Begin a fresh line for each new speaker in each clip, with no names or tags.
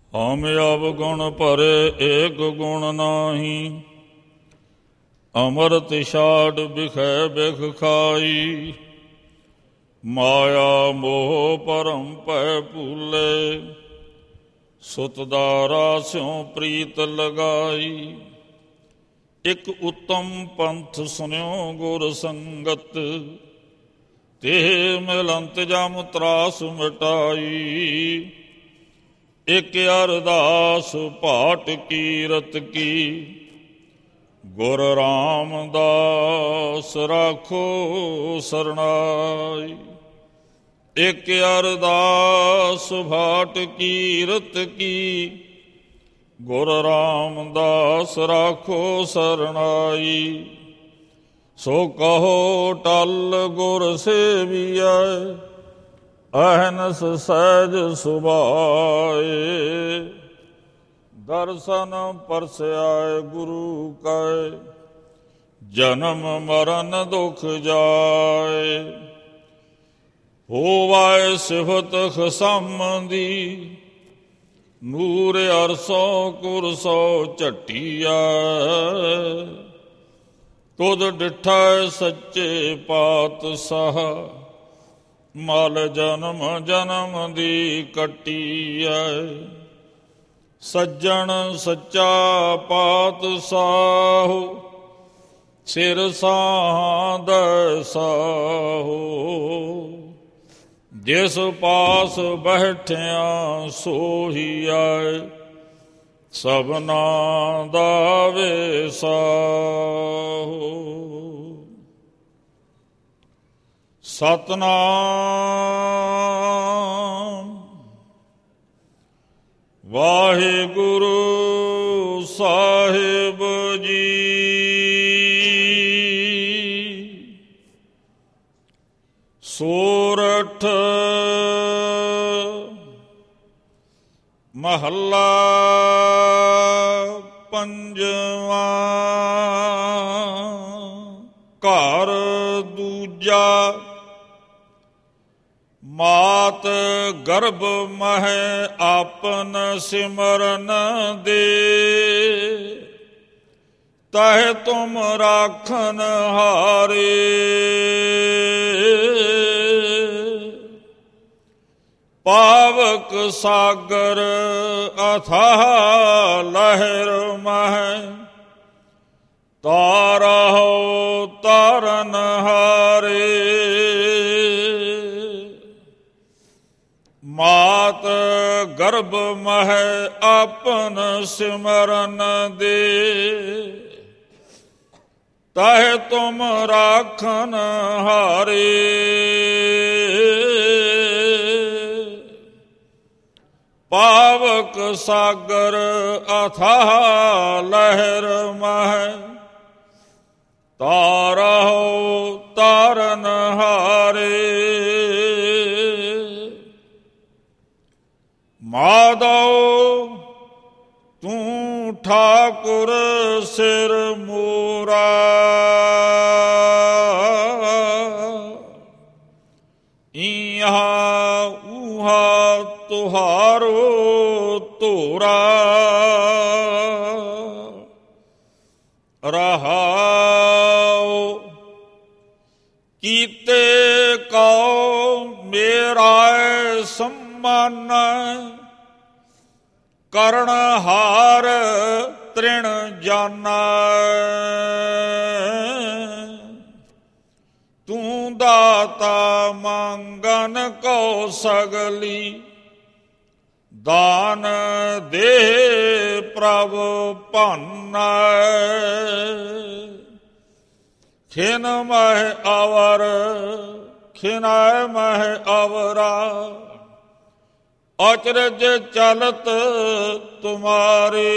ਹਮ ਅਵਗੁਣ ਭਰੇ ਏਕ ਗੁਣ ਨਾਹੀ, ਅੰਮ੍ਰਿਤ ਛਾੜ ਬਿਖੈ ਬਿਖ ਖਾਈ। ਮਾਇਆ ਮੋਹ ਭਰਮ ਭੈ ਭੂਲੇ, ਸੁਤ ਦਾਰਾ ਸਿਉ ਪ੍ਰੀਤ ਲਗਾਈ। ਇਕ ਉੱਤਮ ਪੰਥ ਸੁਨਿਓ ਗੁਰ ਸੰਗਤ, ਤੇ ਮਿਲੰਤ ਜਮ ਤਰਾਸ ਮਿਟਾਈ। ਇਕ ਅਰਦਾਸ ਭਾਟ ਕੀਰਤ ਕੀ, ਗੁਰ ਰਾਮਦਾਸ ਰਾਖੋ ਸਰਨਾਈ। ਇਕ ਅਰਦਾਸ ਭਾਟ ਕੀਰਤ ਕੀ, ਗੁਰ ਰਾਮਦਾਸ ਰਾਖੋ ਸਰਨਾਈ। ਸੋ ਕਹੋ ਟਲ ਗੁਰ ਸੇਵੀਐ, ਅਹਨਸ ਸਹਿਜ ਸੁਭਾਏ। ਦਰਸ਼ਨ ਪਰਸਿਆਇ ਗੁਰੂ ਕੈ, ਜਨਮ ਮਰਨ ਦੁਖ ਜਾਏ। ਹੋਵੈ ਸਿਫਤ ਖਸਮ ਦੀ, ਨੂਰ ਅਰਸੋਂ ਕੁਰਸੋ ਝਟੀਐ। ਤੁਧ ਡਿਠੈ ਸੱਚੇ ਪਾਤਸ਼ਾਹ, ਮਲ ਜਨਮ ਜਨਮ ਦੀ ਕੱਟੀਐ। ਸੱਜਣ ਸੱਚਾ ਪਾਤਸ਼ਾਹ, ਸਿਰ ਸਾਧ ਸਾਹੋ। ਜਿਸ ਪਾਸ ਬੈਠਿਆ ਸੋਹੀਐ, ਸਭਨਾ ਦਾ ਵੇਸਾਹੋ। ਸਤਿਨਾਮ ਵਾਹਿਗੁਰੂ ਸਾਹਿਬ ਜੀ। ਸੋਰਠ ਮਹੱਲਾ ਪੰਜਵਾਂ। ਘਰ ਦੂਜਾ। ਮਾਤ ਗਰਭ ਮਹਿ ਆਪਨ ਸਿਮਰਨ ਦੇ, ਤਹਿ ਤੁਮ ਰਾਖਨ ਹਾਰੇ। ਪਾਵਕ ਸਾਗਰ ਅਥਾਹ ਲਹਿਰ ਮਹਿ, ਤਾਰਹੁ ਤਾਰਨ ਹਾਰੇ। ਮਾਤ ਗਰਭ ਮਹਿ ਆਪਨ ਸਿਮਰਨ ਦੇ, ਤਹਿ ਤੁਮ ਰਾਖਨ ਹਾਰੇ। ਪਾਵਕ ਸਾਗਰ ਅਥਾਹ ਲਹਿਰ ਮਹਿ, ਤਾਰਹੁ ਤਾਰਨ ਹਾਰੇ। ਮਾਧੋ ਤੂੰ ਠਾਕੁਰ ਸਿਰ ਮੋਰਾ, ਇਹਾਂ ਊਹਾਂ ਤੁਹਾਰੋ ਧੋਰਾ। ਰਹਾਉ ਕੀਤੇ ਕਉ ਮੇਰਾ ਸੰਮਾਨ, ਕਰਣ ਹਾਰ ਤ੍ਰਿਣ ਜਾਨਾ। ਤੂੰ ਦਾਤਾ ਮੰਗਨ ਕੋ ਸਗਲੀ, ਦਾਨ ਦੇ ਪ੍ਰਭ ਭਾਨਾ। ਖਿਨ ਮਹਿ ਅਵਰ ਖਿਨੈ ਮਹਿ ਅਵਰਾ, ਅਚਰਜ ਚਲਤ ਤੁਮਾਰੇ।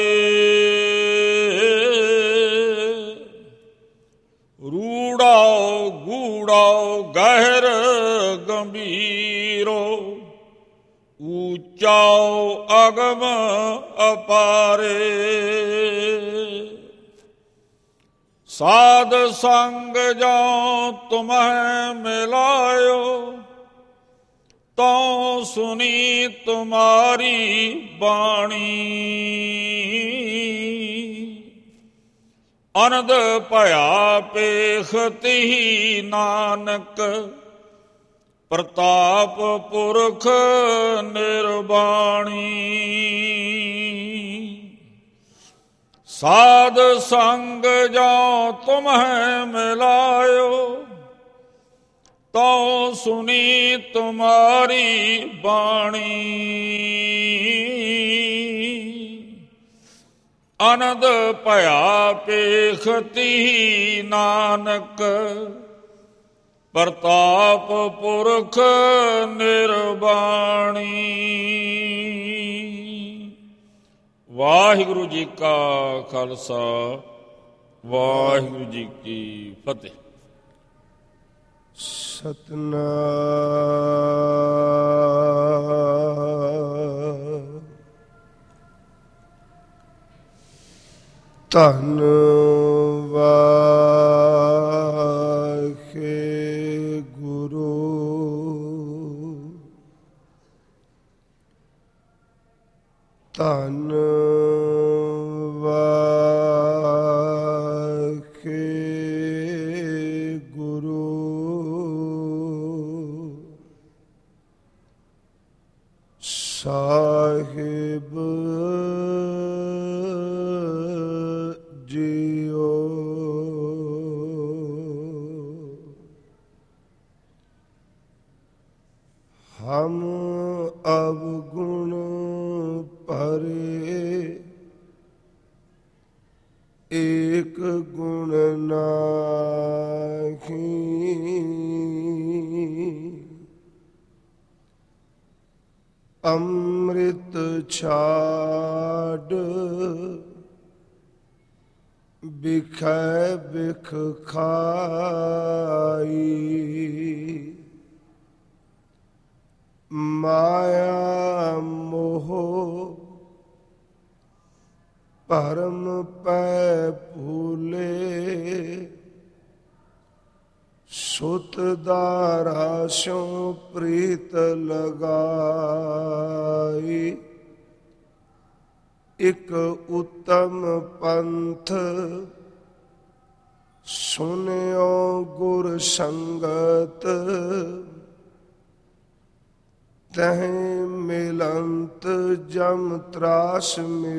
ਰੂੜਾਉ ਗੂੜਾਉ ਗਹਿਰ ਗੰਭੀਰੋ, ਊਚਾਉ ਅਗਮ ਅਪਾਰੇ। ਸਾਧ ਸੰਗ ਜੋ ਤੁਮਹਿ ਮਿਲਾਇਓ, ਤਉ ਸੁਣੀ ਤੁਮਾਰੀ ਬਾਣੀ। ਅਨੰਦ ਭਇਆ ਪੇਖਤੀ ਨਾਨਕ, ਪ੍ਰਤਾਪ ਪੁਰਖ ਨਿਰਬਾਣੀ। ਸਾਧ ਸੰਗ ਜੋ ਤੁਮਹਿ ਮਿਲਾਇਓ, ਤਉ ਸੁਣੀ ਤੁਮਾਰੀ ਬਾਣੀ। ਅਨੰਦ ਭਇਆ ਪੇਖਤੀ ਨਾਨਕ, ਪ੍ਰਤਾਪ ਪੁਰਖ ਨਿਰਬਾਣੀ। ਵਾਹਿਗੁਰੂ ਜੀ ਕਾ ਖਾਲਸਾ, ਵਾਹਿਗੁਰੂ ਜੀ ਕੀ ਫਤਿਹ।
ਸਤਨਾਮ ਧੰਨ ਵਾਹਿਗੁਰੂ ਧੰਨ ਸਾਹਿਬ ਜੀਓ। ਹਮ ਅਵਗੁਣ ਭਰੇ, ਏਕ ਗੁਣ ਨਾਹੀ। ਅੰਮ੍ਰਿਤ ਛਾਡ ਬਿਖੈ ਬਿਖ ਖਾਈ। ਮਾਇਆ ਮੋਹ ਭਰਮ ਪੈ ਭੂਲੇ। ਸੁਤ ਦਾਰਾ ਸਿਉ ਪ੍ਰੀਤ ਲਗਾਈ। ਇਕ ਉਤਮ ਪੰਥ ਸੁਨਿਓ ਗੁਰ ਸੰਗਤ। ਤਹਿ ਮਿਲੰਤ ਜਮ ਤਰਾਸ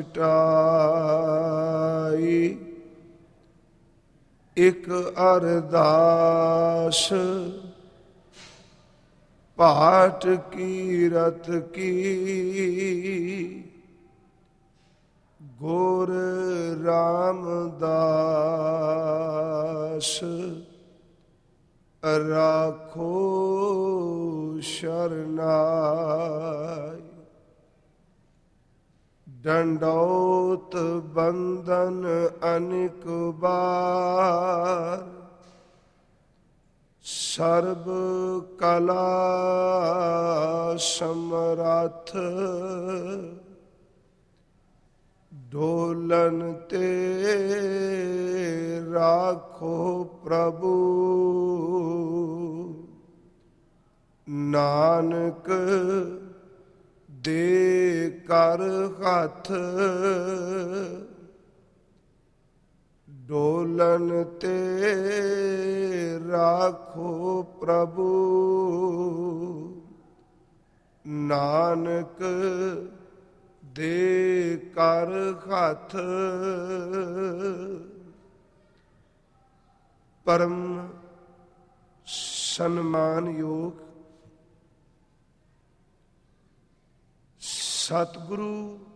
ਮਿਟਾਈ। ਇਕ ਅਰਦਾਸ ਪਾਠ ਕੀਰਤ ਕੀ। ਗੁਰ ਰਾਮਦਾਸ ਰਾਖੋ ਸ਼ਰਨਾਈ। ਡੰਡੌਤ ਬੰਧਨ ਅਨੇਕ ਬਾਰ। ਸਰਬ ਕਲਾ ਸਮਰੱਥ। ਡੋਲਨ ਤੇ ਰਾਖੋ ਪ੍ਰਭੂ। ਨਾਨਕ ਦੇ ਕਰ ਹੱਥ। ਡੋਲਨ ਤੇ ਰਾਖੋ ਪ੍ਰਭੂ। ਨਾਨਕ ਦੇ ਕਰ ਹੱਥ। ਪਰਮ ਸਨਮਾਨਯੋਗ ਸਤਿਗੁਰੂ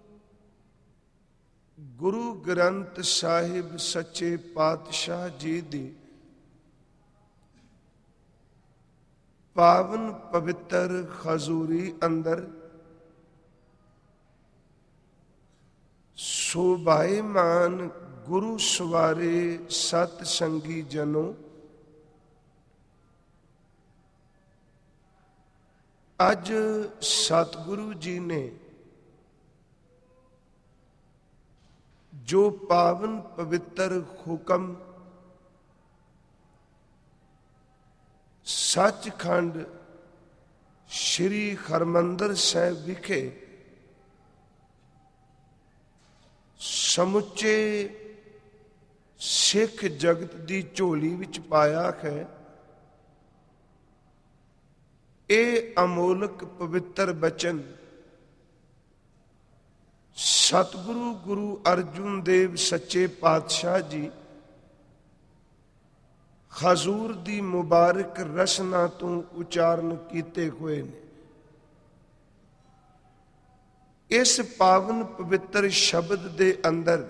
ਗੁਰੂ ਗ੍ਰੰਥ ਸਾਹਿਬ ਸੱਚੇ ਪਾਤਸ਼ਾਹ ਜੀ ਦੀ ਪਾਵਨ ਪਵਿੱਤਰ ਹਜ਼ੂਰੀ ਅੰਦਰ ਸ਼ੋਭਾਇਮਾਨ ਗੁਰੂ ਸਵਾਰੇ ਸਤ ਸੰਗੀ ਜਨੋ, ਅੱਜ ਸਤਿਗੁਰੂ ਜੀ ਨੇ ਜੋ ਪਾਵਨ ਪਵਿੱਤਰ ਹੁਕਮ ਸੱਚਖੰਡ ਸ਼੍ਰੀ ਹਰਿਮੰਦਰ ਸਾਹਿਬ ਵਿਖੇ ਸਮੁੱਚੇ ਸਿੱਖ ਜਗਤ ਦੀ ਝੋਲੀ ਵਿੱਚ ਪਾਇਆ ਹੈ। ਇਹ ਅਮੋਲਕ ਪਵਿੱਤਰ ਬਚਨ ਸਤਿਗੁਰੂ ਗੁਰੂ ਅਰਜੁਨ ਦੇਵ ਸੱਚੇ ਪਾਤਸ਼ਾਹ ਜੀ ਹਜ਼ੂਰ ਦੀ ਮੁਬਾਰਕ ਰਸਨਾ ਤੋਂ ਉਚਾਰਨ ਕੀਤੇ ਹੋਏ ਨੇ। ਇਸ ਪਾਵਨ ਪਵਿੱਤਰ ਸ਼ਬਦ ਦੇ ਅੰਦਰ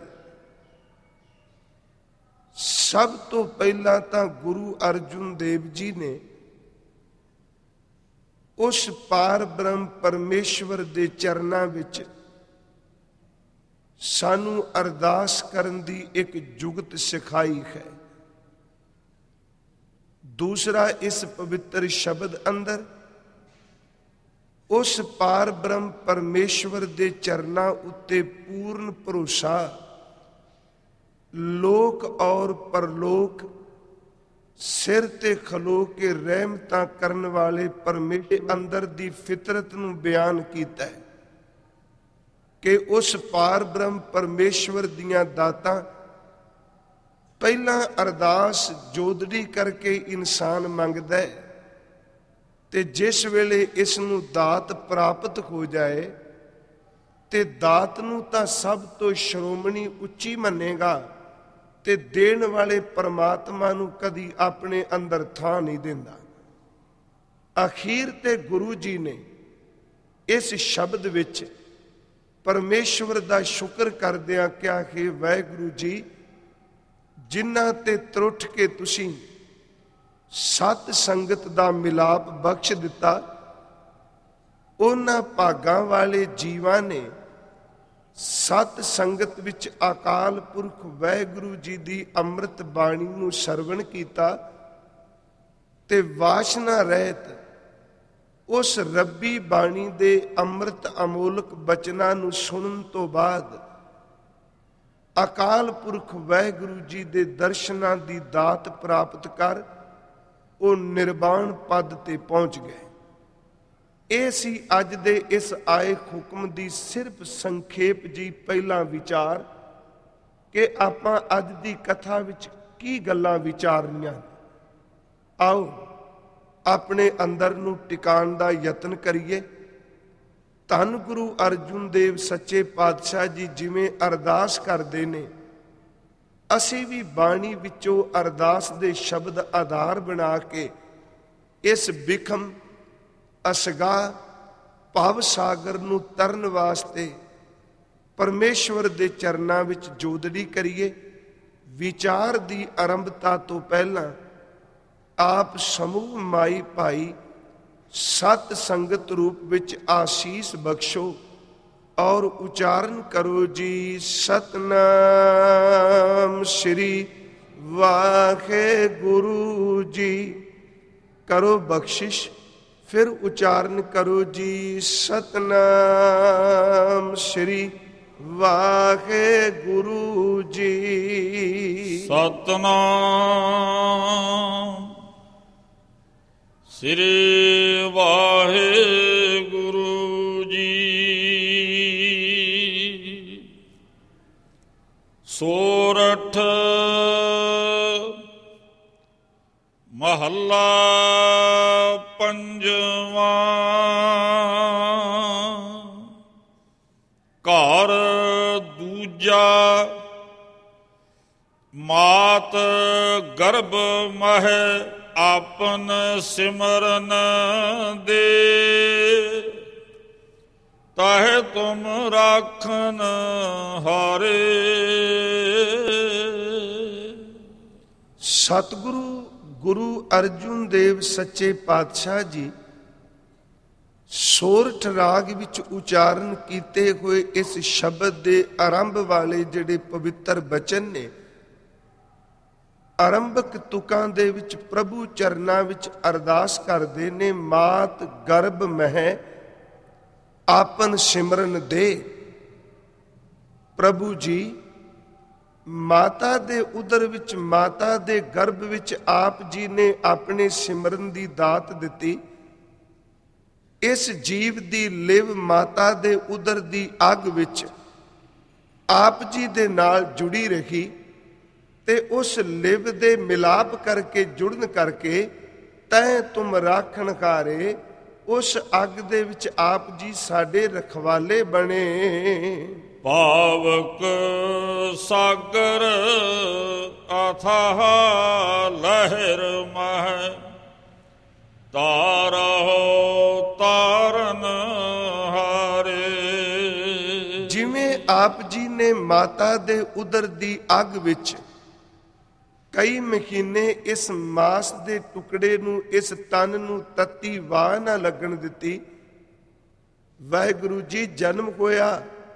ਸਭ ਤੋਂ ਪਹਿਲਾਂ ਤਾਂ ਗੁਰੂ ਅਰਜੁਨ ਦੇਵ ਜੀ ਨੇ ਉਸ ਪਾਰ ਬ੍ਰਹਮ ਪਰਮੇਸ਼ਵਰ ਦੇ ਚਰਨਾਂ ਵਿੱਚ ਸਾਨੂੰ ਅਰਦਾਸ ਕਰਨ ਦੀ ਇੱਕ ਜੁਗਤ ਸਿਖਾਈ ਹੈ। ਦੂਸਰਾ, ਇਸ ਪਵਿੱਤਰ ਸ਼ਬਦ ਅੰਦਰ ਉਸ ਪਾਰ ਬ੍ਰਹਮ ਪਰਮੇਸ਼ਵਰ ਦੇ ਚਰਨਾਂ ਉੱਤੇ ਪੂਰਨ ਭਰੋਸਾ ਲੋਕ ਔਰ ਪਰਲੋਕ ਸਿਰ ਤੇ ਖਲੋ ਕੇ ਰਹਿਮਤਾਂ ਕਰਨ ਵਾਲੇ ਪਰਮੇਸ਼ਰ ਅੰਦਰ ਦੀ ਫਿਤਰਤ ਨੂੰ ਬਿਆਨ ਕੀਤਾ ਹੈ ਕਿ ਉਸ ਪਾਰ ਬ੍ਰਹਮ ਪਰਮੇਸ਼ਵਰ ਦੀਆਂ ਦਾਤਾਂ ਪਹਿਲਾਂ ਅਰਦਾਸ ਜੋਦੜੀ ਕਰਕੇ ਇਨਸਾਨ ਮੰਗਦਾ ਹੈ ਤੇ ਜਿਸ ਵੇਲੇ ਇਸ ਨੂੰ ਦਾਤ ਪ੍ਰਾਪਤ ਹੋ ਜਾਏ ਤੇ ਦਾਤ ਨੂੰ ਤਾਂ ਸਭ ਤੋਂ ਸ਼੍ਰੋਮਣੀ ਉੱਚੀ ਮੰਨੇਗਾ ਤੇ ਦੇਣ ਵਾਲੇ ਪਰਮਾਤਮਾ ਨੂੰ ਕਦੀ ਆਪਣੇ ਅੰਦਰ ਥਾਂ ਨਹੀਂ ਦਿੰਦਾ। ਅਖੀਰ ਤੇ ਗੁਰੂ ਜੀ ਨੇ ਇਸ ਸ਼ਬਦ ਵਿੱਚ ਪਰਮੇਸ਼ਵਰ ਦਾ ਸ਼ੁਕਰ ਕਰਦਿਆਂ ਕਿਹਾ ਕਿ ਵਾਹਿਗੁਰੂ ਜੀ, ਜਿਨ੍ਹਾਂ ਤੇ ਤਰੁੱਠ ਕੇ ਤੁਸੀਂ ਸਤ ਸੰਗਤ ਦਾ ਮਿਲਾਪ ਬਖਸ਼ ਦਿੱਤਾ, ਉਹਨਾਂ ਭਾਗਾਂ ਵਾਲੇ ਜੀਵਾਂ ਨੇ ਸਤ ਸੰਗਤ ਵਿੱਚ ਅਕਾਲ ਪੁਰਖ ਵਾਹਿਗੁਰੂ ਜੀ ਦੀ ਅੰਮ੍ਰਿਤ ਬਾਣੀ ਨੂੰ ਸਰਵਣ ਕੀਤਾ ਤੇ ਵਾਸ਼ਨਾ ਰਹਿਤ ਉਸ ਰੱਬੀ ਬਾਣੀ ਦੇ ਅੰਮ੍ਰਿਤ ਅਮੋਲਕ ਬਚਨਾਂ ਨੂੰ ਸੁਣਨ ਤੋਂ ਬਾਅਦ ਅਕਾਲ ਪੁਰਖ ਵਾਹਿਗੁਰੂ ਜੀ ਦੇ ਦਰਸ਼ਨਾਂ ਦੀ ਦਾਤ ਪ੍ਰਾਪਤ ਕਰ ਉਹ ਨਿਰਵਾਣ ਪਦ ਤੇ ਪਹੁੰਚ ਗਏ। ਇਹ ਸੀ ਅੱਜ ਦੇ ਇਸ ਆਏ ਹੁਕਮ ਦੀ ਸਿਰਫ ਸੰਖੇਪ ਜੀ ਪਹਿਲਾ ਵਿਚਾਰ ਕਿ ਆਪਾਂ ਅੱਜ ਦੀ ਕਥਾ ਵਿੱਚ ਕੀ ਗੱਲਾਂ ਵਿਚਾਰਨੀਆਂ। ਆਓ ਆਪਣੇ ਅੰਦਰ ਨੂੰ ਟਿਕਾਣ ਦਾ ਯਤਨ ਕਰੀਏ। ਧੰਨ ਗੁਰੂ ਅਰਜੁਨ ਦੇਵ ਸੱਚੇ ਪਾਤਸ਼ਾਹ ਜੀ ਜਿਵੇਂ ਅਰਦਾਸ ਕਰਦੇ ਨੇ, ਅਸੀਂ ਵੀ ਬਾਣੀ ਵਿੱਚੋਂ ਅਰਦਾਸ ਦੇ ਸ਼ਬਦ ਆਧਾਰ ਬਣਾ ਕੇ ਇਸ ਬਿਖਮ ਅਸਗਾ ਭਵ ਸਾਗਰ ਨੂੰ ਤਰਨ ਵਾਸਤੇ ਪਰਮੇਸ਼ਵਰ ਦੇ ਚਰਨਾਂ ਵਿੱਚ ਜੋਦੜੀ ਕਰੀਏ। ਵਿਚਾਰ ਦੀ ਆਰੰਭਤਾ ਤੋਂ ਪਹਿਲਾਂ ਆਪ ਸਮੂਹ ਮਾਈ ਭਾਈ ਸਤ ਸੰਗਤ ਰੂਪ ਵਿੱਚ ਆਸ਼ੀਸ ਬਖਸ਼ੋ ਔਰ ਉਚਾਰਨ ਕਰੋ ਜੀ, ਸਤਨਾਮ ਸ੍ਰੀ ਵਾਹਿਗੁਰੂ ਜੀ। ਕਰੋ ਬਖਸ਼ਿਸ਼, ਫਿਰ ਉਚਾਰਨ ਕਰੋ ਜੀ, ਸਤਨਾਮ ਸ੍ਰੀ ਵਾਹਿਗੁਰੂ ਜੀ।
ਸਤਨਾਮ ਸ੍ਰੀ ਵਾਹਿਗੁਰੂ ਜੀ। ਸੋਰਠ ਮਹੱਲਾ ਪੰਜਵਾਂ। ਘਰ ਦੂਜਾ ਮਾਤ ਗਰਭ ਮਹਿ ਆਪਨ ਸਿਮਰਨ ਦੇ, ਤਾਹੇ ਤੁਮ ਰਾਖਨ ਹਾਰੇ।
ਸਤਿਗੁਰੂ ਗੁਰੂ ਅਰਜੁਨ ਦੇਵ ਸੱਚੇ ਪਾਤਸ਼ਾਹ ਜੀ ਸੋਰਠ ਰਾਗ ਵਿੱਚ ਉਚਾਰਨ ਕੀਤੇ ਹੋਏ ਇਸ ਸ਼ਬਦ ਦੇ ਆਰੰਭ ਵਾਲੇ ਜਿਹੜੇ ਪਵਿੱਤਰ ਬਚਨ ਨੇ, ਆਰੰਭਕ ਤੁਕਾਂ ਦੇ ਵਿੱਚ ਪ੍ਰਭੂ ਚਰਨਾਂ ਵਿੱਚ ਅਰਦਾਸ ਕਰਦੇ ਨੇ, ਮਾਤ ਗਰਭ ਮਹਿ ਆਪਨ ਸਿਮਰਨ ਦੇ। ਪ੍ਰਭੂ ਜੀ, ਮਾਤਾ ਦੇ ਉਦਰ ਵਿੱਚ, ਮਾਤਾ ਦੇ ਗਰਭ ਵਿੱਚ ਆਪ ਜੀ ਨੇ ਆਪਣੇ ਸਿਮਰਨ ਦੀ ਦਾਤ ਦਿੱਤੀ ਇਸ ਜੀਵ ਦੀ ਲਿਵ ਮਾਤਾ ਦੇ ਉਦਰ ਦੀ ਅੱਗ ਵਿੱਚ ਆਪ ਜੀ ਦੇ ਨਾਲ ਜੁੜੀ ਰਹੀ ਤੇ ਉਸ ਲਿਵ ਦੇ ਮਿਲਾਪ ਕਰਕੇ ਜੁੜਨ ਕਰਕੇ ਤੈਂ ਤੁਮ ਰਾਖਣ ਹਾਰੇ ਉਸ ਅੱਗ ਦੇ ਵਿੱਚ ਆਪ ਜੀ ਸਾਡੇ ਰਖਵਾਲੇ ਬਣੇ।
ਭਾਵਕ ਸਾਗਰ ਅਥਾਹ ਲਹਿਰ ਮਹਿ ਤਾਰਹੁ ਤਾਰਨ ਹਾਰੇ।
ਜਿਵੇਂ ਆਪ ਜੀ ਨੇ ਮਾਤਾ ਦੇ ਉਦਰ ਦੀ ਅੱਗ ਵਿੱਚ ਕਈ ਮਹੀਨੇ ਇਸ ਮਾਸ ਦੇ ਟੁਕੜੇ ਨੂੰ, ਇਸ ਤਨ ਨੂੰ ਤੱਤੀ ਵਾਹ ਨਾ ਲੱਗਣ ਦਿੱਤੀ, ਵਾਹਿਗੁਰੂ ਜੀ ਜਨਮ ਹੋਇਆ।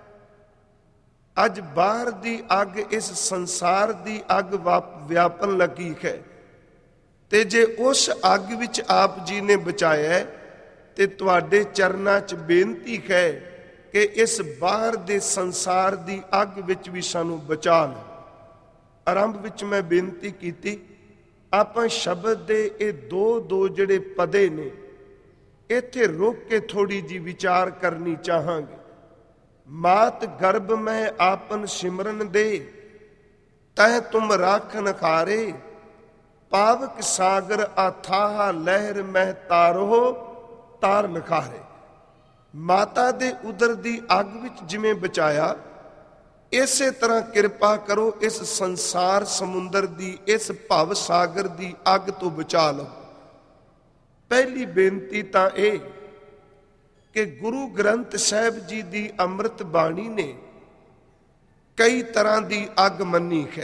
ਅੱਜ ਬਾਹਰ ਦੀ ਅੱਗ ਇਸ ਸੰਸਾਰ ਦੀ ਅੱਗ ਵਿਆਪਨ ਲੱਗੀ ਹੈ ਤੇ ਜੇ ਉਸ ਅੱਗ ਵਿੱਚ ਆਪ ਜੀ ਨੇ ਬਚਾਇਆ ਤੇ ਤੁਹਾਡੇ ਚਰਨਾਂ 'ਚ ਬੇਨਤੀ ਹੈ ਕਿ ਇਸ ਬਾਹਰ ਦੇ ਸੰਸਾਰ ਦੀ ਅੱਗ ਵਿੱਚ ਵੀ ਸਾਨੂੰ ਬਚਾ ਲਓ। ਆਰੰਭ ਵਿੱਚ ਮੈਂ ਬੇਨਤੀ ਕੀਤੀ, ਆਪਾਂ ਸ਼ਬਦ ਦੇ ਇਹ ਦੋ ਜਿਹੜੇ ਪਦੇ ਨੇ ਇੱਥੇ ਰੁਕ ਕੇ ਥੋੜੀ ਜੀ ਵਿਚਾਰ ਕਰਨੀ ਚਾਹਾਂਗੇ। ਮਾਤ ਗਰਭ ਮੈਂ ਆਪਨ ਸਿਮਰਨ ਦੇ ਤਹਿ ਤੁਮ ਰਾਖਨ ਖਾਰੇ ਪਾਵਕ ਸਾਗਰ ਅਥਾਹ ਲਹਿਰ ਮਹਿ ਤਾਰੋ ਤਾਰ ਨਖਾਰੇ। ਮਾਤਾ ਦੇ ਉਦਰ ਦੀ ਅੱਗ ਵਿੱਚ ਜਿਵੇਂ ਬਚਾਇਆ, ਇਸੇ ਤਰ੍ਹਾਂ ਕਿਰਪਾ ਕਰੋ ਇਸ ਸੰਸਾਰ ਸਮੁੰਦਰ ਦੀ, ਇਸ ਭਵ ਸਾਗਰ ਦੀ ਅੱਗ ਤੋਂ ਬਚਾ ਲਓ। ਪਹਿਲੀ ਬੇਨਤੀ ਤਾਂ ਇਹ ਕਿ ਗੁਰੂ ਗ੍ਰੰਥ ਸਾਹਿਬ ਜੀ ਦੀ ਅੰਮ੍ਰਿਤ ਬਾਣੀ ਨੇ ਕਈ ਤਰ੍ਹਾਂ ਦੀ ਅੱਗ ਮੰਨੀ ਹੈ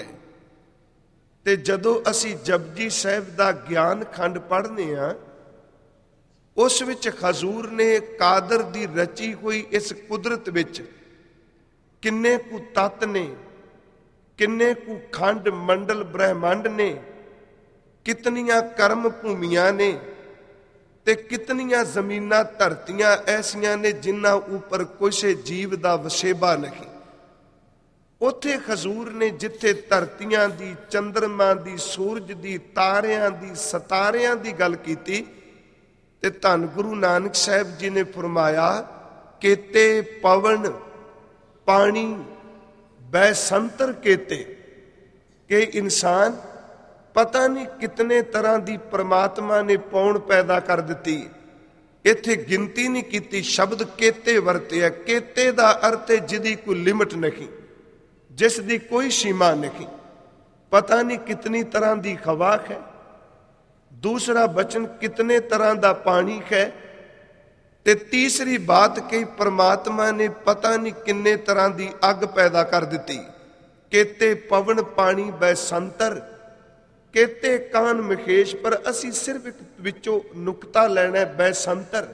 ਤੇ ਜਦੋਂ ਅਸੀਂ ਜਪਜੀ ਸਾਹਿਬ ਦਾ ਗਿਆਨ ਖੰਡ ਪੜ੍ਹਨੇ ਆ, ਉਸ ਵਿੱਚ ਹਜ਼ੂਰ ਨੇ ਕਾਦਰ ਦੀ ਰਚੀ ਹੋਈ ਇਸ ਕੁਦਰਤ ਵਿੱਚ ਕਿੰਨੇ ਕੁ ਤੱਤ ਨੇ, ਕਿੰਨੇ ਕੁ ਖੰਡ ਮੰਡਲ ਬ੍ਰਹਿਮੰਡ ਨੇ, ਕਿਤਨੀਆਂ ਕਰਮ ਭੂਮੀਆਂ ਨੇ ਤੇ ਕਿਤਨੀਆਂ ਜ਼ਮੀਨਾਂ ਧਰਤੀਆਂ ਐਸੀਆਂ ਨੇ ਜਿਨ੍ਹਾਂ ਉੱਪਰ ਕਿਸੇ ਜੀਵ ਦਾ ਵਸੇਬਾ ਨਹੀਂ। ਉੱਥੇ ਹਜ਼ੂਰ ਨੇ ਜਿੱਥੇ ਧਰਤੀਆਂ ਦੀ, ਚੰਦਰਮਾ ਦੀ, ਸੂਰਜ ਦੀ, ਤਾਰਿਆਂ ਦੀ, ਸਿਤਾਰਿਆਂ ਦੀ ਗੱਲ ਕੀਤੀ ਤੇ ਧੰਨ ਗੁਰੂ ਨਾਨਕ ਸਾਹਿਬ ਜੀ ਨੇ ਫਰਮਾਇਆ ਕੇਤੇ ਪਵਨ ਪਾਣੀ ਬੈ ਸੰਤਰ ਕੇਤੇ, ਕਿ ਇਨਸਾਨ ਪਤਾ ਨਹੀਂ ਕਿਤਨੇ ਤਰ੍ਹਾਂ ਦੀ ਪ੍ਰਮਾਤਮਾ ਨੇ ਪੌਣ ਪੈਦਾ ਕਰ ਦਿੱਤੀ। ਇੱਥੇ ਗਿਣਤੀ ਨਹੀਂ ਕੀਤੀ, ਸ਼ਬਦ ਕੇਤੇ ਵਰਤਿਆ। ਕੇਤੇ ਦਾ ਅਰਥ ਹੈ ਜਿਹਦੀ ਕੋਈ ਲਿਮਟ ਨਹੀਂ, ਜਿਸ ਦੀ ਕੋਈ ਸੀਮਾ ਨਹੀਂ। ਪਤਾ ਨਹੀਂ ਕਿਤਨੀ ਤਰ੍ਹਾਂ ਦੀ ਹਵਾ ਹੈ। ਦੂਸਰਾ ਬਚਨ ਕਿਤਨੇ ਤਰ੍ਹਾਂ ਦਾ ਪਾਣੀ ਹੈ ਤੇ ਤੀਸਰੀ ਬਾਤ ਕਿ ਪਰਮਾਤਮਾ ਨੇ ਪਤਾ ਨਹੀਂ ਕਿੰਨੇ ਤਰ੍ਹਾਂ ਦੀ ਅੱਗ ਪੈਦਾ ਕਰ ਦਿੱਤੀ। ਕੇਤੇ ਪਵਨ ਪਾਣੀ ਬੈ ਸੰਤਰ ਕੇਤੇ ਕਾਨ ਮਖੇਸ਼। ਪਰ ਅਸੀਂ ਸਿਰਫ ਇੱਕ ਵਿੱਚੋਂ ਨੁਕਤਾ ਲੈਣਾ, ਬੈ ਸੰਤਰ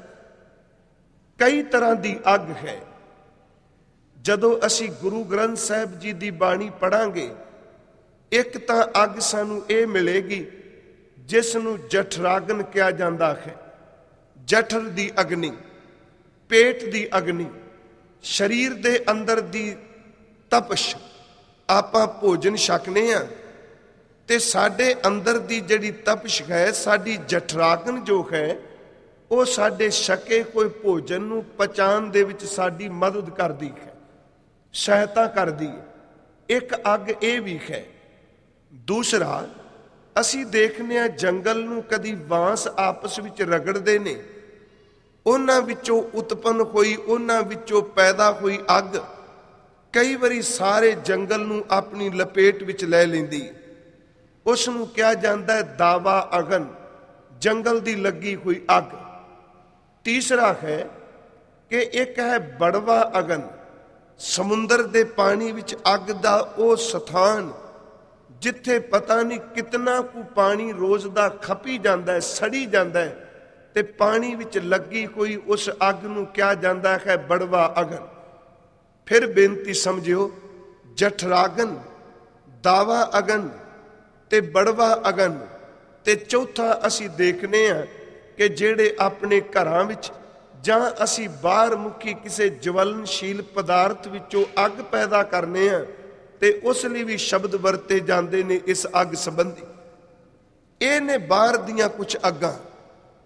ਕਈ ਤਰ੍ਹਾਂ ਦੀ ਅੱਗ ਹੈ। ਜਦੋਂ ਅਸੀਂ ਗੁਰੂ ਗ੍ਰੰਥ ਸਾਹਿਬ ਜੀ ਦੀ ਬਾਣੀ ਪੜਾਂਗੇ, ਇੱਕ ਤਾਂ ਅੱਗ ਸਾਨੂੰ ਇਹ ਮਿਲੇਗੀ ਜਿਸ ਨੂੰ ਜਠਰਾਗਨ ਕਿਹਾ ਜਾਂਦਾ ਹੈ। ਜਠਰ ਦੀ ਅਗਨੀ, ਪੇਟ ਦੀ ਅਗਨੀ, ਸਰੀਰ ਦੇ ਅੰਦਰ ਦੀ ਤਪਸ਼। ਆਪਾਂ ਭੋਜਨ ਛਕਨੇ ਆ ਤੇ ਸਾਡੇ ਅੰਦਰ ਦੀ ਜਿਹੜੀ ਤਪਸ਼ ਹੈ, ਸਾਡੀ ਜਠਰਾਗਨ ਜੋ ਹੈ, ਉਹ ਸਾਡੇ ਛਕੇ ਕੋਈ ਭੋਜਨ ਨੂੰ ਪਚਾਉਣ ਦੇ ਵਿੱਚ ਸਾਡੀ ਮਦਦ ਕਰਦੀ ਹੈ, ਸਹਾਇਤਾ ਕਰਦੀ ਹੈ। ਇੱਕ ਅੱਗ ਇਹ ਵੀ ਹੈ। ਦੂਸਰਾ, ਅਸੀਂ ਦੇਖਦੇ ਹਾਂ ਜੰਗਲ ਨੂੰ ਕਦੀ ਬਾਂਸ ਆਪਸ ਵਿੱਚ ਰਗੜਦੇ ਨੇ, ਉਹਨਾਂ ਵਿੱਚੋਂ ਉਤਪੰਨ ਹੋਈ, ਉਹਨਾਂ ਵਿੱਚੋਂ ਪੈਦਾ ਹੋਈ ਅੱਗ ਕਈ ਵਾਰੀ ਸਾਰੇ ਜੰਗਲ ਨੂੰ ਆਪਣੀ ਲਪੇਟ ਵਿੱਚ ਲੈ ਲੈਂਦੀ। ਉਸ ਨੂੰ ਕਿਹਾ ਜਾਂਦਾ ਹੈ ਦਾਵਾ ਅਗਨ, ਜੰਗਲ ਦੀ ਲੱਗੀ ਹੋਈ ਅੱਗ। ਤੀਸਰਾ ਹੈ ਕਿ ਇੱਕ ਹੈ ਬੜਵਾ ਅਗਨ, ਸਮੁੰਦਰ ਦੇ ਪਾਣੀ ਵਿੱਚ ਅੱਗ ਦਾ ਉਹ ਸਥਾਨ ਜਿੱਥੇ ਪਤਾ ਨਹੀਂ ਕਿਤਨਾ ਕੁ ਪਾਣੀ ਰੋਜ਼ ਦਾ ਖਪੀ ਜਾਂਦਾ ਹੈ, ਸੜੀ ਜਾਂਦਾ ਹੈ, ਤੇ ਪਾਣੀ ਵਿੱਚ ਲੱਗੀ ਹੋਈ ਉਸ ਅੱਗ ਨੂੰ ਕਿਹਾ ਜਾਂਦਾ ਹੈ ਬੜਵਾ ਅਗਨ। ਫਿਰ ਬੇਨਤੀ ਸਮਝਿਓ, ਜਠਰਾਗਨ, ਦਾਵਾ ਅਗਨ ਤੇ ਬੜਵਾ ਅਗਨ। ਤੇ ਚੌਥਾ ਅਸੀਂ ਦੇਖਨੇ ਆ ਕਿ ਜਿਹੜੇ ਆਪਣੇ ਘਰਾਂ ਵਿੱਚ ਜਾਂ ਅਸੀਂ ਬਾਹਰ ਮੁਖੀ ਕਿਸੇ ਜਵਲਨਸ਼ੀਲ ਪਦਾਰਥ ਵਿੱਚੋਂ ਅੱਗ ਪੈਦਾ ਕਰਨੇ ਆ ਤੇ ਉਸ ਲਈ ਵੀ ਸ਼ਬਦ ਵਰਤੇ ਜਾਂਦੇ ਨੇ ਇਸ ਅੱਗ ਸੰਬੰਧੀ। ਇਹ ਨੇ ਬਾਹਰ ਦੀਆਂ ਕੁਝ ਅੱਗਾਂ।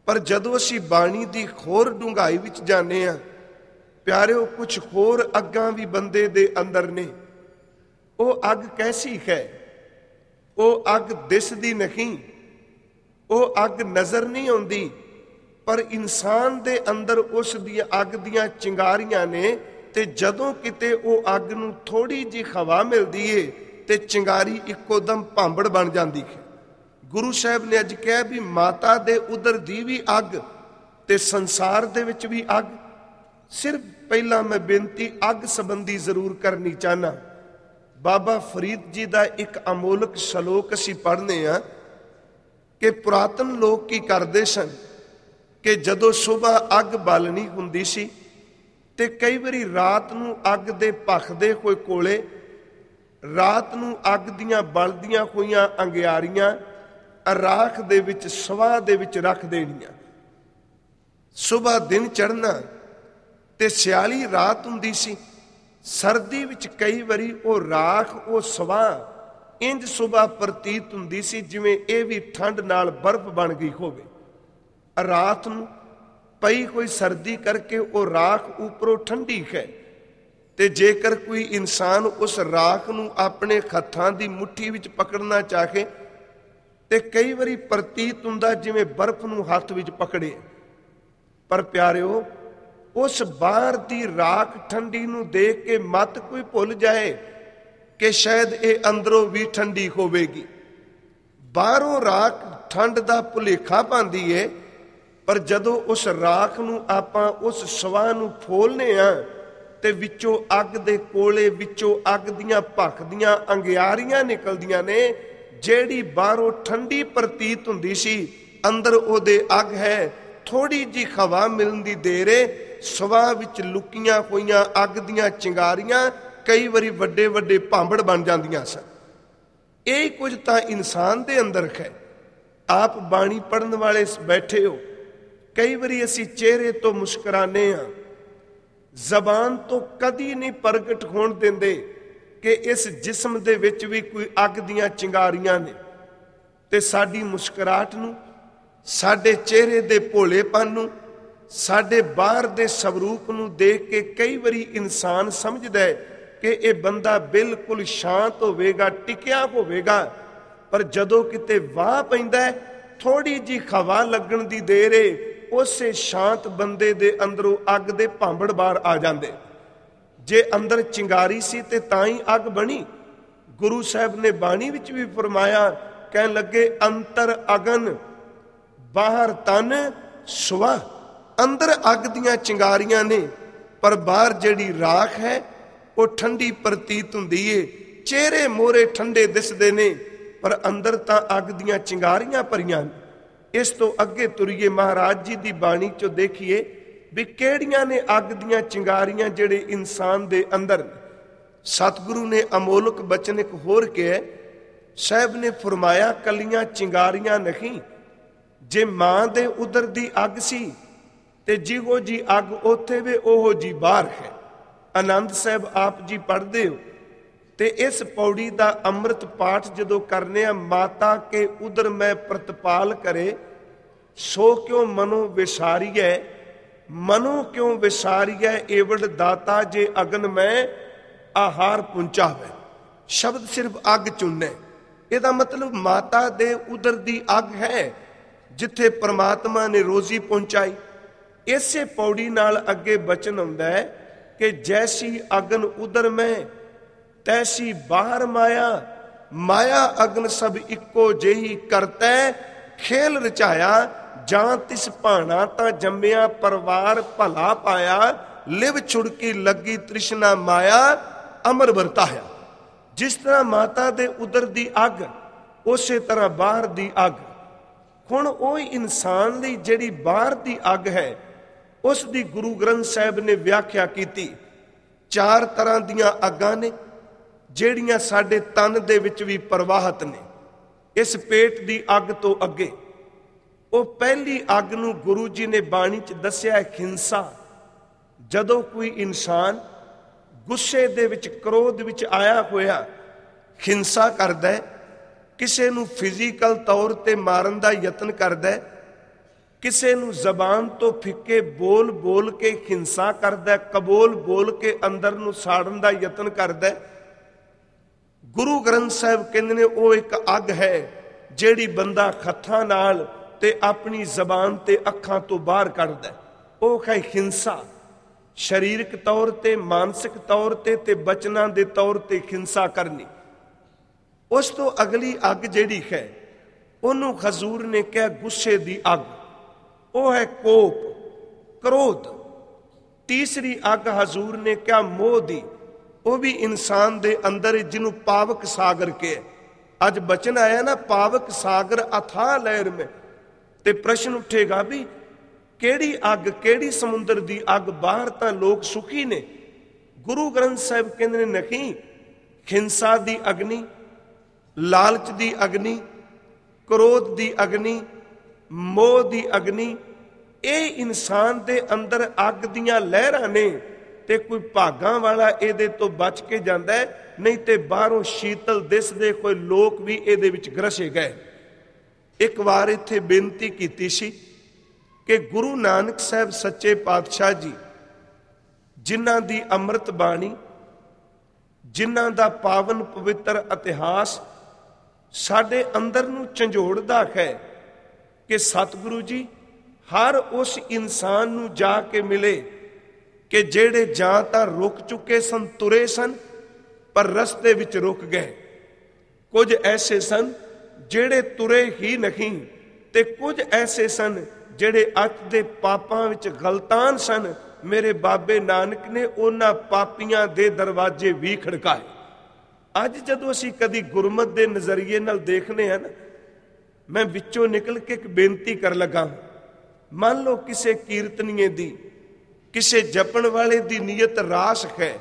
ਪਰ ਜਦੋਂ ਅਸੀਂ ਬਾਣੀ ਦੀ ਹੋਰ ਡੂੰਘਾਈ ਵਿੱਚ ਜਾਂਦੇ ਹਾਂ ਪਿਆਰਿਓ, ਕੁਝ ਹੋਰ ਅੱਗਾਂ ਵੀ ਬੰਦੇ ਦੇ ਅੰਦਰ ਨੇ। ਉਹ ਅੱਗ ਕੈਸੀ ਹੈ? ਉਹ ਅੱਗ ਦਿਸਦੀ ਨਹੀਂ, ਉਹ ਅੱਗ ਨਜ਼ਰ ਨਹੀਂ ਆਉਂਦੀ, ਪਰ ਇਨਸਾਨ ਦੇ ਅੰਦਰ ਉਸ ਦੀ ਅੱਗ ਦੀਆਂ ਚਿੰਗਾਰੀਆਂ ਨੇ। ਤੇ ਜਦੋਂ ਕਿਤੇ ਉਹ ਅੱਗ ਨੂੰ ਥੋੜੀ ਜਿਹੀ ਹਵਾ ਮਿਲਦੀ ਏ ਤੇ ਚਿੰਗਾਰੀ ਇੱਕੋ ਦਮ ਭਾਂਬੜ ਬਣ ਜਾਂਦੀ ਹੈ। ਗੁਰੂ ਸਾਹਿਬ ਨੇ ਅੱਜ ਕਿਹਾ ਵੀ ਮਾਤਾ ਦੇ ਉਦਰ ਦੀ ਵੀ ਅੱਗ ਤੇ ਸੰਸਾਰ ਦੇ ਵਿੱਚ ਵੀ ਅੱਗ। ਸਿਰਫ ਪਹਿਲਾਂ ਮੈਂ ਬੇਨਤੀ ਅੱਗ ਸੰਬੰਧੀ ਜ਼ਰੂਰ ਕਰਨੀ ਚਾਹਨਾ। ਬਾਬਾ ਫਰੀਦ ਜੀ ਦਾ ਇੱਕ ਅਮੋਲਕ ਸ਼ਲੋਕ ਅਸੀਂ ਪੜ੍ਹਨੇ ਆ ਕਿ ਪੁਰਾਤਨ ਲੋਕ ਕੀ ਕਰਦੇ ਸਨ ਕਿ ਜਦੋਂ ਸੁਬਹ ਅੱਗ ਬਾਲਣੀ ਹੁੰਦੀ ਸੀ ਤੇ ਕਈ ਵਾਰੀ ਰਾਤ ਨੂੰ ਅੱਗ ਦੇ ਭਖਦੇ ਹੋਏ ਕੋਲੇ, ਰਾਤ ਨੂੰ ਅੱਗ ਦੀਆਂ ਬਲਦੀਆਂ ਹੋਈਆਂ ਅੰਗਿਆਰੀਆਂ ਰਾਖ ਦੇ ਵਿੱਚ ਸਵਾਹ ਦੇ ਵਿੱਚ ਰੱਖ ਦੇਣੀਆਂ। ਸੁਬਹ ਦਿਨ ਚੜ੍ਹਨਾ ਤੇ ਸਿਆਲੀ ਰਾਤ ਹੁੰਦੀ ਸੀ। ਸਰਦੀ ਵਿੱਚ ਕਈ ਵਾਰੀ ਉਹ ਰਾਖ, ਉਹ ਸਵਾਹ ਇੰਜ ਸੁਬਹ ਪ੍ਰਤੀਤ ਹੁੰਦੀ ਸੀ ਜਿਵੇਂ ਇਹ ਵੀ ਠੰਡ ਨਾਲ ਬਰਫ਼ ਬਣ ਗਈ ਹੋਵੇ। ਰਾਤ ਨੂੰ ਪਈ ਹੋਈ ਸਰਦੀ ਕਰਕੇ ਉਹ ਰਾਖ ਉੱਪਰੋਂ ਠੰਡੀ ਹੈ ਤੇ ਜੇਕਰ ਕੋਈ ਇਨਸਾਨ ਉਸ ਰਾਖ ਨੂੰ ਆਪਣੇ ਹੱਥਾਂ ਦੀ ਮੁੱਠੀ ਵਿੱਚ ਪਕੜਨਾ ਚਾਹੇ ਤੇ ਕਈ ਵਾਰੀ ਪ੍ਰਤੀਤ ਹੁੰਦਾ ਜਿਵੇਂ ਬਰਫ਼ ਨੂੰ ਹੱਥ ਵਿੱਚ ਪਕੜੇ। ਪਰ ਪਿਆਰਿਓ, ਉਸ ਬਾਹਰ ਦੀ ਰਾਖ ਠੰਡੀ ਨੂੰ ਦੇਖ ਕੇ ਮਤ ਕੋਈ ਭੁੱਲ ਜਾਏ ਕਿ ਸ਼ਾਇਦ ਇਹ ਅੰਦਰੋਂ ਵੀ ਠੰਡੀ ਹੋਵੇਗੀ। ਬਾਹਰੋਂ ਰਾਖ ਠੰਡ ਦਾ ਭੁਲੇਖਾ ਪਾਉਂਦੀ ਏ, ਪਰ ਜਦੋਂ ਉਸ ਰਾਖ ਨੂੰ ਆਪਾਂ ਉਸ ਸਵਾਹ ਨੂੰ ਫੋਲਨੇ ਆ ਤੇ ਵਿੱਚੋਂ ਅੱਗ ਦੇ ਕੋਲੇ, ਵਿੱਚੋਂ ਅੱਗ ਦੀਆਂ ਭਖਦੀਆਂ ਅੰਗਿਆਰੀਆਂ ਨਿਕਲਦੀਆਂ ਨੇ। ਜਿਹੜੀ ਬਾਹਰੋਂ ਠੰਡੀ ਪ੍ਰਤੀਤ ਹੁੰਦੀ ਸੀ, ਅੰਦਰ ਉਹਦੇ ਅੱਗ ਹੈ। ਥੋੜੀ ਜਿਹੀ ਹਵਾ ਮਿਲਣ ਦੀ ਦੇਰ ਏ, ਸਵਾਹ ਵਿੱਚ ਲੁਕੀਆਂ ਹੋਈਆਂ ਅੱਗ ਦੀਆਂ ਚਿੰਗਾਰੀਆਂ ਕਈ ਵਾਰੀ ਵੱਡੇ ਵੱਡੇ ਭਾਂਬੜ ਬਣ ਜਾਂਦੀਆਂ ਸਨ। ਇਹ ਕੁਝ ਤਾਂ ਇਨਸਾਨ ਦੇ ਅੰਦਰ ਹੈ। ਆਪ ਬਾਣੀ ਪੜ੍ਹਨ ਵਾਲੇ ਬੈਠੇ ਹੋ, ਕਈ ਵਾਰੀ ਅਸੀਂ ਚਿਹਰੇ ਤੋਂ ਮੁਸਕਰਾਨੇ ਆ, ਜ਼ਬਾਨ ਤੋਂ ਕਦੀ ਨਹੀਂ ਪ੍ਰਗਟ ਹੋਣ ਦਿੰਦੇ ਕਿ ਇਸ ਜਿਸਮ ਦੇ ਵਿੱਚ ਵੀ ਕੋਈ ਅੱਗ ਦੀਆਂ ਚਿੰਗਾਰੀਆਂ ਨੇ। ਤੇ ਸਾਡੀ ਮੁਸਕਰਾਹਟ ਨੂੰ, ਸਾਡੇ ਚਿਹਰੇ ਦੇ ਭੋਲੇਪਨ ਨੂੰ, ਸਾਡੇ ਬਾਹਰ ਦੇ ਸਵਰੂਪ ਨੂੰ ਦੇਖ ਕੇ ਕਈ ਵਾਰੀ ਇਨਸਾਨ ਸਮਝਦਾ ਹੈ ਕਿ ਇਹ ਬੰਦਾ ਬਿਲਕੁਲ ਸ਼ਾਂਤ ਹੋਵੇਗਾ, ਟਿਕਿਆ ਹੋਵੇਗਾ। ਪਰ ਜਦੋਂ ਕਿਤੇ ਵਾਹ ਪੈਂਦਾ ਹੈ, ਥੋੜੀ ਜਿਹੀ ਹਵਾ ਲੱਗਣ ਦੀ ਦੇਰ ਏ, ਉਸੇ ਸ਼ਾਂਤ ਬੰਦੇ ਦੇ ਅੰਦਰੋਂ ਅੱਗ ਦੇ ਭਾਂਬੜ ਬਾਹਰ ਆ ਜਾਂਦੇ। ਜੇ ਅੰਦਰ ਚਿੰਗਾਰੀ ਸੀ ਤੇ ਤਾਂ ਹੀ ਅੱਗ ਬਣੀ। ਗੁਰੂ ਸਾਹਿਬ ਨੇ ਬਾਣੀ ਵਿੱਚ ਵੀ ਫਰਮਾਇਆ, ਕਹਿਣ ਲੱਗੇ ਅੰਤਰ ਅਗਨ ਬਾਹਰ ਤਨ ਸੁਆਹ। ਅੰਦਰ ਅੱਗ ਦੀਆਂ ਚਿੰਗਾਰੀਆਂ ਨੇ, ਪਰ ਬਾਹਰ ਜਿਹੜੀ ਰਾਖ ਹੈ ਉਹ ਠੰਡੀ ਪ੍ਰਤੀਤ ਹੁੰਦੀ ਏ। ਚਿਹਰੇ ਮੋਹਰੇ ਠੰਡੇ ਦਿਸਦੇ ਨੇ, ਪਰ ਅੰਦਰ ਤਾਂ ਅੱਗ ਦੀਆਂ ਚਿੰਗਾਰੀਆਂ ਭਰੀਆਂ ਨੇ। ਇਸ ਤੋਂ ਅੱਗੇ ਤੁਰੀਏ, ਮਹਾਰਾਜ ਜੀ ਦੀ ਬਾਣੀ ਚੋਂ ਦੇਖੀਏ ਵੀ ਕਿਹੜੀਆਂ ਨੇ ਅੱਗ ਦੀਆਂ ਚਿੰਗਾਰੀਆਂ ਜਿਹੜੇ ਇਨਸਾਨ ਦੇ ਅੰਦਰ ਨੇ। ਸਤਿਗੁਰੂ ਨੇ ਅਮੋਲਕ ਬਚਨ ਇੱਕ ਹੋਰ ਕਿਹਾ। ਸਾਹਿਬ ਨੇ ਫਰਮਾਇਆ, ਕੱਲੀਆਂ ਚਿੰਗਾਰੀਆਂ ਨਹੀਂ, ਜੇ ਮਾਂ ਦੇ ਉਦਰ ਦੀ ਅੱਗ ਸੀ ਤੇ ਜਿਹੋ ਜੀ ਅੱਗ ਉੱਥੇ ਵੇ ਉਹੋ ਜੀ ਬਾਹਰ ਹੈ। ਆਨੰਦ ਸਾਹਿਬ ਆਪ ਜੀ ਪੜ੍ਹਦੇ ਹੋ ਤੇ ਇਸ ਪੌੜੀ ਦਾ ਅੰਮ੍ਰਿਤ ਪਾਠ ਜਦੋਂ ਕਰਨੇ ਆ, ਮਾਤਾ ਕੇ ਉਦਰ ਮੈਂ ਪ੍ਰਤਪਾਲ ਕਰੇ, ਸੋ ਕਿਉਂ ਮਨੋ ਵਿਸਾਰੀਐ, ਮਨੋ ਕਿਉਂ ਵਿਸਾਰੀਐ, ਏਵੜ ਦਾਤਾ ਜੇ ਅਗਨ ਮੈਂ ਆਹਾਰ ਪੁੰਚਾਵੇ। ਸ਼ਬਦ ਸਿਰਫ ਅੱਗ ਚੁਣਨੇ, ਇਹਦਾ ਮਤਲਬ ਮਾਤਾ ਦੇ ਉਦਰ ਦੀ ਅੱਗ ਹੈ ਜਿੱਥੇ ਪ੍ਰਮਾਤਮਾ ਨੇ ਰੋਜ਼ੀ ਪਹੁੰਚਾਈ। ਇਸੇ ਪੌੜੀ ਨਾਲ ਅੱਗੇ ਬਚਨ ਆਉਂਦਾ ਹੈ ਕਿ ਜੈਸੀ ਅਗਨ ਉਦਰ ਮੈਂ ਤੈਸੀ ਬਾਹਰ ਮਾਇਆ, ਮਾਇਆ ਅਗਨ ਸਭ ਇੱਕੋ ਜਿਹੀ ਕਰਤੈ, ਖੇਲ ਰਚਾਇਆ ਜਾਂ ਤਿਸ ਭਾਣਾ ਤਾਂ ਜੰਮਿਆ, ਪਰਿਵਾਰ ਭਲਾ ਪਾਇਆ, ਲਿਵ ਛੁੜਕੀ ਲੱਗੀ ਤ੍ਰਿਸ਼ਨਾ ਮਾਇਆ, ਅਮਰ ਵਰਤਾਇਆ। ਜਿਸ ਤਰ੍ਹਾਂ ਮਾਤਾ ਦੇ ਉਦਰ ਦੀ ਅੱਗ, ਉਸੇ ਤਰ੍ਹਾਂ ਬਾਹਰ ਦੀ ਅੱਗ। ਹੁਣ ਉਹ ਇਨਸਾਨ ਲਈ ਜਿਹੜੀ ਬਾਹਰ ਦੀ ਅੱਗ ਹੈ, ਉਸ ਦੀ ਗੁਰੂ ਗ੍ਰੰਥ ਸਾਹਿਬ ਨੇ ਵਿਆਖਿਆ ਕੀਤੀ। 4 ਤਰ੍ਹਾਂ ਦੀਆਂ ਅੱਗਾਂ ਨੇ ਜਿਹੜੀਆਂ ਸਾਡੇ ਤਨ ਦੇ ਵਿੱਚ ਵੀ ਪ੍ਰਵਾਹਿਤ ਨੇ। ਇਸ ਪੇਟ ਦੀ ਅੱਗ ਤੋਂ ਅੱਗੇ ਉਹ ਪਹਿਲੀ ਅੱਗ ਨੂੰ ਗੁਰੂ ਜੀ ਨੇ ਬਾਣੀ 'ਚ ਦੱਸਿਆ, ਹਿੰਸਾ। ਜਦੋਂ ਕੋਈ ਇਨਸਾਨ ਗੁੱਸੇ ਦੇ ਵਿੱਚ, ਕ੍ਰੋਧ ਵਿੱਚ ਆਇਆ ਹੋਇਆ ਹਿੰਸਾ ਕਰਦਾ ਹੈ, ਕਿਸੇ ਨੂੰ ਫਿਜ਼ੀਕਲ ਤੌਰ ਤੇ ਮਾਰਨ ਦਾ ਯਤਨ ਕਰਦਾ ਹੈ, ਕਿਸੇ ਨੂੰ ਜ਼ਬਾਨ ਤੋਂ ਫਿੱਕੇ ਬੋਲ ਬੋਲ ਕੇ ਹਿੰਸਾ ਕਰਦਾ, ਕਬੋਲ ਬੋਲ ਕੇ ਅੰਦਰ ਨੂੰ ਸਾੜਨ ਦਾ ਯਤਨ ਕਰਦਾ। ਗੁਰੂ ਗ੍ਰੰਥ ਸਾਹਿਬ ਕਹਿੰਦੇ ਨੇ ਉਹ ਇੱਕ ਅੱਗ ਹੈ ਜਿਹੜੀ ਬੰਦਾ ਹੱਥਾਂ ਨਾਲ ਤੇ ਆਪਣੀ ਜ਼ਬਾਨ ਤੇ ਅੱਖਾਂ ਤੋਂ ਬਾਹਰ ਕੱਢਦਾ। ਉਹ ਹੈ ਹਿੰਸਾ, ਸਰੀਰਕ ਤੌਰ ਤੇ, ਮਾਨਸਿਕ ਤੌਰ ਤੇ ਬਚਨਾਂ ਦੇ ਤੌਰ ਤੇ ਹਿੰਸਾ ਕਰਨੀ। ਉਸ ਤੋਂ ਅਗਲੀ ਅੱਗ ਜਿਹੜੀ ਹੈ ਉਹਨੂੰ ਹਜ਼ੂਰ ਨੇ ਕਿਹਾ ਗੁੱਸੇ ਦੀ ਅੱਗ, ਉਹ ਹੈ ਕੋਪ, ਕ੍ਰੋਧ। ਤੀਸਰੀ ਅੱਗ ਹਜ਼ੂਰ ਨੇ ਕਿਹਾ ਮੋਹ ਦੀ, ਉਹ ਵੀ ਇਨਸਾਨ ਦੇ ਅੰਦਰ, ਜਿਹਨੂੰ ਪਾਵਕ ਸਾਗਰ ਕਿਹਾ। ਅੱਜ ਬਚਨ ਆਇਆ ਨਾ, ਪਾਵਕ ਸਾਗਰ ਅਥਾਹ ਲਹਿਰ ਮੇਂ, ਤੇ ਪ੍ਰਸ਼ਨ ਉੱਠੇਗਾ ਵੀ ਕਿਹੜੀ ਅੱਗ, ਕਿਹੜੀ ਸਮੁੰਦਰ ਦੀ ਅੱਗ? ਬਾਹਰ ਤਾਂ ਲੋਕ ਸੁਖੀ ਨੇ। ਗੁਰੂ ਗ੍ਰੰਥ ਸਾਹਿਬ ਕਹਿੰਦੇ ਨੇ ਨਹੀਂ, ਹਿੰਸਾ ਦੀ ਅਗਨੀ, ਲਾਲਚ ਦੀ ਅਗਨੀ, ਕ੍ਰੋਧ ਦੀ ਅਗਨੀ, ਮੋਹ ਦੀ ਅਗਨੀ, ਇਹ ਇਨਸਾਨ ਦੇ ਅੰਦਰ ਅੱਗ ਦੀਆਂ ਲਹਿਰਾਂ ਨੇ। ਤੇ ਕੋਈ ਭਾਗਾਂ ਵਾਲਾ ਇਹਦੇ ਤੋਂ ਬਚ ਕੇ ਜਾਂਦਾ ਹੈ, ਨਹੀਂ ਤੇ ਬਾਹਰੋਂ ਸ਼ੀਤਲ ਦਿਸਦੇ ਕੋਈ ਲੋਕ ਵੀ ਇਹਦੇ ਵਿੱਚ ਗਰਸੇ ਗਏ। ਇੱਕ ਵਾਰ ਇੱਥੇ ਬੇਨਤੀ ਕੀਤੀ ਸੀ ਕਿ ਗੁਰੂ ਨਾਨਕ ਸਾਹਿਬ ਸੱਚੇ ਪਾਤਸ਼ਾਹ ਜੀ, ਜਿਨ੍ਹਾਂ ਦੀ ਅੰਮ੍ਰਿਤ ਬਾਣੀ, ਜਿਨ੍ਹਾਂ ਦਾ ਪਾਵਨ ਪਵਿੱਤਰ ਇਤਿਹਾਸ ਸਾਡੇ ਅੰਦਰ ਨੂੰ ਝੰਜੋੜਦਾ ਹੈ ਕਿ ਸਤਿਗੁਰੂ ਜੀ ਹਰ ਉਸ ਇਨਸਾਨ ਨੂੰ ਜਾ ਕੇ ਮਿਲੇ ਕਿ ਜਿਹੜੇ ਜਾਂ ਤਾਂ ਰੁਕ ਚੁੱਕੇ ਸਨ, ਤੁਰੇ ਸਨ, ਪਰ ਰਸਤੇ ਵਿੱਚ ਰੁਕ ਗਏ। ਕੁਝ ਐਸੇ ਸਨ ਜਿਹੜੇ ਤੁਰੇ ਹੀ ਨਹੀਂ, ਤੇ ਕੁਝ ਐਸੇ ਸਨ ਜਿਹੜੇ ਅੱਜ ਦੇ ਪਾਪਾਂ ਵਿੱਚ ਗਲਤਾਨ ਸਨ। ਮੇਰੇ ਬਾਬੇ ਨਾਨਕ ਨੇ ਉਹਨਾਂ ਪਾਪੀਆਂ ਦੇ ਦਰਵਾਜ਼ੇ ਵੀ ਖੜਕਾਏ। ਅੱਜ ਜਦੋਂ ਅਸੀਂ ਕਦੀ ਗੁਰਮਤ ਦੇ ਨਜ਼ਰੀਏ ਨਾਲ ਦੇਖਦੇ ਹਾਂ ਨਾ, ਮੈਂ ਵਿੱਚੋਂ ਨਿਕਲ ਕੇ ਇੱਕ ਬੇਨਤੀ ਕਰ ਲੱਗਾ। ਮੰਨ ਲਓ ਕਿਸੇ ਕੀਰਤਨੀਏ ਦੀ, ਕਿਸੇ ਜਪਣ ਵਾਲੇ ਦੀ ਨੀਅਤ ਰਾਸ ਹੈ,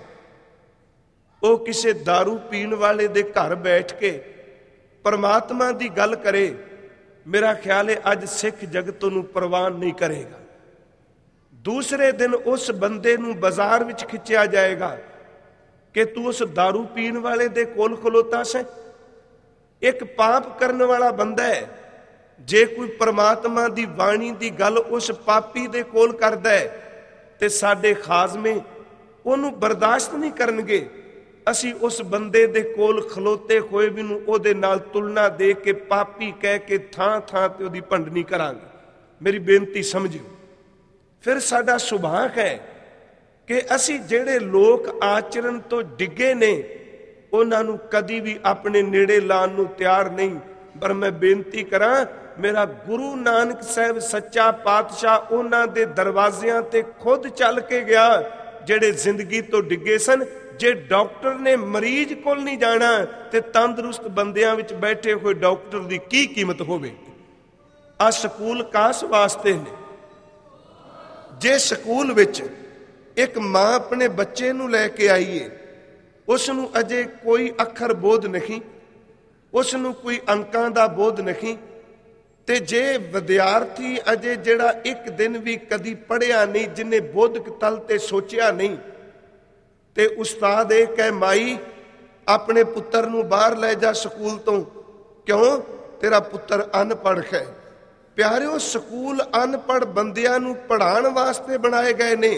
ਉਹ ਕਿਸੇ दारू ਪੀਣ ਵਾਲੇ ਦੇ ਘਰ ਬੈਠ ਕੇ ਪਰਮਾਤਮਾ ਦੀ ਗੱਲ ਕਰੇ, ਮੇਰਾ ਖਿਆਲ ਹੈ ਅੱਜ ਸਿੱਖ ਜਗਤ ਨੂੰ ਪ੍ਰਵਾਨ ਨਹੀਂ ਕਰੇਗਾ। ਦੂਸਰੇ ਦਿਨ ਉਸ ਬੰਦੇ ਨੂੰ ਬਾਜ਼ਾਰ ਵਿੱਚ ਖਿੱਚਿਆ ਜਾਏਗਾ ਕਿ ਤੂੰ ਉਸ दारू ਪੀਣ ਵਾਲੇ ਦੇ ਕੋਲ ਖਲੋਤਾ ਸੈਂ। ਇੱਕ ਪਾਪ ਕਰਨ ਵਾਲਾ ਬੰਦਾ ਹੈ, ਜੇ ਕੋਈ ਪਰਮਾਤਮਾ ਦੀ ਬਾਣੀ ਦੀ ਗੱਲ ਉਸ ਪਾਪੀ ਦੇ ਕੋਲ ਕਰਦਾ ਹੈ ਤੇ ਸਾਡੇ ਖਾਜ਼ਮੇ ਉਹਨੂੰ ਬਰਦਾਸ਼ਤ ਨਹੀਂ ਕਰਨਗੇ। ਅਸੀਂ ਉਸ ਬੰਦੇ ਦੇ ਕੋਲ ਖਲੋਤੇ ਹੋਏ ਵੀ ਨੂੰ ਉਹਦੇ ਨਾਲ ਤੁਲਨਾ ਦੇ ਕੇ ਪਾਪੀ ਕਹਿ ਕੇ ਥਾਂ ਥਾਂ ਤੇ ਉਹਦੀ ਭੰਡਣੀ ਕਰਾਂਗੇ। ਮੇਰੀ ਬੇਨਤੀ ਸਮਝਿਓ। ਫਿਰ ਸਾਡਾ ਸੁਭਾਅ ਹੈ ਕਿ ਅਸੀਂ ਜਿਹੜੇ ਲੋਕ ਆਚਰਨ ਤੋਂ ਡਿੱਗੇ ਨੇ ਉਹਨਾਂ ਨੂੰ ਕਦੀ ਵੀ ਆਪਣੇ ਨੇੜੇ ਲਾਉਣ ਨੂੰ ਤਿਆਰ ਨਹੀਂ। ਪਰ ਮੈਂ ਬੇਨਤੀ ਕਰਾਂ, ਮੇਰਾ ਗੁਰੂ ਨਾਨਕ ਸਾਹਿਬ ਸੱਚਾ ਪਾਤਸ਼ਾਹ ਉਹਨਾਂ ਦੇ ਦਰਵਾਜ਼ਿਆਂ ਤੇ ਖੁਦ ਚੱਲ ਕੇ ਗਿਆ ਜਿਹੜੇ ਜ਼ਿੰਦਗੀ ਤੋਂ ਡਿੱਗੇ ਸਨ। ਜੇ ਡਾਕਟਰ ਨੇ ਮਰੀਜ਼ ਕੋਲ ਨਹੀਂ ਜਾਣਾ ਤੇ ਤੰਦਰੁਸਤ ਬੰਦਿਆਂ ਵਿੱਚ ਬੈਠੇ ਹੋਏ ਡਾਕਟਰ ਦੀ ਕੀ ਕੀਮਤ ਹੋਵੇ? ਆ ਸਕੂਲ ਕਾਸ ਵਾਸਤੇ ਨੇ। ਜੇ ਸਕੂਲ ਵਿੱਚ ਇੱਕ ਮਾਂ ਆਪਣੇ ਬੱਚੇ ਨੂੰ ਲੈ ਕੇ ਆਈਏ, ਉਸ ਨੂੰ ਅਜੇ ਕੋਈ ਅੱਖਰ ਬੋਧ ਨਹੀਂ, ਉਸ ਨੂੰ ਕੋਈ ਅੰਕਾਂ ਦਾ ਬੋਧ ਨਹੀਂ, ਤੇ ਜੇ ਵਿਦਿਆਰਥੀ ਅਜੇ ਜਿਹੜਾ ਇੱਕ ਦਿਨ ਵੀ ਕਦੀ ਪੜ੍ਹਿਆ ਨਹੀਂ, ਜਿਹਨੇ ਬੋਧਕ ਤਲ ਤੇ ਸੋਚਿਆ ਨਹੀਂ, ਤੇ ਉਸਤਾਦ ਇਹ ਕਹੇ ਮਾਈ ਆਪਣੇ ਪੁੱਤਰ ਨੂੰ ਬਾਹਰ ਲੈ ਜਾ ਸਕੂਲ ਤੋਂ, ਕਿਉਂ? ਤੇਰਾ ਪੁੱਤਰ ਅਨਪੜ੍ਹ ਹੈ। ਪਿਆਰਿਓ, ਸਕੂਲ ਅਨਪੜ੍ਹ ਬੰਦਿਆਂ ਨੂੰ ਪੜ੍ਹਾਉਣ ਵਾਸਤੇ ਬਣਾਏ ਗਏ ਨੇ।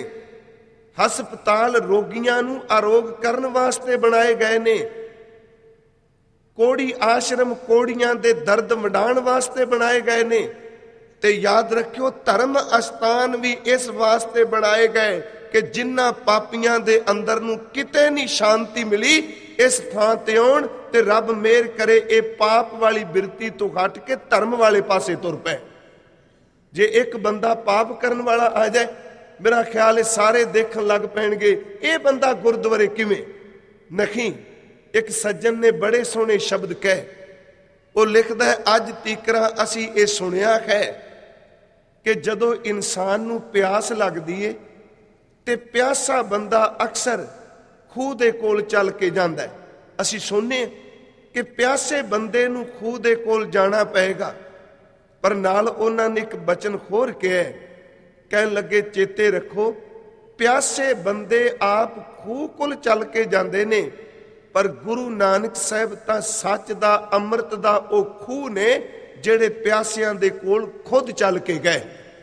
ਹਸਪਤਾਲ ਰੋਗੀਆਂ ਨੂੰ ਆਰੋਗ ਕਰਨ ਵਾਸਤੇ ਬਣਾਏ ਗਏ ਨੇ। ਕੋੜੀ ਆਸ਼ਰਮ ਕੋੜੀਆਂ ਦੇ ਦਰਦ ਵੰਡਾਉਣ ਵਾਸਤੇ ਬਣਾਏ ਗਏ ਨੇ। ਤੇ ਯਾਦ ਰੱਖਿਓ, ਧਰਮ ਅਸਥਾਨ ਵੀ ਇਸ ਵਾਸਤੇ ਬਣਾਏ ਗਏ ਕਿ ਜਿਨ੍ਹਾਂ ਪਾਪੀਆਂ ਦੇ ਅੰਦਰ ਨੂੰ ਕਿਤੇ ਨਹੀਂ ਸ਼ਾਂਤੀ ਮਿਲੀ, ਇਸ ਥਾਂ ਤੇ ਆਉਣ ਤੇ ਰੱਬ ਮਿਹਰ ਕਰੇ ਇਹ ਪਾਪ ਵਾਲੀ ਬਿਰਤੀ ਤੋਂ ਹਟ ਕੇ ਧਰਮ ਵਾਲੇ ਪਾਸੇ ਤੁਰ ਪਏ। ਜੇ ਇੱਕ ਬੰਦਾ ਪਾਪ ਕਰਨ ਵਾਲਾ ਆ ਜਾਏ, ਮੇਰਾ ਖਿਆਲ ਹੈ ਸਾਰੇ ਦੇਖਣ ਲੱਗ ਪੈਣਗੇ ਇਹ ਬੰਦਾ ਗੁਰਦੁਆਰੇ ਕਿਵੇਂ ਨਹੀਂ। ਇੱਕ ਸੱਜਣ ਨੇ ਬੜੇ ਸੋਹਣੇ ਸ਼ਬਦ ਕਹੇ, ਉਹ ਲਿਖਦਾ ਹੈ, ਅੱਜ ਤੀਕਰਾਂ ਅਸੀਂ ਇਹ ਸੁਣਿਆ ਹੈ ਕਿ ਜਦੋਂ ਇਨਸਾਨ ਨੂੰ ਪਿਆਸ ਲੱਗਦੀ ਏ ਤੇ ਪਿਆਸਾ ਬੰਦਾ ਅਕਸਰ ਖੂਹ ਦੇ ਕੋਲ ਚੱਲ ਕੇ ਜਾਂਦਾ ਹੈ। ਅਸੀਂ ਸੁਣਨੇ ਕਿ ਪਿਆਸੇ ਬੰਦੇ ਨੂੰ ਖੂਹ ਦੇ ਕੋਲ ਜਾਣਾ ਪਏਗਾ। ਪਰ ਨਾਲ ਉਹਨਾਂ ਨੇ ਇੱਕ ਬਚਨ ਹੋਰ ਕਿਹਾ, ਕਹਿਣ ਲੱਗੇ ਚੇਤੇ ਰੱਖੋ, ਪਿਆਸੇ ਬੰਦੇ ਆਪ ਖੂਹ ਕੋਲ ਚੱਲ ਕੇ ਜਾਂਦੇ ਨੇ, ਪਰ ਗੁਰੂ ਨਾਨਕ ਸਾਹਿਬ ਤਾਂ ਸੱਚ ਦਾ, ਅੰਮ੍ਰਿਤ ਦਾ ਉਹ ਖੂਹ ਨੇ ਜਿਹੜੇ ਪਿਆਸਿਆਂ ਦੇ ਕੋਲ ਖੁਦ ਚੱਲ ਕੇ ਗਏ।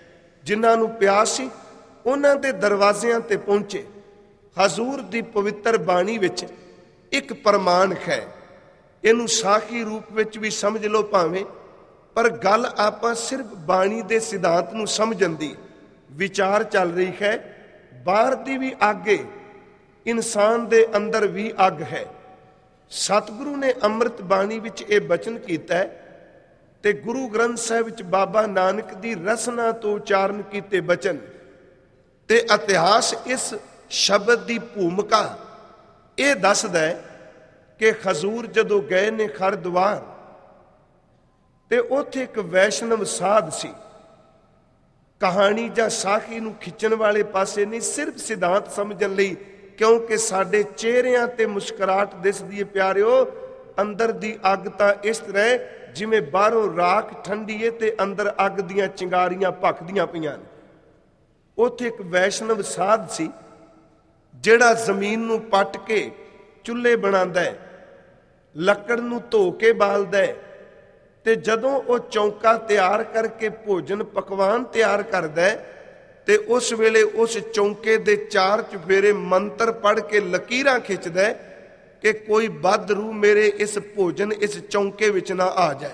ਜਿਨ੍ਹਾਂ ਨੂੰ ਪਿਆਸ ਸੀ ਉਹਨਾਂ ਦੇ ਦਰਵਾਜ਼ਿਆਂ ਤੇ ਪਹੁੰਚੇ। ਹਜ਼ੂਰ ਦੀ ਪਵਿੱਤਰ ਬਾਣੀ ਵਿੱਚ ਇੱਕ ਪ੍ਰਮਾਣ ਹੈ, ਇਹਨੂੰ ਸਾਖੀ ਰੂਪ ਵਿੱਚ ਵੀ ਸਮਝ ਲਓ ਭਾਵੇਂ, ਪਰ ਗੱਲ ਆਪਾਂ ਸਿਰਫ ਬਾਣੀ ਦੇ ਸਿਧਾਂਤ ਨੂੰ ਸਮਝਣ ਦੀ ਵਿਚਾਰ ਚੱਲ ਰਹੀ ਹੈ। ਬਾਹਰ ਦੀ ਵੀ ਅੱਗ ਹੈ, ਇਨਸਾਨ ਦੇ ਅੰਦਰ ਵੀ ਅੱਗ ਹੈ। ਸਤਿਗੁਰੂ ਨੇ ਅੰਮ੍ਰਿਤ ਬਾਣੀ ਵਿੱਚ ਇਹ ਬਚਨ ਕੀਤਾ ਹੈ ਤੇ ਗੁਰੂ ਗ੍ਰੰਥ ਸਾਹਿਬ ਵਿੱਚ ਬਾਬਾ ਨਾਨਕ ਦੀ ਰਸਨਾ ਤੋਂ ਉਚਾਰਨ ਕੀਤੇ ਬਚਨ ਤੇ ਇਤਿਹਾਸ ਇਸ ਸ਼ਬਦ ਦੀ ਭੂਮਿਕਾ ਇਹ ਦੱਸਦਾ ਹੈ ਕਿ ਹਜ਼ੂਰ ਜਦੋਂ ਗਏ ਨੇ ਹਰਿਦੁਆਰ ਤੇ ਉੱਥੇ ਇੱਕ ਵੈਸ਼ਨਵ ਸਾਧ ਸੀ। ਕਹਾਣੀ ਜਾਂ ਸਾਖੀ ਨੂੰ ਖਿੱਚਣ ਵਾਲੇ ਪਾਸੇ ਨਹੀਂ, ਸਿਰਫ ਸਿਧਾਂਤ ਸਮਝਣ ਲਈ, ਕਿਉਂਕਿ ਸਾਡੇ ਚਿਹਰਿਆਂ ਤੇ ਮੁਸਕਰਾਹਟ ਦਿਸਦੀ ਹੈ ਪਿਆਰਿਓ। ਅੰਦਰ ਦੀ ਅੱਗ ਤਾਂ ਇਸ ਤਰ੍ਹਾਂ ਜਿਵੇਂ ਬਾਹਰੋਂ ਰਾਖ ਠੰਡੀ ਹੈ ਤੇ ਅੰਦਰ ਅੱਗ ਦੀਆਂ ਚਿੰਗਾਰੀਆਂ ਭਖਦੀਆਂ ਪਈਆਂ ਨੇ। ਉੱਥੇ ਇੱਕ ਵੈਸ਼ਨਵ ਸਾਧ ਸੀ ਜਿਹੜਾ ਜ਼ਮੀਨ ਨੂੰ ਪੱਟ ਕੇ ਚੁੱਲ੍ਹੇ ਬਣਾਉਂਦਾ ਹੈ, ਲੱਕੜ ਨੂੰ ਧੋ ਕੇ ਬਾਲਦਾ ਹੈ ਤੇ ਜਦੋਂ ਉਹ ਚੌਂਕਾ ਤਿਆਰ ਕਰਕੇ ਭੋਜਨ ਪਕਵਾਨ ਤਿਆਰ ਕਰਦਾ ਹੈ ਤੇ ਉਸ ਵੇਲੇ ਉਸ ਚੌਂਕੇ ਦੇ ਚਾਰ ਚੁਫੇਰੇ ਮੰਤਰ ਪੜ੍ਹ ਕੇ ਲਕੀਰਾਂ ਖਿੱਚਦਾ ਹੈ ਕਿ ਕੋਈ ਬਦ ਰੂਹ ਮੇਰੇ ਇਸ ਭੋਜਨ ਇਸ ਚੌਂਕੇ ਵਿੱਚ ਨਾ ਆ ਜਾਏ।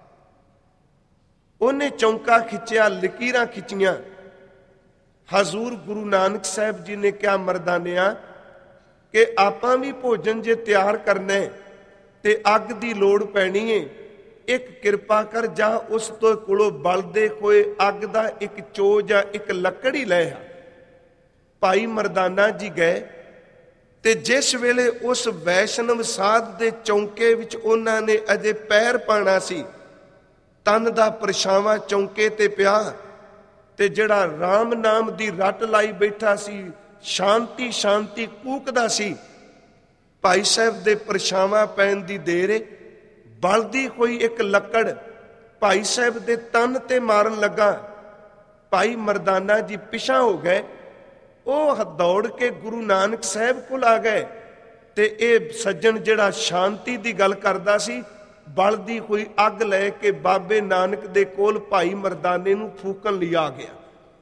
ਉਹਨੇ ਚੌਂਕਾ ਖਿੱਚਿਆ, ਲਕੀਰਾਂ ਖਿੱਚੀਆਂ। ਹਜ਼ੂਰ ਗੁਰੂ ਨਾਨਕ ਸਾਹਿਬ ਜੀ ਨੇ ਕਿਹਾ ਮਰਦਾਨਿਆਂ ਕਿ ਆਪਾਂ ਵੀ ਭੋਜਨ ਜੇ ਤਿਆਰ ਕਰਨਾ ਤੇ ਅੱਗ ਦੀ ਲੋੜ ਪੈਣੀ ਏ, ਇੱਕ ਕਿਰਪਾ ਕਰ ਜਾ ਉਸ ਤੋਂ ਕੋਲੋਂ ਬਲਦੇ ਹੋਏ ਅੱਗ ਦਾ ਇੱਕ ਚੋ ਜਾਂ ਇੱਕ ਲੱਕੜ ਹੀ ਲੈ ਆ। ਭਾਈ ਮਰਦਾਨਾ ਜੀ ਗਏ ਤੇ ਜਿਸ ਵੇਲੇ ਉਸ ਵੈਸ਼ਨਵ ਸਾਧ ਦੇ ਚੌਂਕੇ ਵਿੱਚ ਉਹਨਾਂ ਨੇ ਅਜੇ ਪੈਰ ਪਾਣਾ ਸੀ, ਤਨ ਦਾ ਪਰਛਾਵਾਂ ਚੌਂਕੇ ਤੇ ਪਿਆ ਤੇ ਜਿਹੜਾ ਰਾਮ ਨਾਮ ਦੀ ਰੱਟ ਲਾਈ ਬੈਠਾ ਸੀ, ਸ਼ਾਂਤੀ ਸ਼ਾਂਤੀ ਕੂਕਦਾ ਸੀ। ਭਾਈ ਸਾਹਿਬ ਦੇ ਪਰਛਾਵਾਂ ਪੈਣ ਦੀ ਦੇਰ ਏ, ਬਲਦੀ ਹੋਈ ਇੱਕ ਲੱਕੜ ਭਾਈ ਸਾਹਿਬ ਦੇ ਤਨ ਤੇ ਮਾਰਨ ਲੱਗਾ। ਭਾਈ ਮਰਦਾਨਾ ਜੀ ਪਿਛਾਂ ਹੋ ਗਏ, ਉਹ ਦੌੜ ਕੇ ਗੁਰੂ ਨਾਨਕ ਸਾਹਿਬ ਕੋਲ ਆ ਗਏ ਤੇ ਇਹ ਸੱਜਣ ਜਿਹੜਾ ਸ਼ਾਂਤੀ ਦੀ ਗੱਲ ਕਰਦਾ ਸੀ, ਬਲਦੀ ਹੋਈ ਅੱਗ ਲੈ ਕੇ ਬਾਬੇ ਨਾਨਕ ਦੇ ਕੋਲ ਭਾਈ ਮਰਦਾਨੇ ਨੂੰ ਫੂਕਣ ਲਈ ਆ ਗਿਆ।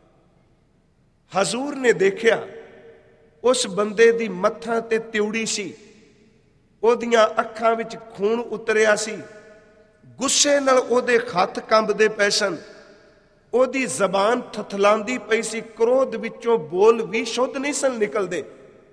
ਹਜ਼ੂਰ ਨੇ ਦੇਖਿਆ ਉਸ ਬੰਦੇ ਦੀ ਮੱਥਾਂ ਤੇ ਤਿਉੜੀ ਸੀ, ਉਹਦੀਆਂ ਅੱਖਾਂ ਵਿੱਚ ਖੂਨ ਉਤਰਿਆ ਸੀ, ਗੁੱਸੇ ਨਾਲ ਉਹਦੇ ਹੱਥ ਕੰਬਦੇ ਪਏ ਸਨ, ਉਹਦੀ ਜ਼ਬਾਨ ਥਥਲਾਂਦੀ ਪਈ ਸੀ, ਕ੍ਰੋਧ ਵਿੱਚੋਂ ਬੋਲ ਵੀ ਸ਼ੁੱਧ ਨਹੀਂ ਸਨ ਨਿਕਲਦੇ।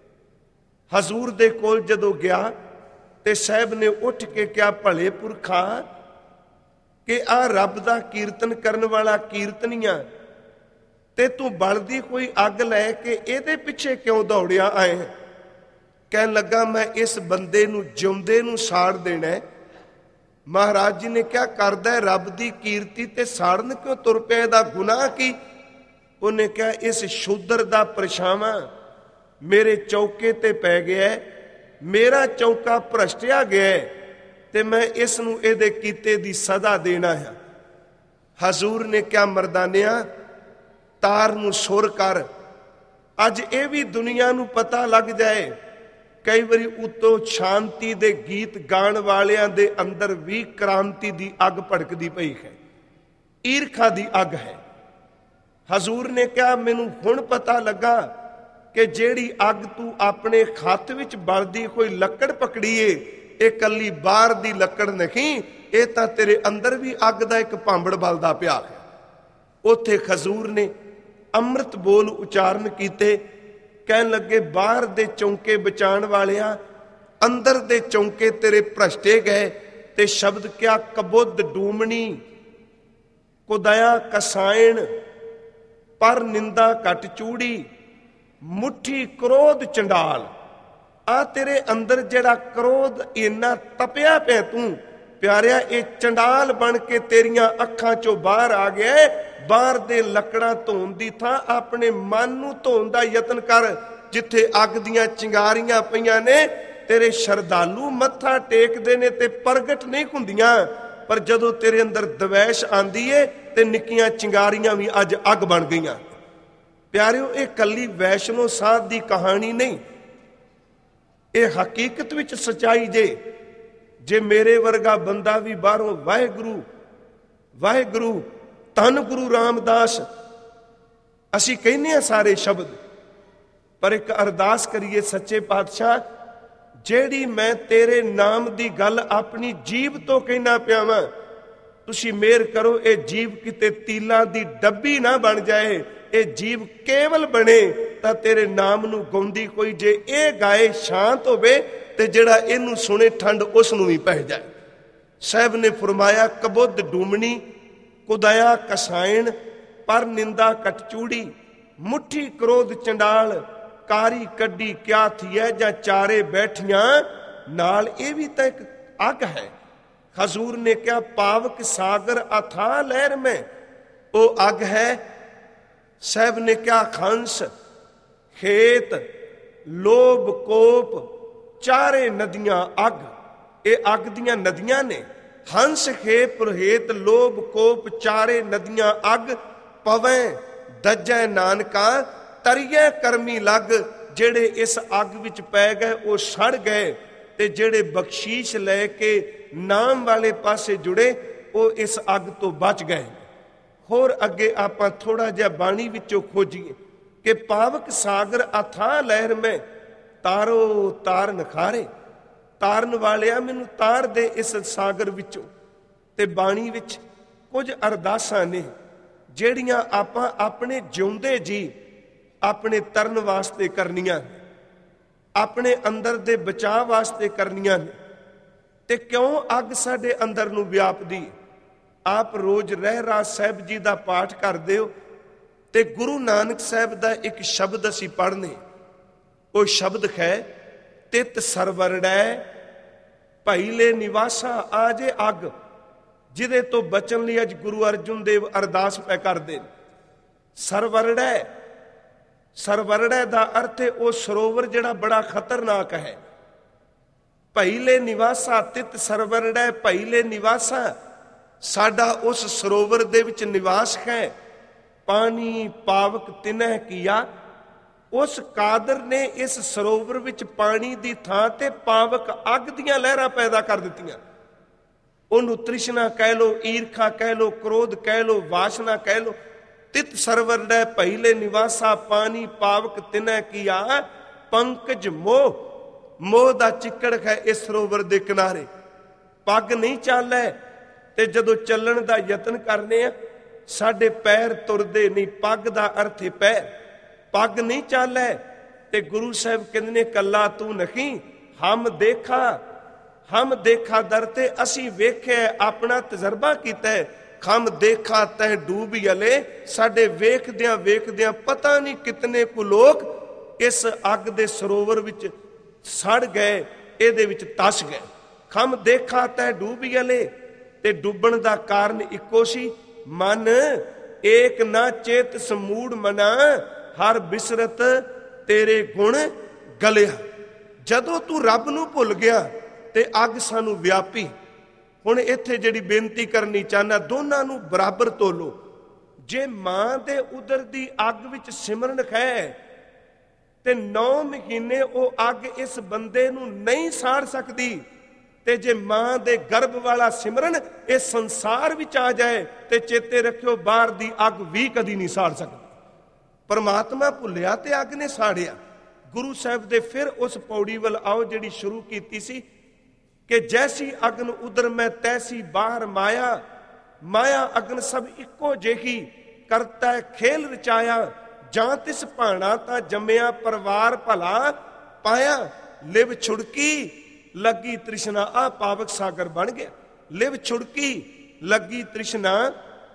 ਹਜ਼ੂਰ ਦੇ ਕੋਲ ਜਦੋਂ ਗਿਆ ਤੇ ਸਾਹਿਬ ਨੇ ਉੱਠ ਕੇ ਕਿਹਾ, ਭਲੇ ਪੁਰਖਾ ਕਿ ਆ ਰੱਬ ਦਾ ਕੀਰਤਨ ਕਰਨ ਵਾਲਾ ਕੀਰਤਨੀਆਂ ਤੇ ਤੂੰ ਬਲਦੀ ਕੋਈ ਅੱਗ ਲੈ ਕੇ ਇਹਦੇ ਪਿੱਛੇ ਕਿਉਂ ਦੌੜਿਆ ਆਏ? ਕਹਿਣ ਲੱਗਾ ਮੈਂ ਇਸ ਬੰਦੇ ਨੂੰ ਜਿਉਂਦੇ ਨੂੰ ਸਾੜ ਦੇਣਾ। ਮਹਾਰਾਜ ਜੀ ਨੇ ਕਿਹਾ ਕਰਦਾ ਰੱਬ ਦੀ ਕੀਰਤੀ ਤੇ ਸਾੜਨ ਕਿਉਂ ਤੁਰ ਪਿਆ, ਇਹਦਾ ਗੁਨਾਹ ਕੀ? ਉਹਨੇ ਕਿਹਾ ਇਸ ਸ਼ੂਦਰ ਦਾ ਪਰਛਾਵਾਂ ਮੇਰੇ ਚੌਕੇ ਤੇ ਪੈ ਗਿਆ, ਮੇਰਾ ਚੌਕਾ ਭ੍ਰਸ਼ਟਿਆ ਗਿਆ ਤੇ ਮੈਂ ਇਸ ਨੂੰ ਇਹਦੇ ਕੀਤੇ ਦੀ ਸਜ਼ਾ ਦੇਣਾ ਹੈ। ਹਜ਼ੂਰ ਨੇ ਕਿਹਾ ਮਰਦਾਨਿਆਂ ਤਾਰ ਨੂੰ ਸੁਰ ਕਰ, ਅੱਜ ਇਹ ਵੀ ਦੁਨੀਆ ਨੂੰ ਪਤਾ ਲੱਗ ਜਾਏ। ਕਈ ਵਾਰੀ ਉਤੋਂ ਸ਼ਾਂਤੀ ਦੇ ਗੀਤ ਗਾਣ ਵਾਲਿਆਂ ਦੇ ਅੰਦਰ ਵੀ ਕ੍ਰਾਂਤੀ ਦੀ ਅੱਗ ਭੜਕਦੀ ਪਈ ਹੈ, ਈਰਖਾ ਦੀ ਅੱਗ ਹੈ। ਹਜ਼ੂਰ ਨੇ ਕਿਹਾ ਮੈਨੂੰ ਹੁਣ ਪਤਾ ਲੱਗਾ ਕਿ ਜਿਹੜੀ ਅੱਗ ਤੂੰ ਆਪਣੇ ਹੱਥ ਵਿੱਚ ਬਲਦੀ ਕੋਈ ਲੱਕੜ ਪਕੜੀ ਏ, ਇਹ ਕੱਲੀ ਬਾਹਰ ਦੀ ਲੱਕੜ ਨਹੀਂ, ਇਹ ਤਾਂ ਤੇਰੇ ਅੰਦਰ ਵੀ ਅੱਗ ਦਾ ਇੱਕ ਭਾਂਬੜ ਬਲਦਾ ਪਿਆ ਹੈ। ਉੱਥੇ ਹਜ਼ੂਰ ਨੇ ਅੰਮ੍ਰਿਤ ਬੋਲ ਉਚਾਰਨ ਕੀਤੇ, ਕਹਿਣ ਲੱਗੇ ਬਾਹਰ ਦੇ ਚੌਂਕੇ ਬਚਾਉਣ ਵਾਲਿਆ, ਅੰਦਰ ਦੇ ਚੌਂਕੇ ਤੇਰੇ ਭ੍ਰਸ਼ਟੇ ਗਏ। ਤੇ ਸ਼ਬਦ ਕਿਆ ਕਬੁੱਧ ਡੂਮਣੀ ਕੁਦਇਆ ਕਸਾਇਣ ਪਰ ਨਿੰਦਾ ਘਟ ਚੂੜੀ ਮੁੱਠੀ ਕ੍ਰੋਧ ਚੰਡਾਲ। ਆ ਤੇਰੇ ਅੰਦਰ ਜਿਹੜਾ ਕ੍ਰੋਧ ਇੰਨਾ ਤਪਿਆ ਪਿਆ ਤੂੰ ਪਿਆਰਿਆ, ਇਹ ਚੰਡਾਲ ਬਣ ਕੇ ਤੇਰੀਆਂ ਅੱਖਾਂ ਚੋਂ ਬਾਹਰ ਆ ਗਿਆ। ਬਾਹਰ ਦੇ ਲੱਕੜਾਂ ਧੋਣ ਦੀ ਥਾਂ ਆਪਣੇ ਮਨ ਨੂੰ ਧੋਣ ਦਾ ਯਤਨ ਕਰ, ਜਿੱਥੇ ਅੱਗ ਦੀਆਂ ਚਿੰਗਾਰੀਆਂ ਪਈਆਂ ਨੇ। ਤੇਰੇ ਸ਼ਰਧਾਲੂ ਮੱਥਾ ਟੇਕਦੇ ਨੇ ਤੇ ਪ੍ਰਗਟ ਨਹੀਂ ਹੁੰਦੀਆਂ, ਪਰ ਜਦੋਂ ਤੇਰੇ ਅੰਦਰ ਦਵੈਸ਼ ਆਂਦੀ ਏ ਤੇ ਨਿੱਕੀਆਂ ਚਿੰਗਾਰੀਆਂ ਵੀ ਅੱਜ ਅੱਗ ਬਣ ਗਈਆਂ। ਪਿਆਰਿਓ ਇਹ ਕੱਲੀ ਵੈਸ਼ਨੋ ਸਾਧ ਦੀ ਕਹਾਣੀ ਨਹੀਂ, ਇਹ ਹਕੀਕਤ ਵਿੱਚ ਸੱਚਾਈ ਜੇ ਮੇਰੇ ਵਰਗਾ ਬੰਦਾ ਵੀ ਬਾਹਰੋਂ ਵਾਹਿਗੁਰੂ ਵਾਹਿਗੁਰੂ ਧੰਨ ਗੁਰੂ ਰਾਮਦਾਸ ਅਸੀਂ ਕਹਿੰਦੇ ਹਾਂ ਸਾਰੇ ਸ਼ਬਦ, ਪਰ ਇੱਕ ਅਰਦਾਸ ਕਰੀਏ, ਸੱਚੇ ਪਾਤਸ਼ਾਹ ਜਿਹੜੀ ਮੈਂ ਤੇਰੇ ਨਾਮ ਦੀ ਗੱਲ ਆਪਣੀ ਜੀਭ ਤੋਂ ਕਹਿਣਾ ਪਿਆ ਵਾਂ, ਤੁਸੀਂ ਮਿਹਰ ਕਰੋ ਇਹ ਜੀਭ ਕਿਤੇ ਤੀਲਾਂ ਦੀ ਡੱਬੀ ਨਾ ਬਣ ਜਾਏ, ਇਹ ਜੀਭ ਕੇਵਲ ਬਣੇ ਤਾਂ ਤੇਰੇ ਨਾਮ ਨੂੰ ਗਾਉਂਦੀ ਕੋਈ। ਜੇ ਇਹ ਗਾਏ ਸ਼ਾਂਤ ਹੋਵੇ ਤੇ ਜਿਹੜਾ ਇਹਨੂੰ ਸੁਣੇ ਠੰਡ ਉਸ ਨੂੰ ਵੀ ਪੈ ਜਾਏ। ਸਾਹਿਬ ਨੇ ਫਰਮਾਇਆ, ਕਬੁੱਧ ਡੂਮਣੀ ਕੁਦਇਆ ਕਸਾਇਣ, ਪਰ ਨਿੰਦਾ ਕਟਚੂੜੀ, ਮੁੱਠੀ ਕ੍ਰੋਧ ਚੰਡਾਲ, ਕਾਰੀ ਕੱਢੀ ਕਿਆ ਥੀਐ, ਜਾਂ ਚਾਰੇ ਬੈਠੀਆਂ ਨਾਲ। ਇਹ ਵੀ ਤਾਂ ਇੱਕ ਅੱਗ ਹੈ। ਹਜ਼ੂਰ ਨੇ ਕਿਹਾ, ਪਾਵਕ ਸਾਗਰ ਅਥਾਹ ਲਹਿਰ ਮੈਂ, ਉਹ ਅੱਗ ਹੈ। ਸਾਹਿਬ ਨੇ ਕਿਹਾ, ਹੰਸ ਖੇਤ ਲੋਭ ਕੋਪ ਚਾਰੇ ਨਦੀਆਂ ਅੱਗ, ਇਹ ਅੱਗ ਦੀਆਂ ਨਦੀਆਂ ਨੇ। ਹੰਸ ਖੇਤ ਹੇਤ ਲੋਭ ਕੋਪ ਚਾਰੇ ਨਦੀਆਂ ਅੱਗ, ਪਵੈ ਦੱਜੈ ਨਾਨਕਾ ਤਰੀਏ ਕਰਮੀ ਲੱਗ। ਜਿਹੜੇ ਇਸ ਅੱਗ ਵਿੱਚ ਪੈ ਗਏ ਉਹ ਸੜ ਗਏ, ਤੇ ਜਿਹੜੇ ਬਖਸ਼ੀਸ਼ ਲੈ ਕੇ ਨਾਮ ਵਾਲੇ ਪਾਸੇ ਜੁੜੇ ਉਹ ਇਸ ਅੱਗ ਤੋਂ ਬਚ ਗਏ। ਹੋਰ ਅੱਗੇ ਆਪਾਂ ਥੋੜਾ ਜਿਹਾ ਬਾਣੀ ਵਿੱਚੋਂ ਖੋਜੀਏ ਕਿ ਪਾਵਕ ਸਾਗਰ ਅਥਾਹ ਲਹਿਰ ਮੈਂ, ਤਾਰੋ ਤਾਰ ਨਖਾਰੇ, ਤਾਰਨ ਵਾਲਿਆ ਮੈਨੂੰ ਤਾਰ ਦੇ ਇਸ ਸਾਗਰ ਵਿੱਚੋਂ। ਤੇ ਬਾਣੀ ਵਿੱਚ ਕੁਝ ਅਰਦਾਸਾਂ ਨੇ ਜਿਹੜੀਆਂ ਆਪਾਂ ਆਪਣੇ ਜਿਉਂਦੇ ਜੀ ਆਪਣੇ ਤਰਨ ਵਾਸਤੇ ਕਰਨੀਆਂ, ਆਪਣੇ ਅੰਦਰ ਦੇ ਬਚਾਅ ਵਾਸਤੇ ਕਰਨੀਆਂ ਨੇ। ਤੇ ਕਿਉਂ ਅੱਗ ਸਾਡੇ ਅੰਦਰ ਨੂੰ ਵਿਆਪਦੀ? ਆਪ ਰੋਜ਼ ਰਹਿਰਾਸ ਸਾਹਿਬ ਜੀ ਦਾ ਪਾਠ ਕਰਦੇ ਹੋ, ਤੇ ਗੁਰੂ ਨਾਨਕ ਸਾਹਿਬ ਦਾ ਇੱਕ ਸ਼ਬਦ ਅਸੀਂ ਪੜ੍ਹਨੇ, ਉਹ ਸ਼ਬਦ ਹੈ, ਤਿਤ ਸਰਵਰੜੈ ਭਾਈਲੇ ਨਿਵਾਸਾ। ਆ ਜੇ ਅੱਗ ਜਿਹਦੇ ਤੋਂ ਬਚਣ ਲਈ ਅੱਜ ਗੁਰੂ ਅਰਜੁਨ ਦੇਵ ਅਰਦਾਸ ਪੈ ਕਰਦੇ ਨੇ। ਸਰਵਰੜੈ, ਸਰਵਰੜੈ ਦਾ ਅਰਥ ਹੈ ਉਹ ਸਰੋਵਰ ਜਿਹੜਾ ਬੜਾ ਖਤਰਨਾਕ ਹੈ। ਭਾਈਲੇ ਨਿਵਾਸਾ, ਤਿਤ ਸਰਵਰੜੈ ਭਾਈਲੇ ਨਿਵਾਸਾ, ਸਾਡਾ ਉਸ ਸਰੋਵਰ ਦੇ ਵਿੱਚ ਨਿਵਾਸ ਹੈ। ਪਾਣੀ ਪਾਵਕ ਤਿਨਹਿ ਕੀਆ, ਉਸ ਕਾਦਰ ਨੇ ਇਸ ਸਰੋਵਰ ਵਿੱਚ ਪਾਣੀ ਦੀ ਥਾਂ ਤੇ ਪਾਵਕ ਅੱਗ ਦੀਆਂ ਲਹਿਰਾਂ ਪੈਦਾ ਕਰ ਦਿੱਤੀਆਂ। ਉਹਨੂੰ ਤ੍ਰਿਸ਼ਨਾ ਕਹਿ ਲੋ, ਈਰਖਾ ਕਹਿ ਲੋ, ਕ੍ਰੋਧ ਕਹਿ ਲੋ, ਵਾਸ਼ਨਾ ਕਹਿ ਲੋ। ਤਿਤ ਸਰਵਰੜੈ ਪਹਿਲੇ ਨਿਵਾਸਾ, ਪਾਣੀ ਪਾਵਕ ਤਿਨਹਿ ਕੀਆ, ਪੰਕਜ ਮੋਹ, ਮੋਹ ਦਾ ਚਿੱਕੜ ਹੈ ਇਸ ਸਰੋਵਰ ਦੇ ਕਿਨਾਰੇ। ਪੱਗ ਨਹੀਂ ਚਾਲੈ, ਤੇ ਜਦੋਂ ਚੱਲਣ ਦਾ ਯਤਨ ਕਰਨੇ ਆ ਸਾਡੇ ਪੈਰ ਤੁਰਦੇ ਨਹੀਂ। ਪੱਗ ਦਾ ਅਰਥ ਹੈ ਪੈਰ। ਪੱਗ ਨਹੀਂ ਚਾਲੈ, ਤੇ ਗੁਰੂ ਸਾਹਿਬ ਕਹਿੰਦੇ ਨੇ, ਕੱਲਾ ਤੂੰ ਨਹੀਂ ਹਮ ਦੇਖਾ, ਹਮ ਦੇਖਾ ਦਰ ਤੇ ਅਸੀਂ ਵੇਖਿਆ, ਆਪਣਾ ਤਜਰਬਾ ਕੀਤਾ। ਹਮ ਦੇਖਾ ਤੈ ਡੂਬ ਯਲੇ, ਸਾਡੇ ਵੇਖਦਿਆਂ ਵੇਖਦਿਆਂ ਪਤਾ ਨਹੀਂ ਕਿਤਨੇ ਕੁ ਲੋਕ ਇਸ ਅੱਗ ਦੇ ਸਰੋਵਰ ਵਿੱਚ ਸੜ ਗਏ, ਇਹਦੇ ਵਿੱਚ ਤਸ ਗਏ। ਹਮ ਦੇਖਾ ਤੈ ਡੂਬ ਯਲੇ, ਤੇ ਡੁੱਬਣ ਦਾ ਕਾਰਨ ਇੱਕੋ ਸੀ, ਮਨ ਏਕ ਨਾ ਚੇਤ ਸਮੂੜ ਮਨਾ, ਹਰ ਬਿਸਰਤ ਤੇਰੇ ਗੁਣ ਗਲਿਆ। ਜਦੋਂ ਤੂੰ ਰੱਬ ਨੂੰ ਭੁੱਲ ਗਿਆ ਤੇ ਅੱਗ ਸਾਨੂੰ ਵਿਆਪੀ। ਹੁਣ ਇੱਥੇ ਜਿਹੜੀ ਬੇਨਤੀ ਕਰਨੀ ਚਾਹਨਾ, ਦੋਨਾਂ ਨੂੰ ਬਰਾਬਰ ਤੋਲੋ। ਜੇ ਮਾਂ ਦੇ ਉਦਰ ਦੀ ਅੱਗ ਵਿੱਚ ਸਿਮਰਨ ਹੈ ਤੇ 9 ਮਹੀਨੇ ਉਹ ਅੱਗ ਇਸ ਬੰਦੇ ਨੂੰ ਨਹੀਂ ਸਾੜ ਸਕਦੀ, ਤੇ ਜੇ ਮਾਂ ਦੇ ਗਰਭ ਵਾਲਾ ਸਿਮਰਨ ਇਸ ਸੰਸਾਰ ਵਿੱਚ ਆ ਜਾਏ ਤੇ ਚੇਤੇ ਰੱਖਿਓ ਬਾਹਰ ਦੀ ਅੱਗ ਵੀ ਕਦੀ ਨਹੀਂ ਸਾੜ ਸਕਦੀ। ਪਰਮਾਤਮਾ ਭੁੱਲਿਆ ਤੇ ਅੱਗ ਨੇ ਸਾੜਿਆ। ਗੁਰੂ ਸਾਹਿਬ ਦੇ ਫਿਰ ਉਸ ਪੌੜੀ ਵੱਲ ਆਓ ਜਿਹੜੀ ਸ਼ੁਰੂ ਕੀਤੀ ਸੀ ਕਿ ਜੈਸੀ ਅਗਨ ਉਦਰ ਮੈਂ ਤੈਸੀ ਬਾਹਰ ਮਾਇਆ, ਮਾਇਆ ਅਗਨ ਸਭ ਇੱਕੋ ਜਿਹੀ, ਕਰਤਾ ਖੇਲ ਰਚਾਇਆ, ਜਾਂ ਤਿਸ ਭਾਣਾ ਤਾਂ ਜੰਮਿਆ ਪਰਿਵਾਰ ਭਲਾ ਪਾਇਆ। ਲਿਵ ਛੁੜਕੀ ਲੱਗੀ ਤ੍ਰਿਸ਼ਨਾ, ਆ ਪਾਵਕ ਸਾਗਰ ਬਣ ਗਿਆ। ਲਿਵ ਛੁੜਕੀ ਲੱਗੀ ਤ੍ਰਿਸ਼ਨਾ,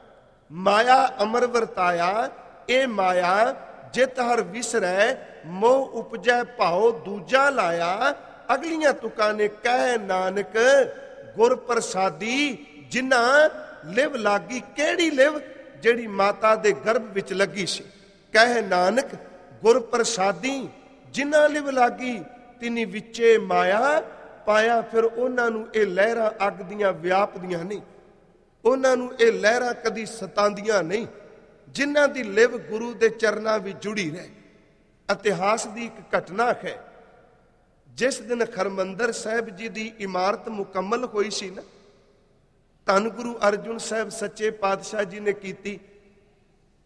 ਮਾਇਆ ਅਮਰ ਵਰਤਾਇਆ, ਇਹ ਮਾਇਆ ਜਿਤ ਹਰ ਵਿਸਰੈ, ਮੋਹ ਉਪਜੈ ਭਾਉ ਦੂਜਾ ਲਾਇਆ। ਅਗਲੀਆਂ ਤੁਕਾਂ ਨੇ ਕਹਿ ਨਾਨਕ ਗੁਰ ਪ੍ਰਸਾਦੀ, ਜਿਨ੍ਹਾਂ ਲਿਵ ਲਾਗੀ। ਕਿਹੜੀ ਲਿਵ? ਜਿਹੜੀ ਮਾਤਾ ਦੇ ਗਰਭ ਵਿੱਚ ਲੱਗੀ ਸੀ। ਕਹਿ ਨਾਨਕ ਗੁਰ ਪ੍ਰਸਾਦੀ, ਜਿਨ੍ਹਾਂ ਲਿਵ ਲਾਗੀ, ਤਿਨੀ ਵਿੱਚੇ ਮਾਇਆ ਪਾਇਆ। ਫਿਰ ਉਹਨਾਂ ਨੂੰ ਇਹ ਲਹਿਰਾਂ ਅੱਗ ਦੀਆਂ ਵਿਆਪਦੀਆਂ ਨਹੀਂ, ਉਹਨਾਂ ਨੂੰ ਇਹ ਲਹਿਰਾਂ ਕਦੀ ਸਤਾਉਂਦੀਆਂ ਨਹੀਂ, ਜਿਨ੍ਹਾਂ ਦੀ ਲਿਵ ਗੁਰੂ ਦੇ ਚਰਨਾਂ ਵਿੱਚ ਜੁੜੀ ਰਹੇ। ਇਤਿਹਾਸ ਦੀ ਇੱਕ ਘਟਨਾ ਹੈ, ਜਿਸ ਦਿਨ ਹਰਮੰਦਰ ਸਾਹਿਬ ਜੀ ਦੀ ਇਮਾਰਤ ਮੁਕੰਮਲ ਹੋਈ ਸੀ ਨਾ, ਧੰਨ ਗੁਰੂ ਅਰਜੁਨ ਸਾਹਿਬ ਸੱਚੇ ਪਾਤਸ਼ਾਹ ਜੀ ਨੇ ਕੀਤੀ।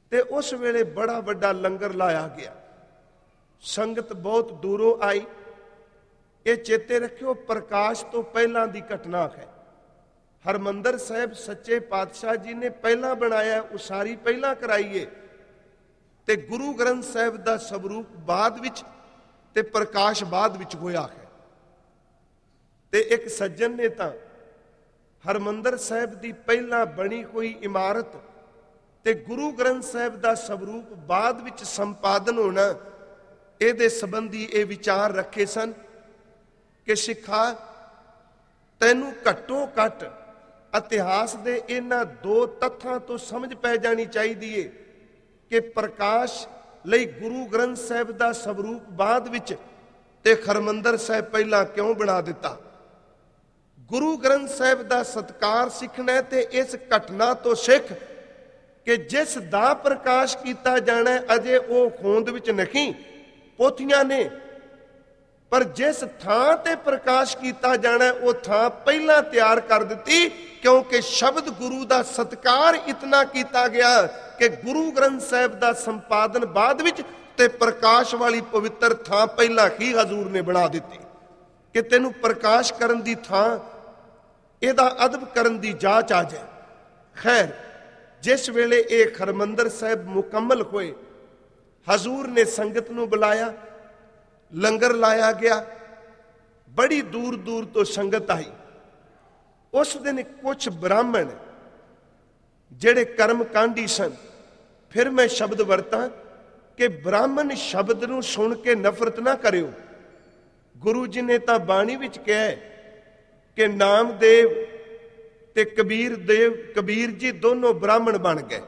ਤੇ ਉਸ ਵੇਲੇ ਬੜਾ ਵੱਡਾ ਲੰਗਰ ਲਾਇਆ ਗਿਆ। ਸੰਗਤ ਬਹੁਤ ਦੂਰੋਂ ਆਈ। ਇਹ ਚੇਤੇ ਰੱਖਿਓ, ਪ੍ਰਕਾਸ਼ ਤੋਂ ਪਹਿਲਾਂ ਦੀ ਘਟਨਾ ਹੈ। ਹਰਿਮੰਦਰ ਸਾਹਿਬ ਸੱਚੇ ਪਾਤਸ਼ਾਹ ਜੀ ਨੇ ਪਹਿਲਾਂ ਬਣਾਇਆ, ਉਸਾਰੀ ਪਹਿਲਾਂ ਕਰਾਈਏ, ਤੇ ਗੁਰੂ ਗ੍ਰੰਥ ਸਾਹਿਬ ਦਾ ਸਵਰੂਪ ਬਾਅਦ ਵਿੱਚ ਤੇ ਪ੍ਰਕਾਸ਼ ਬਾਅਦ ਵਿੱਚ ਹੋਇਆ ਹੈ। ਤੇ ਇੱਕ ਸੱਜਣ ਨੇ ਤਾਂ ਹਰਿਮੰਦਰ ਸਾਹਿਬ ਦੀ ਪਹਿਲਾਂ ਬਣੀ ਹੋਈ ਇਮਾਰਤ ਤੇ ਗੁਰੂ ਗ੍ਰੰਥ ਸਾਹਿਬ ਦਾ ਸਵਰੂਪ ਬਾਅਦ ਵਿੱਚ ਸੰਪਾਦਨ ਹੋਣਾ, ਇਹਦੇ ਸੰਬੰਧੀ ਇਹ ਵਿਚਾਰ ਰੱਖੇ ਸਨ ਕਿ ਸਿੱਖਾ, ਤੈਨੂੰ ਘੱਟੋ ਘੱਟ ਇਤਿਹਾਸ ਦੇ ਇਹਨਾਂ ਦੋ ਤੱਥਾਂ ਤੋਂ ਸਮਝ ਪੈ ਜਾਣੀ ਚਾਹੀਦੀ ਏ ਕਿ ਪ੍ਰਕਾਸ਼ ਲਈ ਗੁਰੂ ਗ੍ਰੰਥ ਸਾਹਿਬ ਦਾ ਸਵਰੂਪ ਬਾਅਦ ਵਿੱਚ ਤੇ ਹਰਿਮੰਦਰ ਸਾਹਿਬ ਪਹਿਲਾਂ ਕਿਉਂ ਬਣਾ ਦਿੱਤਾ। ਗੁਰੂ ਗ੍ਰੰਥ ਸਾਹਿਬ ਦਾ ਸਤਿਕਾਰ ਸਿੱਖਣਾ ਤੇ ਇਸ ਘਟਨਾ ਤੋਂ ਸਿੱਖ ਕਿ ਜਿਸ ਦਾ ਪ੍ਰਕਾਸ਼ ਕੀਤਾ ਜਾਣਾ ਅਜੇ ਉਹ ਹੋਂਦ ਵਿੱਚ ਨਹੀਂ, ਪੋਥੀਆਂ ਨੇ, ਪਰ ਜਿਸ ਥਾਂ ਤੇ ਪ੍ਰਕਾਸ਼ ਕੀਤਾ ਜਾਣਾ ਉਹ ਥਾਂ ਪਹਿਲਾਂ ਤਿਆਰ ਕਰ ਦਿੱਤੀ, ਕਿਉਂਕਿ ਸ਼ਬਦ ਗੁਰੂ ਦਾ ਸਤਿਕਾਰ ਇਤਨਾ ਕੀਤਾ ਗਿਆ ਕਿ ਗੁਰੂ ਗ੍ਰੰਥ ਸਾਹਿਬ ਦਾ ਸੰਪਾਦਨ ਬਾਅਦ ਵਿੱਚ ਤੇ ਪ੍ਰਕਾਸ਼ ਵਾਲੀ ਪਵਿੱਤਰ ਥਾਂ ਪਹਿਲਾਂ ਹੀ ਹਜ਼ੂਰ ਨੇ ਬਣਾ ਦਿੱਤੀ ਕਿ ਤੈਨੂੰ ਪ੍ਰਕਾਸ਼ ਕਰਨ ਦੀ ਥਾਂ ਇਹਦਾ ਅਦਬ ਕਰਨ ਦੀ ਜਾਚ ਆ ਜਾਏ। ਖੈਰ, ਜਿਸ ਵੇਲੇ ਇਹ ਹਰਿਮੰਦਰ ਸਾਹਿਬ ਮੁਕੰਮਲ ਹੋਏ, ਹਜ਼ੂਰ ਨੇ ਸੰਗਤ ਨੂੰ ਬੁਲਾਇਆ, ਲੰਗਰ ਲਾਇਆ ਗਿਆ, ਬੜੀ ਦੂਰ ਦੂਰ ਤੋਂ ਸੰਗਤ ਆਈ। ਉਸ ਦਿਨ ਕੁਝ ਬ੍ਰਾਹਮਣ ਜਿਹੜੇ ਕਰਮ ਕਾਂਡੀ ਸਨ, ਫਿਰ ਮੈਂ ਸ਼ਬਦ ਵਰਤਾਂ ਕਿ ਬ੍ਰਾਹਮਣ ਸ਼ਬਦ ਨੂੰ ਸੁਣ ਕੇ ਨਫ਼ਰਤ ਨਾ ਕਰਿਓ। ਗੁਰੂ ਜੀ ਨੇ ਤਾਂ ਬਾਣੀ ਵਿੱਚ ਕਿਹਾ ਕਿ ਨਾਮਦੇਵ ਤੇ ਕਬੀਰ ਜੀ ਦੋਨੋਂ ਬ੍ਰਾਹਮਣ ਬਣ ਗਏ।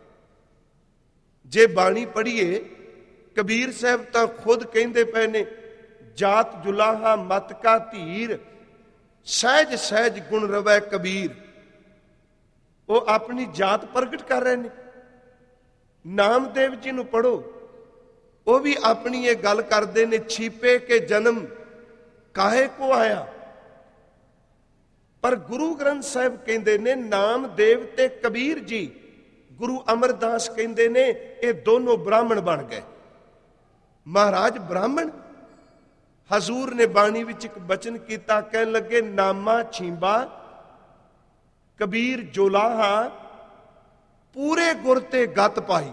ਜੇ ਬਾਣੀ ਪੜ੍ਹੀਏ, ਕਬੀਰ ਸਾਹਿਬ ਤਾਂ ਖੁਦ ਕਹਿੰਦੇ ਪਏ ਨੇ, ਜਾਤ ਜੁਲਾਹਾ ਮਤ ਕਾ ਧੀਰ, ਸਹਿਜ ਸਹਿਜ ਗੁਣ ਰਵੈ ਕਬੀਰ। ਉਹ ਆਪਣੀ ਜਾਤ ਪ੍ਰਗਟ ਕਰ ਰਹੇ ਨੇ। ਨਾਮਦੇਵ ਜੀ ਨੂੰ ਪੜ੍ਹੋ, ਉਹ ਵੀ ਆਪਣੀ ਇਹ ਗੱਲ ਕਰਦੇ ਨੇ, ਛੀਪੇ ਕੇ ਜਨਮ ਕਾਹੇ ਕੋ ਆਇਆ। ਪਰ ਗੁਰੂ ਗ੍ਰੰਥ ਸਾਹਿਬ ਕਹਿੰਦੇ ਨੇ ਨਾਮਦੇਵ ਤੇ ਕਬੀਰ ਜੀ, ਗੁਰੂ ਅਮਰਦਾਸ ਕਹਿੰਦੇ ਨੇ ਇਹ ਦੋਨੋਂ ਬ੍ਰਾਹਮਣ ਬਣ ਗਏ। ਮਹਾਰਾਜ ਬ੍ਰਾਹਮਣ? ਹਜ਼ੂਰ ਨੇ ਬਾਣੀ ਵਿੱਚ ਇੱਕ ਬਚਨ ਕੀਤਾ, ਕਹਿਣ ਲੱਗੇ ਨਾਮਾ ਛੀਂਬਾ ਕਬੀਰ ਜੋਲਾਹਾ, ਪੂਰੇ ਗੁਰ ਤੇ ਗਤ ਪਾਈ।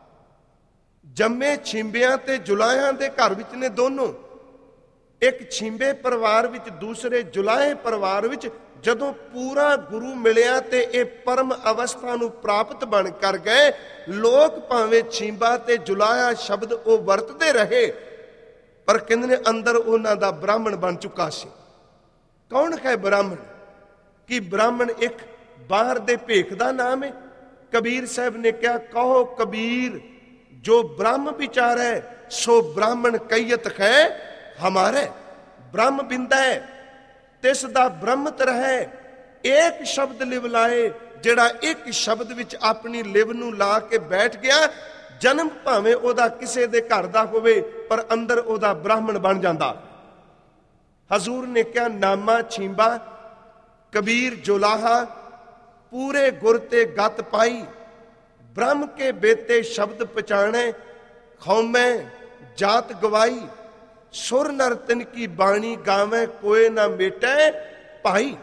ਜੰਮੇ ਛਿੰਬਿਆਂ ਤੇ ਜੁਲਾਹਿਆਂ ਦੇ ਘਰ ਵਿੱਚ ਨੇ ਦੋਨੋਂ। ਇੱਕ ਛਿੰਬੇ ਪਰਿਵਾਰ ਵਿੱਚ, ਦੂਸਰੇ ਜੁਲਾਹੇ ਪਰਿਵਾਰ ਵਿੱਚ। ਜਦੋਂ ਪੂਰਾ ਗੁਰੂ ਮਿਲਿਆ ਤੇ ਇਹ ਪਰਮ ਅਵਸਥਾ ਨੂੰ ਪ੍ਰਾਪਤ ਬਣ ਕਰ ਗਏ। ਲੋਕ ਭਾਵੇਂ ਛਿੰਬਾ ਤੇ ਜੁਲਾਹਾ ਸ਼ਬਦ ਉਹ ਵਰਤਦੇ ਰਹੇ, ਪਰ ਕਹਿੰਦੇ ਨੇ ਅੰਦਰ ਉਹਨਾਂ ਦਾ ਬ੍ਰਾਹਮਣ ਬਣ ਚੁੱਕਾ ਸੀ। ਕੌਣ ਹੈ ਬ੍ਰਾਹਮਣ? ਕਿ ਬ੍ਰਾਹਮਣ ਇੱਕ ਬਾਹਰ ਦੇ ਭੇਖ ਦਾ ਨਾਮ ਹੈ? ਕਬੀਰ ਸਾਹਿਬ ਨੇ ਕਿਹਾ, ਕਹੋ ਕਬੀਰ ਜੋ ਬ੍ਰਹਮ ਵਿਚਾਰੈ, ਸੋ ਬ੍ਰਾਹਮਣ ਕਈਤ ਹੈ ਹਮਾਰੇ। ਬ੍ਰਹਮ ਬਿੰਦਾ ਹੈ ਤਿਸ ਦਾ ਬ੍ਰਹਮਤ ਰਹੇ, ਇੱਕ ਸ਼ਬਦ ਲਿਵ ਲਾਏ। ਜਿਹੜਾ ਇੱਕ ਸ਼ਬਦ ਵਿੱਚ ਆਪਣੀ ਲਿਵ ਨੂੰ ਲਾ ਕੇ ਬੈਠ ਗਿਆ, ਜਨਮ ਭਾਵੇਂ ਉਹਦਾ ਕਿਸੇ ਦੇ ਘਰ ਦਾ ਹੋਵੇ, ਪਰ ਅੰਦਰ ਉਹਦਾ ਬ੍ਰਾਹਮਣ ਬਣ ਜਾਂਦਾ। ਹਜ਼ੂਰ ਨੇ ਕਿਹਾ ਨਾਮਾ ਛੀਂਬਾ ਕਬੀਰ ਜੁਲਾਹਾ, ਪੂਰੇ ਗੁਰ ਤੇ ਗਤ ਪਾਈ। ਬ੍ਰਹਮ ਕੇ ਬੇਤੇ ਸ਼ਬਦ ਪਛਾਣੇ, ਖੌਮੈ ਜਾਤ ਗਵਾਈ। ਸੁਰ ਨਰ ਤਿਨ ਕੀ ਬਾਣੀ ਗਾਵੇਂ, ਕੋਏ ਨਾ ਮੇਟੈ ਭਾਈ।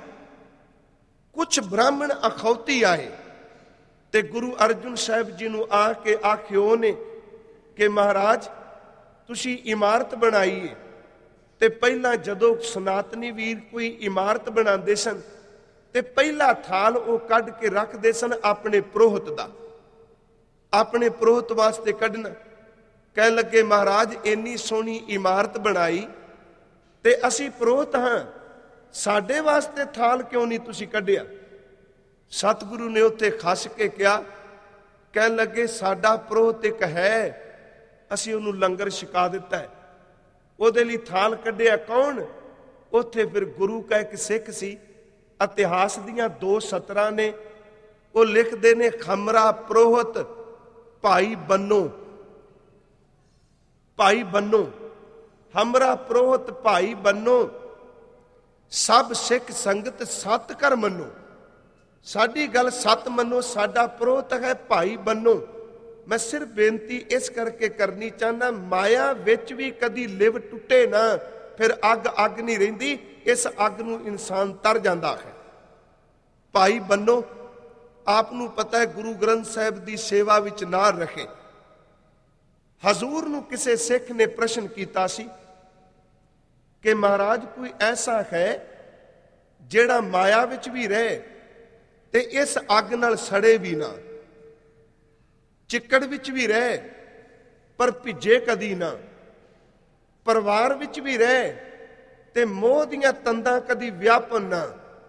ਕੁਛ ਬ੍ਰਾਹਮਣ ਅਖੌਤੀ ਆਏ ਤੇ ਗੁਰੂ ਅਰਜਨ ਸਾਹਿਬ ਜੀ ਨੂੰ ਆ ਕੇ ਆਖਿਓ ਨੇ ਕਿ ਮਹਾਰਾਜ ਤੁਸੀਂ ਇਮਾਰਤ ਬਣਾਈ ਹੈ। ਤੇ ਪਹਿਲਾਂ ਜਦੋਂ ਸਨਾਤਨੀ ਵੀਰ ਕੋਈ ਇਮਾਰਤ ਬਣਾਉਂਦੇ ਸਨ ਤੇ ਪਹਿਲਾ ਥਾਲ ਉਹ ਕੱਢ ਕੇ ਰੱਖਦੇ ਸਨ ਆਪਣੇ ਪ੍ਰੋਹਤ ਦਾ, ਆਪਣੇ ਪ੍ਰੋਹਤ ਵਾਸਤੇ ਕੱਢਣਾ। ਕਹਿਣ ਲੱਗੇ ਮਹਾਰਾਜ ਇੰਨੀ ਸੋਹਣੀ ਇਮਾਰਤ ਬਣਾਈ ਤੇ ਅਸੀਂ ਪ੍ਰੋਹਤ ਹਾਂ, ਸਾਡੇ ਵਾਸਤੇ ਥਾਲ ਕਿਉਂ ਨਹੀਂ ਤੁਸੀਂ ਕੱਢਿਆ? ਸਤਿਗੁਰੂ ਨੇ ਉੱਥੇ ਖੱਸ ਕੇ ਕਿਹਾ, ਕਹਿਣ ਲੱਗੇ ਸਾਡਾ ਪ੍ਰੋਹਤ ਇੱਕ ਹੈ, ਅਸੀਂ ਉਹਨੂੰ ਲੰਗਰ ਛਕਾ ਦਿੱਤਾ ਹੈ, ਉਹਦੇ ਲਈ ਥਾਲ ਕੱਢਿਆ। ਕੌਣ? ਉੱਥੇ ਫਿਰ ਗੁਰੂ ਕਾ ਇੱਕ ਸਿੱਖ ਸੀ। ਇਤਿਹਾਸ ਦੀਆਂ 2 ਸਤਰਾਂ ਨੇ, ਉਹ ਲਿਖਦੇ ਨੇ ਖਮਰਾ ਪ੍ਰੋਹਤ ਭਾਈ ਬੰਨੋ, ਭਾਈ ਬੰਨੋ, ਹਮਰਾ ਪ੍ਰੋਹਤ ਭਾਈ ਬੰਨੋ, ਸਭ ਸਿੱਖ ਸੰਗਤ ਸਤ ਕਰ ਮੰਨੋ। ਸਾਡੀ ਗੱਲ ਸਤ ਮੰਨੋ, ਸਾਡਾ ਪ੍ਰੋਹਤ ਹੈ ਭਾਈ ਬੰਨੋ। ਮੈਂ ਸਿਰਫ ਬੇਨਤੀ ਇਸ ਕਰਕੇ ਕਰਨੀ ਚਾਹੁੰਦਾ, ਮਾਇਆ ਵਿੱਚ ਵੀ ਕਦੀ ਲਿਵ ਟੁੱਟੇ ਨਾ, ਫਿਰ ਅੱਗ ਨਹੀਂ ਰਹਿੰਦੀ, ਇਸ ਅੱਗ ਨੂੰ ਇਨਸਾਨ ਤਰ ਜਾਂਦਾ ਹੈ। ਭਾਈ ਬੰਨੋ ਆਪ ਨੂੰ ਪਤਾ ਹੈ ਗੁਰੂ ਗ੍ਰੰਥ ਸਾਹਿਬ ਦੀ ਸੇਵਾ ਵਿੱਚ ਨਾਰ ਰੱਖੇ। ਹਜ਼ੂਰ ਨੂੰ ਕਿਸੇ ਸਿੱਖ ਨੇ ਪ੍ਰਸ਼ਨ ਕੀਤਾ ਸੀ ਕਿ ਮਹਾਰਾਜ ਕੋਈ ਐਸਾ ਹੈ ਜਿਹੜਾ ਮਾਇਆ ਵਿੱਚ ਵੀ ਰਹੇ ਤੇ ਇਸ ਅੱਗ ਨਾਲ ਸੜੇ ਵੀ ਨਾ, ਚਿੱਕੜ ਵਿੱਚ ਵੀ ਰਹੇ ਪਰ ਭਿੱਜੇ ਕਦੀ ਨਾ, ਪਰਿਵਾਰ ਵਿੱਚ ਵੀ ਰਹੇ ਤੇ ਮੋਹ ਦੀਆਂ ਤੰਦਾਂ ਕਦੀ ਵਿਆਪਨ ਨਾ,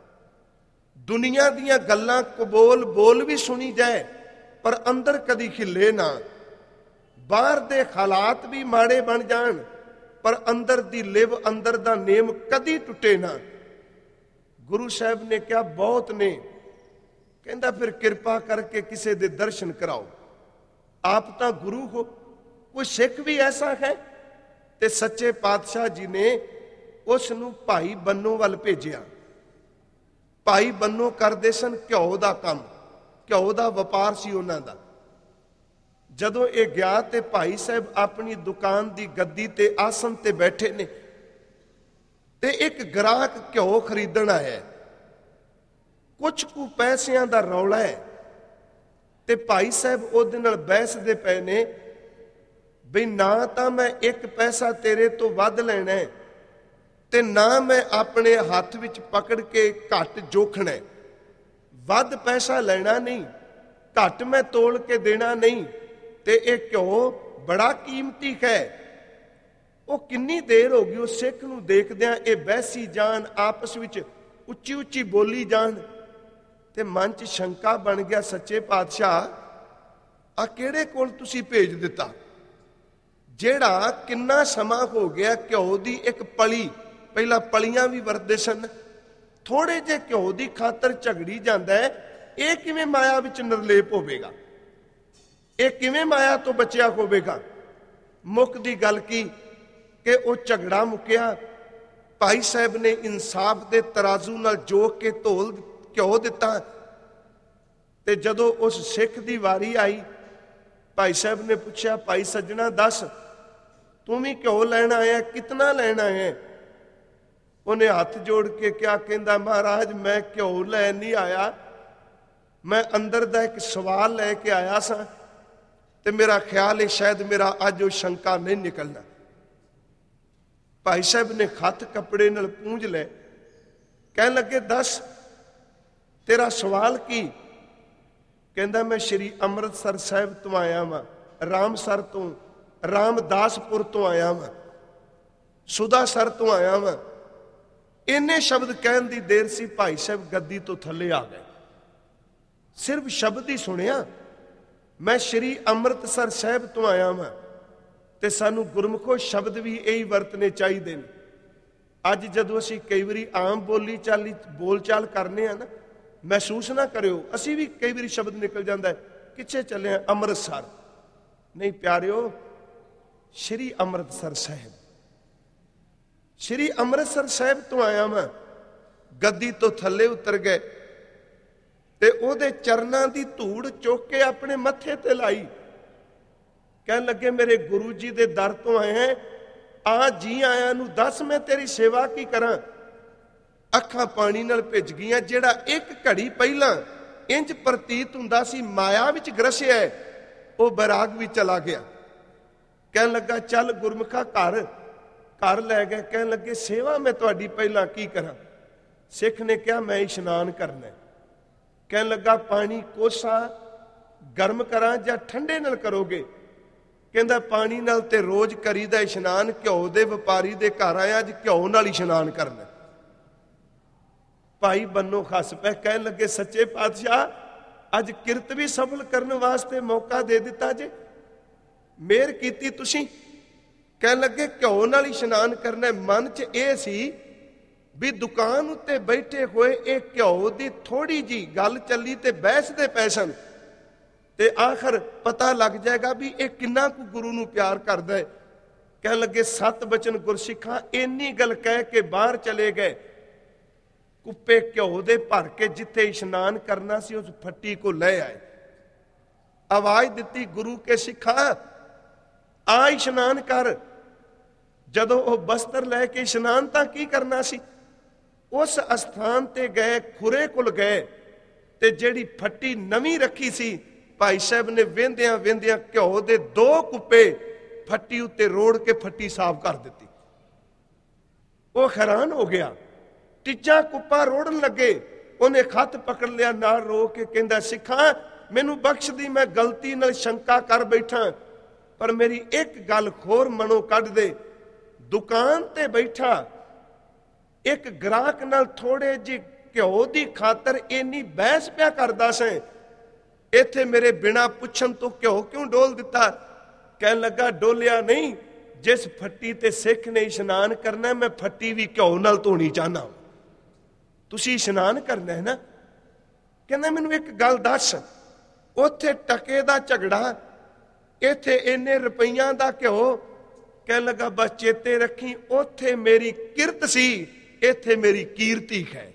ਦੁਨੀਆ ਦੀਆਂ ਗੱਲਾਂ ਕਬੂਲ ਬੋਲ ਵੀ ਸੁਣੀ ਜਾਏ ਪਰ ਅੰਦਰ ਕਦੀ ਖਿੱਲੇ ਨਾ, ਬਾਹਰ ਦੇ ਹਾਲਾਤ ਵੀ ਮਾੜੇ ਬਣ ਜਾਣ ਪਰ ਅੰਦਰ ਦੀ ਲਿਵ, ਅੰਦਰ ਦਾ ਨੇਮ ਕਦੀ ਟੁੱਟੇ ਨਾ। ਗੁਰੂ ਸਾਹਿਬ ਨੇ ਕਿਹਾ ਬਹੁਤ ਨੇ। ਕਹਿੰਦਾ ਫਿਰ ਕਿਰਪਾ ਕਰਕੇ ਕਿਸੇ ਦੇ ਦਰਸ਼ਨ ਕਰਾਓ, ਆਪ ਤਾਂ ਗੁਰੂ ਹੋ, ਕੋਈ ਸਿੱਖ ਵੀ ਐਸਾ ਹੈ? ਤੇ ਸੱਚੇ ਪਾਤਸ਼ਾਹ ਜੀ ਨੇ ਉਸ ਨੂੰ ਭਾਈ ਬੰਨੋ ਵੱਲ ਭੇਜਿਆ। ਭਾਈ ਬੰਨੋ ਕਰਦੇ ਸਨ ਘਿਓ ਦਾ ਕੰਮ, ਘਿਓ ਦਾ ਵਪਾਰ ਸੀ ਉਹਨਾਂ ਦਾ। ਜਦੋਂ ਇਹ ਗਿਆ ਤੇ ਭਾਈ ਸਾਹਿਬ ਆਪਣੀ ਦੁਕਾਨ ਦੀ ਗੱਦੀ ਤੇ ਆਸਨ ਤੇ ਬੈਠੇ ਨੇ ਤੇ ਇੱਕ ਗ੍ਰਾਹਕ ਘਿਓ ਖਰੀਦਣ ਆਇਆ। ਕੁਝ ਕੁ ਪੈਸਿਆਂ ਦਾ ਰੌਲਾ ਹੈ ਤੇ ਭਾਈ ਸਾਹਿਬ ਉਹਦੇ ਨਾਲ ਬਹਿਸਦੇ ਪਏ ਨੇ ਬਈ ਨਾ ਤਾਂ ਮੈਂ ਇੱਕ ਪੈਸਾ ਤੇਰੇ ਤੋਂ ਵੱਧ ਲੈਣਾ ਹੈ ਤੇ ਨਾ ਮੈਂ ਆਪਣੇ ਹੱਥ ਵਿੱਚ ਪਕੜ ਕੇ ਘੱਟ ਜੋਖਣਾ, ਵੱਧ ਪੈਸਾ ਲੈਣਾ ਨਹੀਂ, ਘੱਟ ਮੈਂ ਤੋਲ ਕੇ ਦੇਣਾ ਨਹੀਂ, ਤੇ ਇਹ ਘਿਓ ਬੜਾ ਕੀਮਤੀ ਹੈ। ਉਹ ਕਿੰਨੀ ਦੇਰ ਹੋ ਗਈ ਉਹ ਸਿੱਖ ਨੂੰ ਦੇਖਦਿਆਂ ਇਹ ਬਹਿਸੀ ਜਾਣ, ਆਪਸ ਵਿੱਚ ਉੱਚੀ ਉੱਚੀ ਬੋਲੀ ਜਾਣ, ਤੇ ਮਨ 'ਚ ਸ਼ੰਕਾ ਬਣ ਗਿਆ, ਸੱਚੇ ਪਾਤਸ਼ਾਹ ਆ ਕਿਹੜੇ ਕੋਲ ਤੁਸੀਂ ਭੇਜ ਦਿੱਤਾ ਜਿਹੜਾ ਕਿੰਨਾ ਸਮਾਂ ਹੋ ਗਿਆ ਘਿਓ ਦੀ ਇੱਕ ਪਲੀ, ਪਹਿਲਾਂ ਪਲੀਆਂ ਵੀ ਵਰਤਦੇ ਸਨ, ਥੋੜੇ ਜਿਹੇ ਘਿਓ ਦੀ ਖਾਤਰ ਝਗੜੀ ਜਾਂਦਾ ਹੈ, ਇਹ ਕਿਵੇਂ ਮਾਇਆ ਵਿੱਚ ਨਿਰਲੇਪ ਹੋਵੇਗਾ, ਇਹ ਕਿਵੇਂ ਮਾਇਆ ਤੋਂ ਬਚਿਆ ਹੋਵੇਗਾ। ਮੁੱਕ ਦੀ ਗੱਲ ਕੀ ਕਿ ਉਹ ਝਗੜਾ ਮੁੱਕਿਆ। ਭਾਈ ਸਾਹਿਬ ਨੇ ਇਨਸਾਫ ਦੇ ਤਰਾਜ਼ੂ ਨਾਲ ਜੋਖ ਕੇ ਧੋਲ ਘਿਓ ਦਿੱਤਾ ਤੇ ਜਦੋਂ ਉਸ ਸਿੱਖ ਦੀ ਵਾਰੀ ਆਈ, ਭਾਈ ਸਾਹਿਬ ਨੇ ਪੁੱਛਿਆ, ਭਾਈ ਸੱਜਣਾ ਦੱਸ ਤੂੰ ਵੀ ਘਿਓ ਲੈਣ ਆਇਆ, ਕਿਤਨਾ ਲੈਣਾ ਹੈ? ਉਹਨੇ ਹੱਥ ਜੋੜ ਕੇ ਕਿਹਾ, ਕਹਿੰਦਾ ਮਹਾਰਾਜ ਮੈਂ ਘਿਓ ਲੈਣ ਨਹੀਂ ਆਇਆ, ਮੈਂ ਅੰਦਰ ਦਾ ਇੱਕ ਸਵਾਲ ਲੈ ਕੇ ਆਇਆ ਸਾਂ ਤੇ ਮੇਰਾ ਖਿਆਲ ਹੈ ਸ਼ਾਇਦ ਮੇਰਾ ਅੱਜ ਉਹ ਸ਼ੰਕਾ ਨਹੀਂ ਨਿਕਲਣਾ। ਭਾਈ ਸਾਹਿਬ ਨੇ ਹੱਥ ਕੱਪੜੇ ਨਾਲ ਪੂੰਝ ਲਏ, ਕਹਿਣ ਲੱਗੇ ਦੱਸ ਤੇਰਾ ਸਵਾਲ ਕੀ? ਕਹਿੰਦਾ ਮੈਂ ਸ਼੍ਰੀ ਅੰਮ੍ਰਿਤਸਰ ਸਾਹਿਬ ਤੋਂ ਆਇਆ ਵਾਂ, ਰਾਮਸਰ ਤੋਂ, ਰਾਮਦਾਸਪੁਰ ਤੋਂ ਆਇਆ ਵਾਂ, ਸੁਦਾਸਰ ਤੋਂ ਆਇਆ ਵਾਂ। ਇੰਨੇ ਸ਼ਬਦ ਕਹਿਣ ਦੀ ਦੇਰ ਸੀ ਭਾਈ ਸਾਹਿਬ ਗੱਦੀ ਤੋਂ ਥੱਲੇ ਆ ਗਏ। ਸਿਰਫ ਸ਼ਬਦ ਹੀ ਸੁਣਿਆ, ਮੈਂ ਸ਼੍ਰੀ ਅੰਮ੍ਰਿਤਸਰ ਸਾਹਿਬ ਤੋਂ ਆਇਆ ਵਾਂ। ਤੇ ਸਾਨੂੰ ਗੁਰਮੁਖੋ ਸ਼ਬਦ ਵੀ ਇਹੀ ਵਰਤਨੇ ਚਾਹੀਦੇ ਨੇ। ਅੱਜ ਜਦੋਂ ਅਸੀਂ ਕਈ ਵਾਰੀ ਆਮ ਬੋਲਚਾਲ ਕਰਨੇ ਆ ਨਾ, ਮਹਿਸੂਸ ਨਾ ਕਰਿਓ, ਅਸੀਂ ਵੀ ਕਈ ਵਾਰੀ ਸ਼ਬਦ ਨਿਕਲ ਜਾਂਦਾ ਕਿੱਥੇ ਚੱਲੇ ਆ, ਅੰਮ੍ਰਿਤਸਰ ਨਹੀਂ ਪਿਆਰਿਓ, ਸ਼੍ਰੀ ਅੰਮ੍ਰਿਤਸਰ ਸਾਹਿਬ, ਸ਼੍ਰੀ ਅੰਮ੍ਰਿਤਸਰ ਸਾਹਿਬ ਤੋਂ ਆਇਆ ਮੈਂ। ਗੱਦੀ ਤੋਂ ਥੱਲੇ ਉਤਰ ਗਏ ਤੇ ਉਹਦੇ ਚਰਨਾਂ ਦੀ ਧੂੜ ਚੁੱਕ ਕੇ ਆਪਣੇ ਮੱਥੇ ਤੇ ਲਾਈ, ਕਹਿਣ ਲੱਗੇ ਮੇਰੇ ਗੁਰੂ ਜੀ ਦੇ ਦਰ ਤੋਂ ਆਏ ਹੈ, ਆ ਜੀ ਆਇਆਂ ਨੂੰ ਦੱਸ ਮੈਂ ਤੇਰੀ ਸੇਵਾ ਕੀ ਕਰਾਂ। ਅੱਖਾਂ ਪਾਣੀ ਨਾਲ ਭਿੱਜ ਗਈਆਂ। ਜਿਹੜਾ ਇੱਕ ਘੜੀ ਪਹਿਲਾਂ ਇੰਜ ਪ੍ਰਤੀਤ ਹੁੰਦਾ ਸੀ ਮਾਇਆ ਵਿੱਚ ਗਰਸਿਆ, ਉਹ ਬੈਰਾਗ ਵੀ ਚਲਾ ਗਿਆ। ਕਹਿਣ ਲੱਗਾ ਚੱਲ ਗੁਰਮੁਖਾ ਘਰ ਲੈ ਗਏ। ਕਹਿਣ ਲੱਗੇ ਸੇਵਾ ਮੈਂ ਤੁਹਾਡੀ ਪਹਿਲਾਂ ਕੀ ਕਰਾਂ। ਸਿੱਖ ਨੇ ਕਿਹਾ ਮੈਂ ਇਸ਼ਨਾਨ ਕਰਨਾ। ਕਹਿਣ ਲੱਗਾ ਪਾਣੀ ਕੋਸਾ ਗਰਮ ਕਰਾਂ ਜਾਂ ਠੰਡੇ ਨਾਲ ਕਰੋਗੇ। ਕਹਿੰਦਾ ਪਾਣੀ ਨਾਲ ਤੇ ਰੋਜ਼ ਕਰੀਦਾ ਇਸ਼ਨਾਨ, ਘਿਓ ਦੇ ਵਪਾਰੀ ਦੇ ਘਰ ਆਇਆ, ਅੱਜ ਘਿਓ ਨਾਲ ਇਸ਼ਨਾਨ ਕਰਨਾ। ਭਾਈ ਬੰਨੋ ਹੱਸ ਪਏ, ਕਹਿਣ ਲੱਗੇ ਸੱਚੇ ਪਾਤਸ਼ਾਹ ਅੱਜ ਕਿਰਤ ਵੀ ਸਫਲ ਕਰਨ ਵਾਸਤੇ ਮੌਕਾ ਦੇ ਦਿੱਤਾ ਜੇ, ਮਿਹਰ ਕੀਤੀ ਤੁਸੀਂ। ਕਹਿਣ ਲੱਗੇ ਘਿਓ ਨਾਲ ਇਸ਼ਨਾਨ ਕਰਨਾ। ਮਨ 'ਚ ਇਹ ਸੀ ਵੀ ਦੁਕਾਨ ਉੱਤੇ ਬੈਠੇ ਹੋਏ ਇਹ ਘਿਓ ਦੀ ਥੋੜੀ ਜੀ ਗੱਲ ਚੱਲੀ ਤੇ ਬਹਿਸ ਦੇ ਪੈ ਸਨ ਤੇ ਆਖਰ ਪਤਾ ਲੱਗ ਜਾਏਗਾ ਵੀ ਇਹ ਕਿੰਨਾ ਕੁ ਗੁਰੂ ਨੂੰ ਪਿਆਰ ਕਰਦਾ ਹੈ। ਕਹਿਣ ਲੱਗੇ 7 ਬਚਨ ਗੁਰਸਿੱਖਾਂ, ਇੰਨੀ ਗੱਲ ਕਹਿ ਕੇ ਬਾਹਰ ਚਲੇ ਗਏ। ਕੁੱਪੇ ਘਿਓ ਦੇ ਭਰ ਕੇ ਜਿੱਥੇ ਇਸ਼ਨਾਨ ਕਰਨਾ ਸੀ ਉਸ ਫੱਟੀ ਕੋ ਲੈ ਆਏ। ਆਵਾਜ਼ ਦਿੱਤੀ ਗੁਰੂ ਕੇ ਸਿੱਖਾ ਆ ਇਸ਼ਨਾਨ ਕਰ। ਜਦੋਂ ਉਹ ਬਸਤਰ ਲੈ ਕੇ ਇਸ਼ਨਾਨ ਤਾਂ ਕੀ ਕਰਨਾ ਸੀ, ਉਸ ਅਸਥਾਨ ਤੇ ਗਏ, ਖੁਰੇ ਕੋਲ ਗਏ ਤੇ ਜਿਹੜੀ ਫੱਟੀ ਨਵੀਂ ਰੱਖੀ ਸੀ ਭਾਈ ਸਾਹਿਬ ਨੇ ਵੇਂਦਿਆਂ ਵੇਂਦਿਆਂ ਘਿਓ ਦੇ 2 ਕੁੱਪੇ ਫੱਟੀ ਉੱਤੇ ਰੋੜ ਕੇ ਫੱਟੀ ਸਾਫ਼ ਕਰ ਦਿੱਤੀ। ਉਹ ਹੈਰਾਨ ਹੋ ਗਿਆ, ਤੀਜਾ ਕੁੱਪਾ ਰੋੜਨ ਲੱਗੇ, ਉਹਨੇ ਖੱਤ ਪਕੜ ਲਿਆ, ਨਾਲ ਰੋ ਕੇ ਕਹਿੰਦਾ ਸਿੱਖਾਂ ਮੈਨੂੰ ਬਖਸ਼ ਦੀ, ਮੈਂ ਗਲਤੀ ਨਾਲ ਸ਼ੰਕਾ ਕਰ ਬੈਠਾ, ਪਰ ਮੇਰੀ ਇੱਕ ਗੱਲ ਖੋਰ ਮਨੋਂ ਕੱਢ ਦੇ। ਦੁਕਾਨ ਤੇ ਬੈਠਾ ਇੱਕ ਗ੍ਰਾਹਕ ਨਾਲ ਥੋੜੇ ਜਿਹੇ ਘਿਓ ਦੀ ਖਾਤਰ ਇੰਨੀ ਬਹਿਸ ਪਿਆ ਕਰਦਾ ਸੈਂ, ਇੱਥੇ ਮੇਰੇ ਬਿਨਾ ਪੁੱਛਣ ਤੋਂ ਘਿਓ ਕਿਉਂ ਡੋਲ ਦਿੱਤਾ? ਕਹਿਣ ਲੱਗਾ ਡੋਲਿਆ ਨਹੀਂ, ਜਿਸ ਫੱਟੀ ਤੇ ਸਿੱਖ ਨੇ ਇਸ਼ਨਾਨ ਕਰਨਾ ਮੈਂ ਫੱਟੀ ਵੀ ਘਿਓ ਨਾਲ ਧੋਣੀ ਚਾਹਨਾ। ਤੁਸੀਂ ਇਸ਼ਨਾਨ ਕਰਨਾ ਹੈ ਨਾ? ਕਹਿੰਦਾ ਮੈਨੂੰ ਇੱਕ ਗੱਲ ਦੱਸ, ਉੱਥੇ ਟਕੇ ਦਾ ਝਗੜਾ, ਇੱਥੇ ਇੰਨੇ ਰੁਪਈਆਂ ਦਾ ਘਿਓ। ਕਹਿਣ ਲੱਗਾ ਬਸ ਚੇਤੇ ਰੱਖੀ, ਉੱਥੇ ਮੇਰੀ ਕਿਰਤ ਸੀ, ਇੱਥੇ ਮੇਰੀ ਕੀਰਤੀ ਹੈ।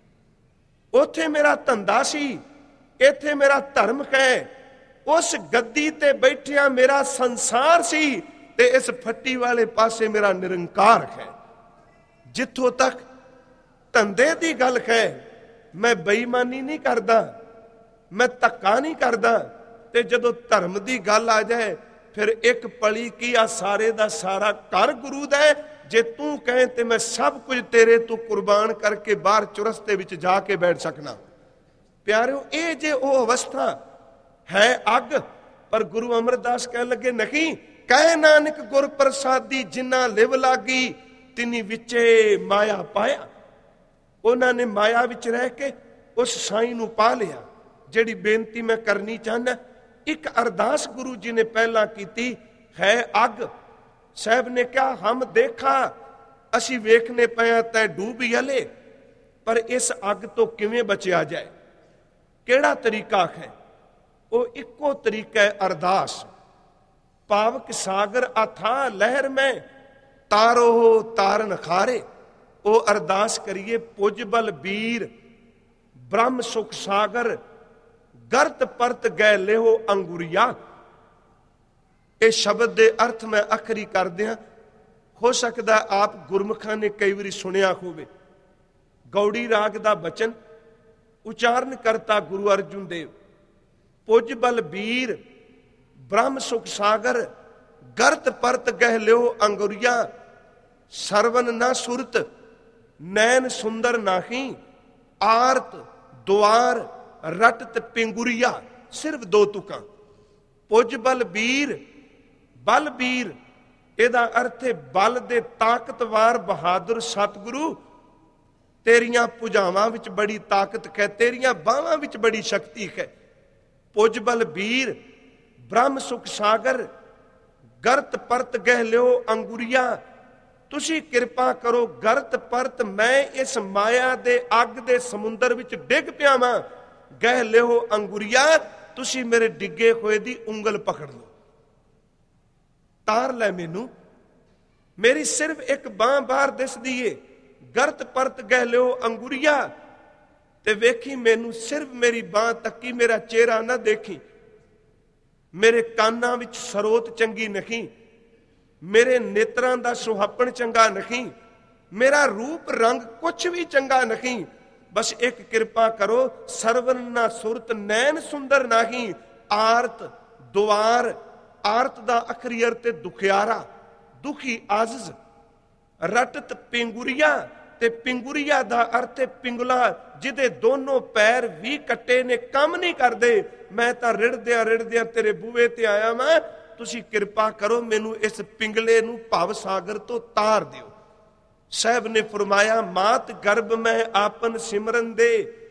ਉੱਥੇ ਮੇਰਾ ਧੰਦਾ ਸੀ, ਇੱਥੇ ਮੇਰਾ ਧਰਮ ਹੈ। ਉਸ ਗੱਦੀ ਤੇ ਬੈਠਿਆ ਮੇਰਾ ਸੰਸਾਰ ਸੀ ਤੇ ਇਸ ਫੱਟੀ ਵਾਲੇ ਪਾਸੇ ਮੇਰਾ ਨਿਰੰਕਾਰ ਹੈ। ਜਿੱਥੋਂ ਤੱਕ ਧੰਦੇ ਦੀ ਗੱਲ ਹੈ, ਮੈਂ ਬੇਈਮਾਨੀ ਨਹੀਂ ਕਰਦਾ, ਮੈਂ ਧੱਕਾ ਨਹੀਂ ਕਰਦਾ, ਤੇ ਜਦੋਂ ਧਰਮ ਦੀ ਗੱਲ ਆ ਜਾਏ ਫਿਰ ਇੱਕ ਪਲੀ ਕੀ ਆ, ਸਾਰੇ ਦਾ ਸਾਰਾ ਘਰ ਗੁਰੂ ਦਾ। ਜੇ ਤੂੰ ਕਹੇ ਤੇ ਮੈਂ ਸਭ ਕੁਝ ਤੇਰੇ ਤੋਂ ਕੁਰਬਾਨ ਕਰਕੇ ਬਾਹਰ ਚੁਰਸਤੇ ਵਿੱਚ ਜਾ ਕੇ ਬੈਠ ਸਕਣਾ। ਪਿਆਰਿਓ, ਇਹ ਜੇ ਉਹ ਅਵਸਥਾ ਹੈ ਅੱਗ, ਪਰ ਗੁਰੂ ਅਮਰਦਾਸ ਕਹਿਣ ਲੱਗੇ ਨਹੀਂ, ਕਹਿ ਨਾਨਕ ਗੁਰ ਪ੍ਰਸਾਦੀ ਜਿਨ੍ਹਾਂ ਲਿਵ ਲਾਗੀ ਤਿਨੀ ਵਿੱਚੇ ਮਾਇਆ ਪਾਇਆ। ਉਹਨਾਂ ਨੇ ਮਾਇਆ ਵਿੱਚ ਰਹਿ ਕੇ ਉਸ ਸਾਈਂ ਨੂੰ ਪਾ ਲਿਆ। ਜਿਹੜੀ ਬੇਨਤੀ ਮੈਂ ਕਰਨੀ ਚਾਹੁੰਦਾ, ਇੱਕ ਅਰਦਾਸ ਗੁਰੂ ਜੀ ਨੇ ਪਹਿਲਾਂ ਕੀਤੀ ਹੈ ਅੱਗ। ਸਾਹਿਬ ਨੇ ਕਿਹਾ ਹਮ ਦੇਖਾ, ਅਸੀਂ ਵੇਖਨੇ ਪਿਆ ਤੈ ਡੂਬੀ ਹਲੇ, ਪਰ ਇਸ ਅੱਗ ਤੋਂ ਕਿਵੇਂ ਬਚਿਆ ਜਾਏ, ਕਿਹੜਾ ਤਰੀਕਾ ਹੈ? ਉਹ ਇੱਕੋ ਤਰੀਕਾ ਹੈ ਅਰਦਾਸ। ਪਾਵਕ ਸਾਗਰ ਅਥਾਹ ਲਹਿਰ ਮੈਂ ਤਾਰੋ ਤਾਰਨ ਖਾਰੇ। ਉਹ ਅਰਦਾਸ ਕਰੀਏ, ਪੁਜ ਬਲ ਬੀਰ ਬ੍ਰਹਮ ਸੁਖ ਸਾਗਰ ਗਰਤ ਪਰਤ ਗਏ ਲਿਓ ਅੰਗੁਰੀਆ। ਇਹ ਸ਼ਬਦ ਦੇ ਅਰਥ ਮੈਂ ਆਖਰੀ ਕਰਦਿਆਂ, ਹੋ ਸਕਦਾ ਆਪ ਗੁਰਮੁਖਾਂ ਨੇ ਕਈ ਵਾਰੀ ਸੁਣਿਆ ਹੋਵੇ। ਗੌੜੀ ਰਾਗ ਦਾ ਬਚਨ ਉਚਾਰਨ ਕਰਤਾ ਗੁਰੂ ਅਰਜੁਨ ਦੇਵ, ਪੁਜ ਬਲ ਬੀਰ ਬ੍ਰਹਮ ਸੁਖ ਸਾਗਰ ਗਰਤ ਪਰਤ ਗਹਿ ਲਿਓ ਅੰਗੁਰੀਆ। ਸਰਵਨ ਨਾ ਸੁਰਤ ਨੈਣ ਸੁੰਦਰ ਨਾਹੀ, ਆਰਤ ਦੁਆਰ ਰਟਤ ਪਿੰਗੁਰੀਆ। ਸਿਰਫ 2 ਤੁਕਾਂ। ਪੁਜ ਬਲ ਬੀਰ, ਬਲ ਬੀਰ ਇਹਦਾ ਅਰਥ ਹੈ ਬਲ ਦੇ ਤਾਕਤਵਾਰ ਬਹਾਦਰ ਸਤਿਗੁਰੂ, ਤੇਰੀਆਂ ਭੁਜਾਵਾਂ ਵਿੱਚ ਬੜੀ ਤਾਕਤ ਹੈ, ਤੇਰੀਆਂ ਬਾਹਾਂ ਵਿੱਚ ਬੜੀ ਸ਼ਕਤੀ ਹੈ। ਪੁਜ ਬਲ ਬੀਰ ਬ੍ਰਹਮ ਸੁਖ ਸਾਗਰ ਗਰਤ ਪਰਤ ਗਹਿ ਲਿਓ ਅੰਗੁਰੀਆ। ਤੁਸੀਂ ਕਿਰਪਾ ਕਰੋ, ਗਰਤ ਪਰਤ ਮੈਂ ਇਸ ਮਾਇਆ ਦੇ ਅੱਗ ਦੇ ਸਮੁੰਦਰ ਵਿੱਚ ਡਿੱਗ ਪਿਆ ਵਾਂ, ਗਹਿ ਲਿਓ ਅੰਗੁਰੀਆ। ਤੁਸੀਂ ਮੇਰੇ ਡਿੱਗੇ ਹੋਏ ਦੀ ਉਂਗਲ ਪਕੜ ਲਓ, ਤਾਰ ਲੈ ਮੈਨੂੰ। ਮੇਰੀ ਸਿਰਫ ਇੱਕ ਬਾਂਹ ਬਾਹਰ ਦਿਸਦੀ ਏ, ਗਰਤ ਪਰਤ ਗਹਿ ਲਿਓ ਅੰਗੁਰੀਆ। ਤੇ ਵੇਖੀ ਮੈਨੂੰ, ਸਿਰਫ ਮੇਰੀ ਬਾਂਹ ਤੱਕੀ, ਮੇਰਾ ਚਿਹਰਾ ਨਾ ਦੇਖੀ। ਮੇਰੇ ਕੰਨਾਂ ਵਿੱਚ ਸਰੋਤ ਚੰਗੀ ਨਹੀਂ, ਮੇਰੇ ਨੇਤਰਾਂ ਦਾ ਸੁਹਾਪਣ ਚੰਗਾ ਨਹੀਂ, ਮੇਰਾ ਰੂਪ ਰੰਗ ਕੁਛ ਵੀ ਚੰਗਾ ਨਹੀਂ। ਬਸ ਇੱਕ ਕਿਰਪਾ ਕਰੋ, ਸਰਵਨ ਨਾ ਸੁਰਤ ਨੈਣ ਸੁੰਦਰ ਨਾਹੀ, ਆਰਤ ਦੁਆਰ। ਆਰਤ ਦਾ ਅਖਰੀ ਅਰਥ ਹੈ ਦੁਖਿਆਰਾ, ਦੁਖੀ ਆਜ਼ਜ਼। ਰਟਤ ਪਿੰਗੁਰੀਆ, ਤੇ ਪਿੰਗੁਰੀਆ ਦਾ ਅਰਥ ਹੈ ਪਿੰਗਲਾ, ਜਿਹਦੇ ਦੋਨੋਂ ਪੈਰ ਵੀ ਕੱਟੇ ਨੇ, ਕੰਮ ਨਹੀਂ ਕਰਦੇ। ਮੈਂ ਤਾਂ ਰਿੜਦਿਆਂ ਰਿੜਦਿਆਂ ਤੇਰੇ ਬੂਹੇ ਤੇ ਆਇਆ ਮੈਂ, ਤੁਸੀਂ ਕਿਰਪਾ ਕਰੋ ਮੈਨੂੰ ਇਸ ਪਿੰਗਲੇ ਨੂੰ ਭਵ ਸਾਗਰ ਤੋਂ ਤਾਰ ਦਿਓ। ਸਾਹਿਬ ਨੇ ਫਰਮਾਇਆ ਮਾਤ ਗਰਭ ਮੈਂ ਆਪਨ ਸਿਮਰਨ ਦੇ।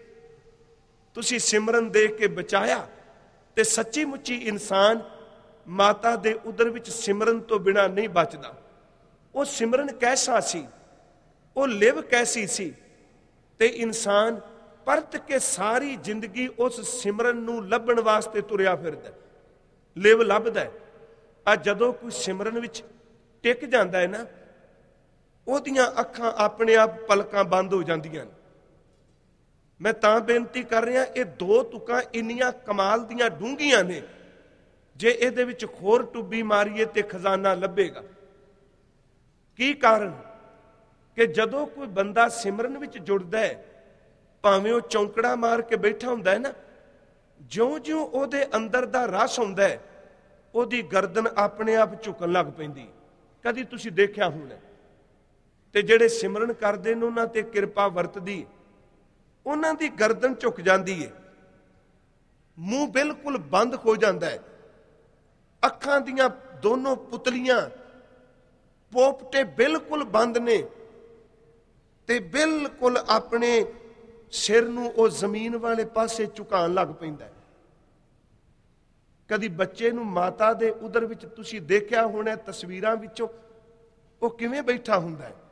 ਤੁਸੀਂ ਸਿਮਰਨ ਦੇ ਕੇ ਬਚਾਇਆ। ਤੇ ਸੱਚੀ ਮੁੱਚੀ ਇਨਸਾਨ ਮਾਤਾ ਦੇ ਉਦਰ ਵਿੱਚ ਸਿਮਰਨ ਤੋਂ ਬਿਨਾਂ ਨਹੀਂ ਬਚਦਾ। ਉਹ ਸਿਮਰਨ ਕੈਸਾ ਸੀ, ਉਹ ਲਿਵ ਕੈਸੀ ਸੀ, ਤੇ ਇਨਸਾਨ ਪਰਤ ਕੇ ਸਾਰੀ ਜ਼ਿੰਦਗੀ ਉਸ ਸਿਮਰਨ ਨੂੰ ਲੱਭਣ ਵਾਸਤੇ ਤੁਰਿਆ ਫਿਰਦਾ, ਲਿਵ ਲੱਭਦਾ। ਆ ਜਦੋਂ ਕੋਈ ਸਿਮਰਨ ਵਿੱਚ ਟਿਕ ਜਾਂਦਾ ਹੈ ਨਾ, ਉਹਦੀਆਂ ਅੱਖਾਂ ਆਪਣੇ ਆਪ ਪਲਕਾਂ ਬੰਦ ਹੋ ਜਾਂਦੀਆਂ ਨੇ। ਮੈਂ ਤਾਂ ਬੇਨਤੀ ਕਰ ਰਿਹਾ, ਇਹ 2 ਤੁਕਾਂ ਇੰਨੀਆਂ ਕਮਾਲ ਦੀਆਂ ਡੂੰਘੀਆਂ ਨੇ, ਜੇ ਇਹਦੇ ਵਿੱਚ ਖੋਰ ਟੁੱਬੀ ਮਾਰੀਏ ਤੇ ਖਜ਼ਾਨਾ ਲੱਭੇਗਾ। ਕੀ ਕਾਰਨ? ਕਿ ਜਦੋਂ ਕੋਈ ਬੰਦਾ ਸਿਮਰਨ ਵਿੱਚ ਜੁੜਦਾ ਹੈ, ਭਾਵੇਂ ਉਹ ਚੌਂਕੜਾ ਮਾਰ ਕੇ ਬੈਠਾ ਹੁੰਦਾ ਹੈ ਨਾ, ਜਿਉਂ-ਜਿਉਂ ਉਹਦੇ ਅੰਦਰ ਦਾ ਰਸ ਹੁੰਦਾ ਹੈ, ਉਹਦੀ ਗਰਦਨ ਆਪਣੇ ਆਪ ਝੁਕਣ ਲੱਗ ਪੈਂਦੀ। ਕਦੀ ਤੁਸੀਂ ਦੇਖਿਆ ਹੋਣਾ। ਤੇ ਜਿਹੜੇ ਸਿਮਰਨ ਕਰਦੇ ਨੇ ਉਹਨਾਂ ਤੇ ਕਿਰਪਾ ਵਰਤਦੀ, ਉਹਨਾਂ ਦੀ ਗਰਦਨ ਝੁਕ ਜਾਂਦੀ ਹੈ, ਮੂੰਹ ਬਿਲਕੁਲ ਬੰਦ ਹੋ ਜਾਂਦਾ ਹੈ, ਅੱਖਾਂ ਦੀਆਂ ਦੋਨੋਂ ਪੁਤਲੀਆਂ ਪੋਪਟੇ ਬਿਲਕੁਲ ਬੰਦ ਨੇ, ਤੇ ਬਿਲਕੁਲ ਆਪਣੇ ਸਿਰ ਨੂੰ ਉਹ ਜ਼ਮੀਨ ਵਾਲੇ ਪਾਸੇ ਝੁਕਾਉਣ ਲੱਗ ਪੈਂਦਾ ਹੈ। ਕਦੀ ਬੱਚੇ ਨੂੰ ਮਾਤਾ ਦੇ ਉਦਰ ਵਿੱਚ ਤੁਸੀਂ ਦੇਖਿਆ ਹੋਣਾ ਤਸਵੀਰਾਂ ਵਿੱਚੋਂ, ਉਹ ਕਿਵੇਂ ਬੈਠਾ ਹੁੰਦਾ ਹੈ,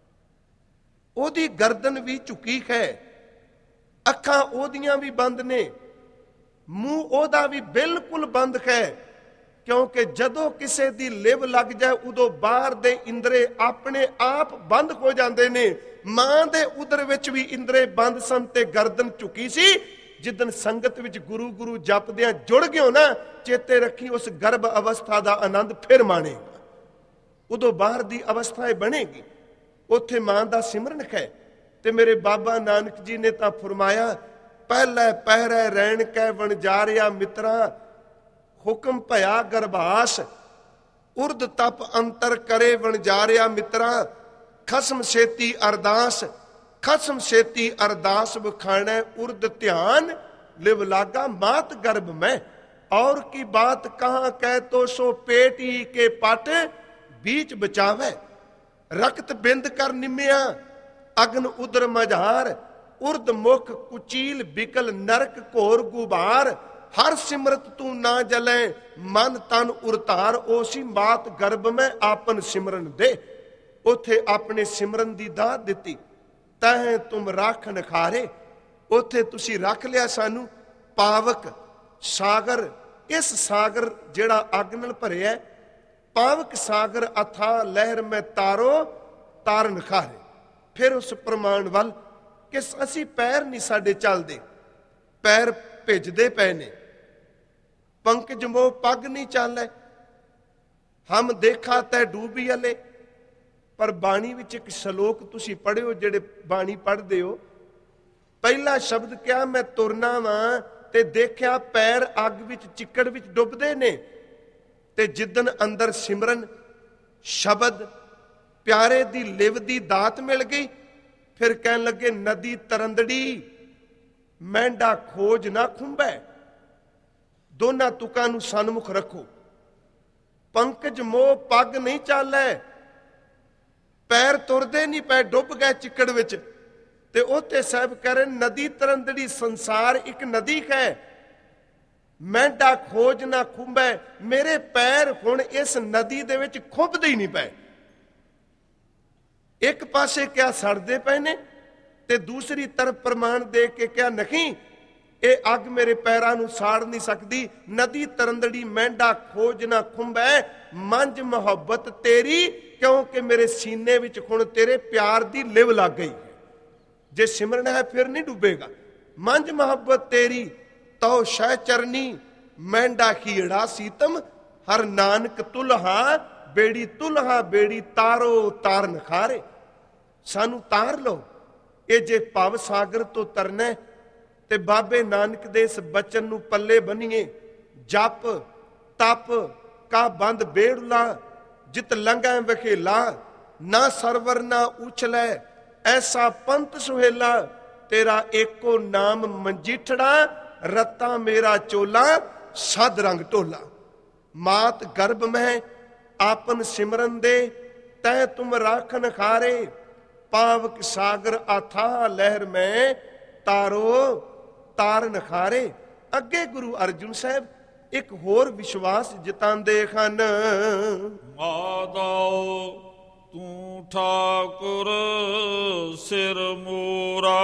ਉਹਦੀ ਗਰਦਨ ਵੀ ਝੁਕੀ ਹੈ, ਅੱਖਾਂ ਉਹਦੀਆਂ ਵੀ ਬੰਦ ਨੇ, ਮੂੰਹ ਉਹਦਾ ਵੀ ਬਿਲਕੁਲ ਬੰਦ ਹੈ, ਕਿਉਂਕਿ ਜਦੋਂ ਕਿਸੇ ਦੀ ਲਿਵ ਲੱਗ ਜਾਏ ਉਦੋਂ ਬਾਹਰ ਦੇ ਇੰਦਰੇ ਆਪਣੇ ਆਪ ਬੰਦ ਹੋ ਜਾਂਦੇ ਨੇ। ਮਾਂ ਦੇ ਉਦਰ ਵਿੱਚ ਵੀ ਇੰਦਰੇ ਬੰਦ ਸਨ ਤੇ ਗਰਦਨ ਝੁਕੀ ਸੀ। ਜਿੱਦਣ ਸੰਗਤ ਵਿੱਚ ਗੁਰੂ ਗੁਰੂ ਜਪਦਿਆਂ ਜੁੜ ਗਿਓ ਨਾ, ਚੇਤੇ ਰੱਖੀ ਉਸ ਗਰਭ ਅਵਸਥਾ ਦਾ ਆਨੰਦ ਫਿਰ ਮਾਣੇਗਾ। ਉਦੋਂ ਬਾਹਰ ਦੀ ਅਵਸਥਾ ਇਹ ਬਣੇਗੀ, ਉੱਥੇ ਮਾਂ ਦਾ ਸਿਮਰਨ ਹੈ। ਤੇ ਮੇਰੇ ਬਾਬਾ ਨਾਨਕ ਜੀ ਨੇ ਤਾਂ ਫਰਮਾਇਆ, ਪਹਿਲੇ ਪਹਿਰੇ ਰਹਿਣ ਕੈ ਵਣਜਾਰਿਆ ਮਿੱਤਰਾ, ਹੁਕਮ ਭਇਆ ਗਰਭਾਸ, ਉਰਦ ਤਪ ਅੰਤਰ ਕਰੇ ਵਣਜਾਰਿਆ ਮਿੱਤਰਾ, ਖਸਮ ਛੇਤੀ ਅਰਦਾਸ, ਖਸਮ ਛੇਤੀ ਅਰਦਾਸ ਬਖਾਣਾ, ਉਰਦ ਧਿਆਨ ਲਿਵ ਲਾਗਾ ਮਾਤ ਗਰਭ ਮੈਂ, और की बात कहां कह तो सो पेट ही के पट बीच बचावे, रक्त बिंद कर निमिया अग्न उदर मझार, उर्द मुख कुचील बिकल नरक घोर गुबार, हर सिमरत तू ना जले मन तन उरतार, ओसी मात गर्भ में आपन सिमरन दे। उथे अपने सिमरन दी दात दिती, तह तुम राखन खारे, उथे तुसी रख लिया सानू पावक सागर। इस सागर जेड़ा अग नाल भरिया, पावक सागर अथा लहर में तारो तारन खारे। फिर उस प्रमाण वल कि असी पैर नहीं साडे चलदे, पैर भिजदे पए ने, पंकज मोह पग नहीं चल, हम देखा तै डूबी अले। पर बाणी विच एक श्लोक तुसी पढ़ियो, जेड़े बाणी पढ़दे हो, पहला शब्द क्या, मैं तुरना वां ते देखिया पैर अग विच चिक्कड़ विच डुबदे ने। ते जिदन अंदर सिमरन शब्द प्यारे दी लिव दी दात मिल गई, फिर कहन लगे नदी तरंदड़ी मैंडा खोज ना खुंबे। दोना तुकां नूं सन्मुख रखो, पंकज मोह पग नहीं चालै, पैर तुरदे नहीं पए, डुब गए चिक्कड़ विच। ते उत्ते साहब कह रहे नदी तरंदड़ी, संसार एक नदी है, मैंडा खोज ना खुंबे, मेरे पैर हुण इस नदी दे विच खुंबदे ही नहीं पए। एक पासे क्या सड़दे पए ने ते दूसरी तरफ प्रमाण दे के क्या नहीं, ये अग मेरे पैरां नूं साड़ नहीं सकती। नदी तरंदड़ी मैंडा खोज ना खुंबे, मंज मुहब्बत तेरी, क्योंकि मेरे सीने विच हुण तेरे प्यार दी लिव लग गई। जे सिमरन है फिर नहीं डूबेगा। मंज मोहब्बत तेरी तो शह चरनी, मैंडा हीड़ा सीतम, हर नानक तुलहा बेड़ी, तुलहा बेड़ी तारो तारन खारे। सानू तार लो, ये जे भव सागर तो तरना ते बाबे नानक दे इस बचन नू पल्ले बनीए। जप तप का बंद बेड़ला, जित लंघै वखेला, ना सरवर ना उछलै, ऐसा पंत सुहेला, तेरा एको नाम मंजीठड़ा, रत्ता मेरा चोला, सद रंग टोला। मात गर्भ में आपन सिमरन दे, तै तुम राखन खारे, पावक सागर अथा लहर में तारो तारन खारे। अगे गुरु अर्जुन साहब एक होर विश्वास जतांदे हन,
माधव तू ठाकुर सिर मोरा।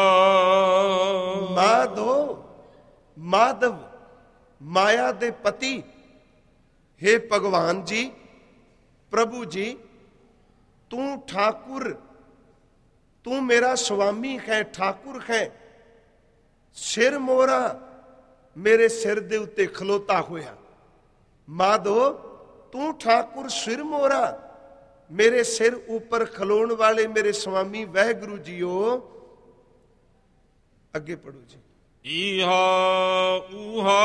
माधव माया दे पति, हे भगवान जी प्रभु जी, तू ठाकुर, तू मेरा स्वामी है, ठाकुर है। सिर मोरा, मेरे सिर दे उत्ते खलोता होया। ਮਾਧੋ ਤੂੰ ਠਾਕੁਰ ਸਿਰ ਮੋਰਾ, ਮੇਰੇ ਸਿਰ ਉੱਪਰ ਖਲੋਣ ਵਾਲੇ ਮੇਰੇ ਸੁਆਮੀ ਵਾਹਿਗੁਰੂ ਜੀਓ। ਅੱਗੇ ਪੜੋ ਜੀ।
ਈਹਾ ਊਹਾ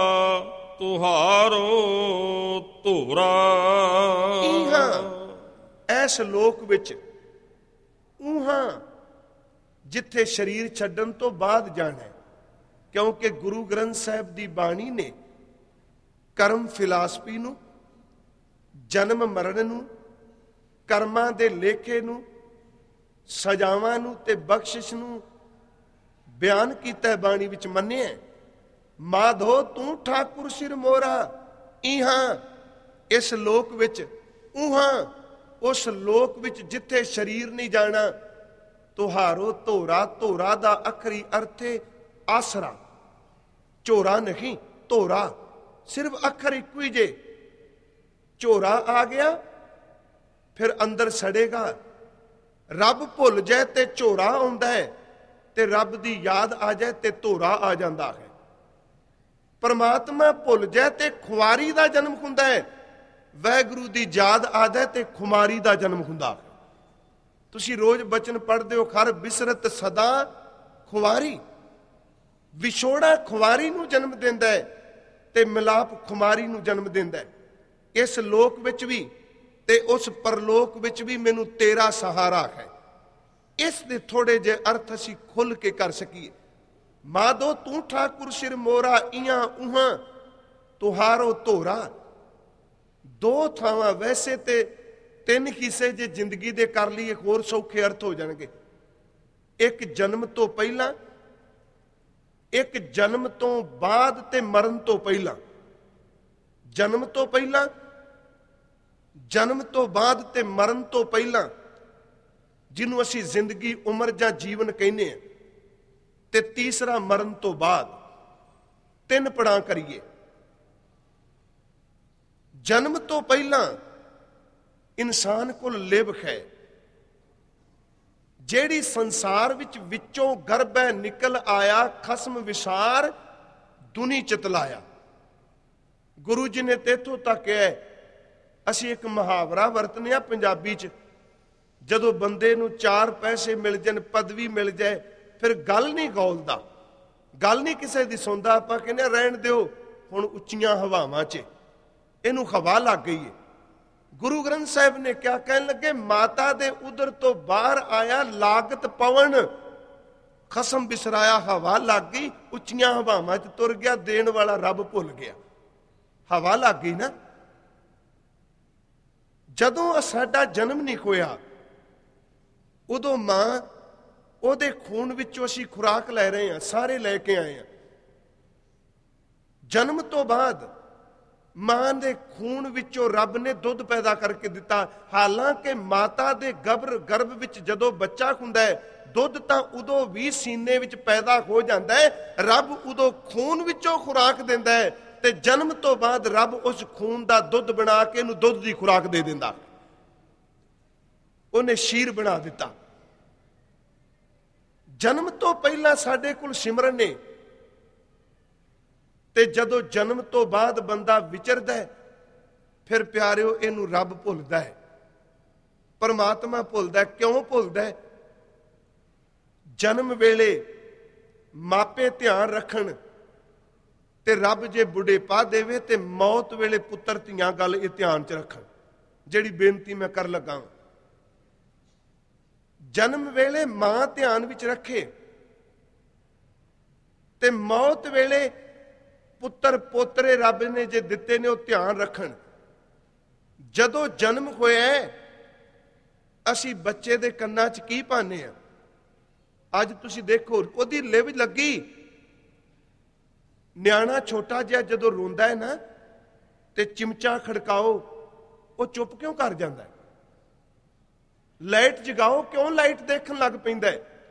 ਤੁਹਾਰੋ ਧੋਰਾ।
ਈਹਾ ਐਸ ਲੋਕ ਵਿੱਚ, ਊਹਾ ਜਿੱਥੇ ਸਰੀਰ ਛੱਡਣ ਤੋਂ ਬਾਅਦ ਜਾਣਾ, ਕਿਉਂਕਿ ਗੁਰੂ ਗ੍ਰੰਥ ਸਾਹਿਬ ਦੀ ਬਾਣੀ ਨੇ ਕਰਮ ਫਿਲਾਸਫੀ ਨੂੰ, ਜਨਮ ਮਰਨ ਨੂੰ, ਕਰਮਾਂ ਦੇ ਲੇਖੇ ਨੂੰ, ਸਜ਼ਾਵਾਂ ਨੂੰ ਤੇ ਬਖਸ਼ਿਸ਼ ਨੂੰ ਬਿਆਨ ਕੀਤਾ ਬਾਣੀ ਵਿੱਚ ਮੰਨਿਆ। ਮਾਧੋ ਤੂੰ ਠਾਕੁਰ ਸਿਰ ਮੋਰਾ, ਇਹਾਂ ਇਸ ਲੋਕ ਵਿੱਚ, ਉਹਾਂ ਉਸ ਲੋਕ ਵਿੱਚ ਜਿੱਥੇ ਸਰੀਰ ਨਹੀਂ ਜਾਣਾ। ਤੁਹਾਰੋ ਧੋਰਾ, ਧੋਰਾ ਦਾ ਅਖਰੀ ਅਰਥ ਹੈ ਆਸਰਾ, ਝੋਰਾ ਨਹੀਂ, ਧੋਰਾ ਸਿਰਫ ਅੱਖਰ ਇੱਕੋ ਹੀ ਜੇ। ਝੋਰਾ ਆ ਗਿਆ ਫਿਰ ਅੰਦਰ ਸੜੇਗਾ। ਰੱਬ ਭੁੱਲ ਜਾਏ ਤੇ ਝੋਰਾ ਆਉਂਦਾ ਹੈ, ਤੇ ਰੱਬ ਦੀ ਯਾਦ ਆ ਜਾਏ ਤੇ ਧੋਰਾ ਆ ਜਾਂਦਾ ਹੈ। ਪਰਮਾਤਮਾ ਭੁੱਲ ਜਾਏ ਤੇ ਖੁਆਰੀ ਦਾ ਜਨਮ ਹੁੰਦਾ ਹੈ, ਵਾਹਿਗੁਰੂ ਦੀ ਯਾਦ ਆ ਜਾਏ ਤੇ ਖੁਮਾਰੀ ਦਾ ਜਨਮ ਹੁੰਦਾ ਹੈ। ਤੁਸੀਂ ਰੋਜ਼ ਬਚਨ ਪੜ੍ਹਦੇ ਹੋ, ਖਰ ਬਿਸਰਤ ਸਦਾ ਖੁਆਰੀ। ਵਿਛੋੜਾ ਖੁਆਰੀ ਨੂੰ ਜਨਮ ਦਿੰਦਾ ਹੈ ਤੇ ਮਿਲਾਪ ਖੁਮਾਰੀ ਨੂੰ ਜਨਮ ਦਿੰਦਾ ਹੈ। ਇਸ ਲੋਕ ਵਿੱਚ ਵੀ ਤੇ ਉਸ ਪਰਲੋਕ ਵਿੱਚ ਵੀ ਮੈਨੂੰ ਤੇਰਾ ਸਹਾਰਾ ਹੈ। ਇਸ ਦੇ ਥੋੜੇ ਜਿਹੇ ਅਰਥ ਅਸੀਂ ਖੁੱਲ ਕੇ ਕਰ ਸਕੀਏ। ਮਾਧੋ ਤੂੰ ਠਾਕੁਰ ਸਿਰ ਮੋਰਾ, ਇਹਾਂ ਉਹਾਂ ਤੁਹਾਰੋ ਧੋਰਾ। ਦੋ ਥਾਵਾਂ, ਵੈਸੇ ਤੇ ਤਿੰਨ ਹਿੱਸੇ ਜੇ ਜ਼ਿੰਦਗੀ ਦੇ ਕਰ ਲਈਏ ਹੋਰ ਸੌਖੇ ਅਰਥ ਹੋ ਜਾਣਗੇ। ਇੱਕ ਜਨਮ ਤੋਂ ਪਹਿਲਾਂ, ਇੱਕ ਜਨਮ ਤੋਂ ਬਾਅਦ ਤੇ ਮਰਨ ਤੋਂ ਪਹਿਲਾਂ। ਜਨਮ ਤੋਂ ਪਹਿਲਾਂ, ਜਨਮ ਤੋਂ ਬਾਅਦ ਤੇ ਮਰਨ ਤੋਂ ਪਹਿਲਾਂ, ਜਿਹਨੂੰ ਅਸੀਂ ਜ਼ਿੰਦਗੀ, ਉਮਰ ਜਾਂ ਜੀਵਨ ਕਹਿੰਦੇ ਹਾਂ। ਤੇ ਤੀਸਰਾ ਮਰਨ ਤੋਂ ਬਾਅਦ। ਤਿੰਨ ਪੜਾਅ ਕਰੀਏ। ਜਨਮ ਤੋਂ ਪਹਿਲਾਂ ਇਨਸਾਨ ਕੋਲ ਲਿਵਖ ਹੈ, ਜਿਹੜੀ ਸੰਸਾਰ ਵਿੱਚ ਵਿੱਚੋਂ ਗਰਭੈ ਨਿਕਲ ਆਇਆ, ਖਸਮ ਵਿਸਾਰ ਦੁਨੀ ਚਿਤਲਾਇਆ। ਗੁਰੂ ਜੀ ਨੇ ਤੇਥੋਂ ਤੱਕ ਹੈ। ਅਸੀਂ ਇੱਕ ਮੁਹਾਵਰਾ ਵਰਤਨੇ ਆ ਪੰਜਾਬੀ 'ਚ, ਜਦੋਂ ਬੰਦੇ ਨੂੰ ਚਾਰ ਪੈਸੇ ਮਿਲ ਜਾਣ, ਪਦਵੀ ਮਿਲ ਜਾਏ, ਫਿਰ ਗੱਲ ਨਹੀਂ ਗੌਲਦਾ, ਗੱਲ ਨਹੀਂ ਕਿਸੇ ਦੀ ਸੁਣਦਾ। ਆਪਾਂ ਕਹਿੰਦੇ ਰਹਿਣ ਦਿਓ, ਹੁਣ ਉੱਚੀਆਂ ਹਵਾਵਾਂ 'ਚ ਇਹਨੂੰ ਹਵਾ ਲੱਗ ਗਈ ਹੈ। ਗੁਰੂ ਗ੍ਰੰਥ ਸਾਹਿਬ ਨੇ ਕਿਆ ਕਹਿਣ ਲੱਗੇ? ਮਾਤਾ ਦੇ ਉਦਰ ਤੋਂ ਬਾਹਰ ਆਇਆ, ਲਾਗਤ ਪਵਨ ਖਸਮ ਬਿਸਰਾਇਆ, ਹਵਾ ਲੱਗ ਗਈ, ਉੱਚੀਆਂ ਹਵਾਵਾਂ 'ਚ ਤੁਰ ਗਿਆ, ਦੇਣ ਵਾਲਾ ਰੱਬ ਭੁੱਲ ਗਿਆ। ਹਵਾ ਲੱਗ ਗਈ ਨਾ। ਜਦੋਂ ਸਾਡਾ ਜਨਮ ਨਹੀਂ ਹੋਇਆ, ਉਦੋਂ ਮਾਂ, ਉਹਦੇ ਖੂਨ ਵਿੱਚੋਂ ਅਸੀਂ ਖੁਰਾਕ ਲੈ ਰਹੇ ਹਾਂ, ਸਾਰੇ ਲੈ ਕੇ ਆਏ ਹਾਂ। ਜਨਮ ਤੋਂ ਬਾਅਦ ਮਾਂ ਦੇ ਖੂਨ ਵਿੱਚੋਂ ਰੱਬ ਨੇ ਦੁੱਧ ਪੈਦਾ ਕਰਕੇ ਦਿੱਤਾ। ਹਾਲਾਂਕਿ ਮਾਤਾ ਦੇ ਗਰਭ ਵਿੱਚ ਜਦੋਂ ਬੱਚਾ ਹੁੰਦਾ ਹੈ, ਦੁੱਧ ਤਾਂ ਉਦੋਂ ਵੀ ਸੀਨੇ ਵਿੱਚ ਪੈਦਾ ਹੋ ਜਾਂਦਾ ਹੈ। ਰੱਬ ਉਦੋਂ ਖੂਨ ਵਿੱਚੋਂ ਖੁਰਾਕ ਦਿੰਦਾ ਹੈ, ਤੇ ਜਨਮ ਤੋਂ ਬਾਅਦ ਰੱਬ ਉਸ ਖੂਨ ਦਾ ਦੁੱਧ ਬਣਾ ਕੇ ਇਹਨੂੰ ਦੁੱਧ ਦੀ ਖੁਰਾਕ ਦੇ ਦਿੰਦਾ। ਉਹਨੇ ਸ਼ੀਰ ਬਣਾ ਦਿੱਤਾ। ਜਨਮ ਤੋਂ ਪਹਿਲਾਂ ਸਾਡੇ ਕੋਲ ਸਿਮਰਨ ਨੇ, ਤੇ ਜਦੋਂ ਜਨਮ ਤੋਂ ਬਾਅਦ ਬੰਦਾ ਵਿਚਰਦਾ ਹੈ, ਫਿਰ ਪਿਆਰਿਓ ਇਹਨੂੰ ਰੱਬ ਭੁੱਲਦਾ ਹੈ, ਪਰਮਾਤਮਾ ਭੁੱਲਦਾ। ਕਿਉਂ ਭੁੱਲਦਾ ਹੈ? ਜਨਮ ਵੇਲੇ ਮਾਪੇ ਧਿਆਨ ਰੱਖਣ ਤੇ ਰੱਬ ਜੇ ਬੁਢੇਪਾ ਦੇਵੇ, ਤੇ ਮੌਤ ਵੇਲੇ ਪੁੱਤਰ ਧੀਆਂ ਗੱਲ ਇਹ ਧਿਆਨ 'ਚ ਰੱਖਣ। ਜਿਹੜੀ ਬੇਨਤੀ ਮੈਂ ਕਰ ਲੱਗਾ, ਜਨਮ ਵੇਲੇ ਮਾਂ ਧਿਆਨ ਵਿੱਚ ਰੱਖੇ, ਤੇ ਮੌਤ ਵੇਲੇ ਪੁੱਤਰ ਪੋਤਰੇ ਰੱਬ ਨੇ ਜੇ ਦਿੱਤੇ ਨੇ ਉਹ ਧਿਆਨ ਰੱਖਣ। ਜਦੋਂ ਜਨਮ ਹੋਇਆ, ਅਸੀਂ ਬੱਚੇ ਦੇ ਕੰਨਾਂ 'ਚ ਕੀ ਪਾਉਂਦੇ ਆ? ਅੱਜ ਤੁਸੀਂ ਦੇਖੋ, ਉਹਦੀ ਲਿਵ ਲੱਗੀ। ਨਿਆਣਾ ਛੋਟਾ ਜਿਹਾ ਜਦੋਂ ਰੋਂਦਾ ਹੈ ਨਾ, ਤੇ ਚਿਮਚਾ ਖੜਕਾਓ, ਉਹ ਚੁੱਪ ਕਿਉਂ ਕਰ ਜਾਂਦਾ? ਲਾਈਟ ਜਗਾਓ, ਕਿਉਂ ਲਾਈਟ ਦੇਖਣ ਲੱਗ ਪੈਂਦਾ?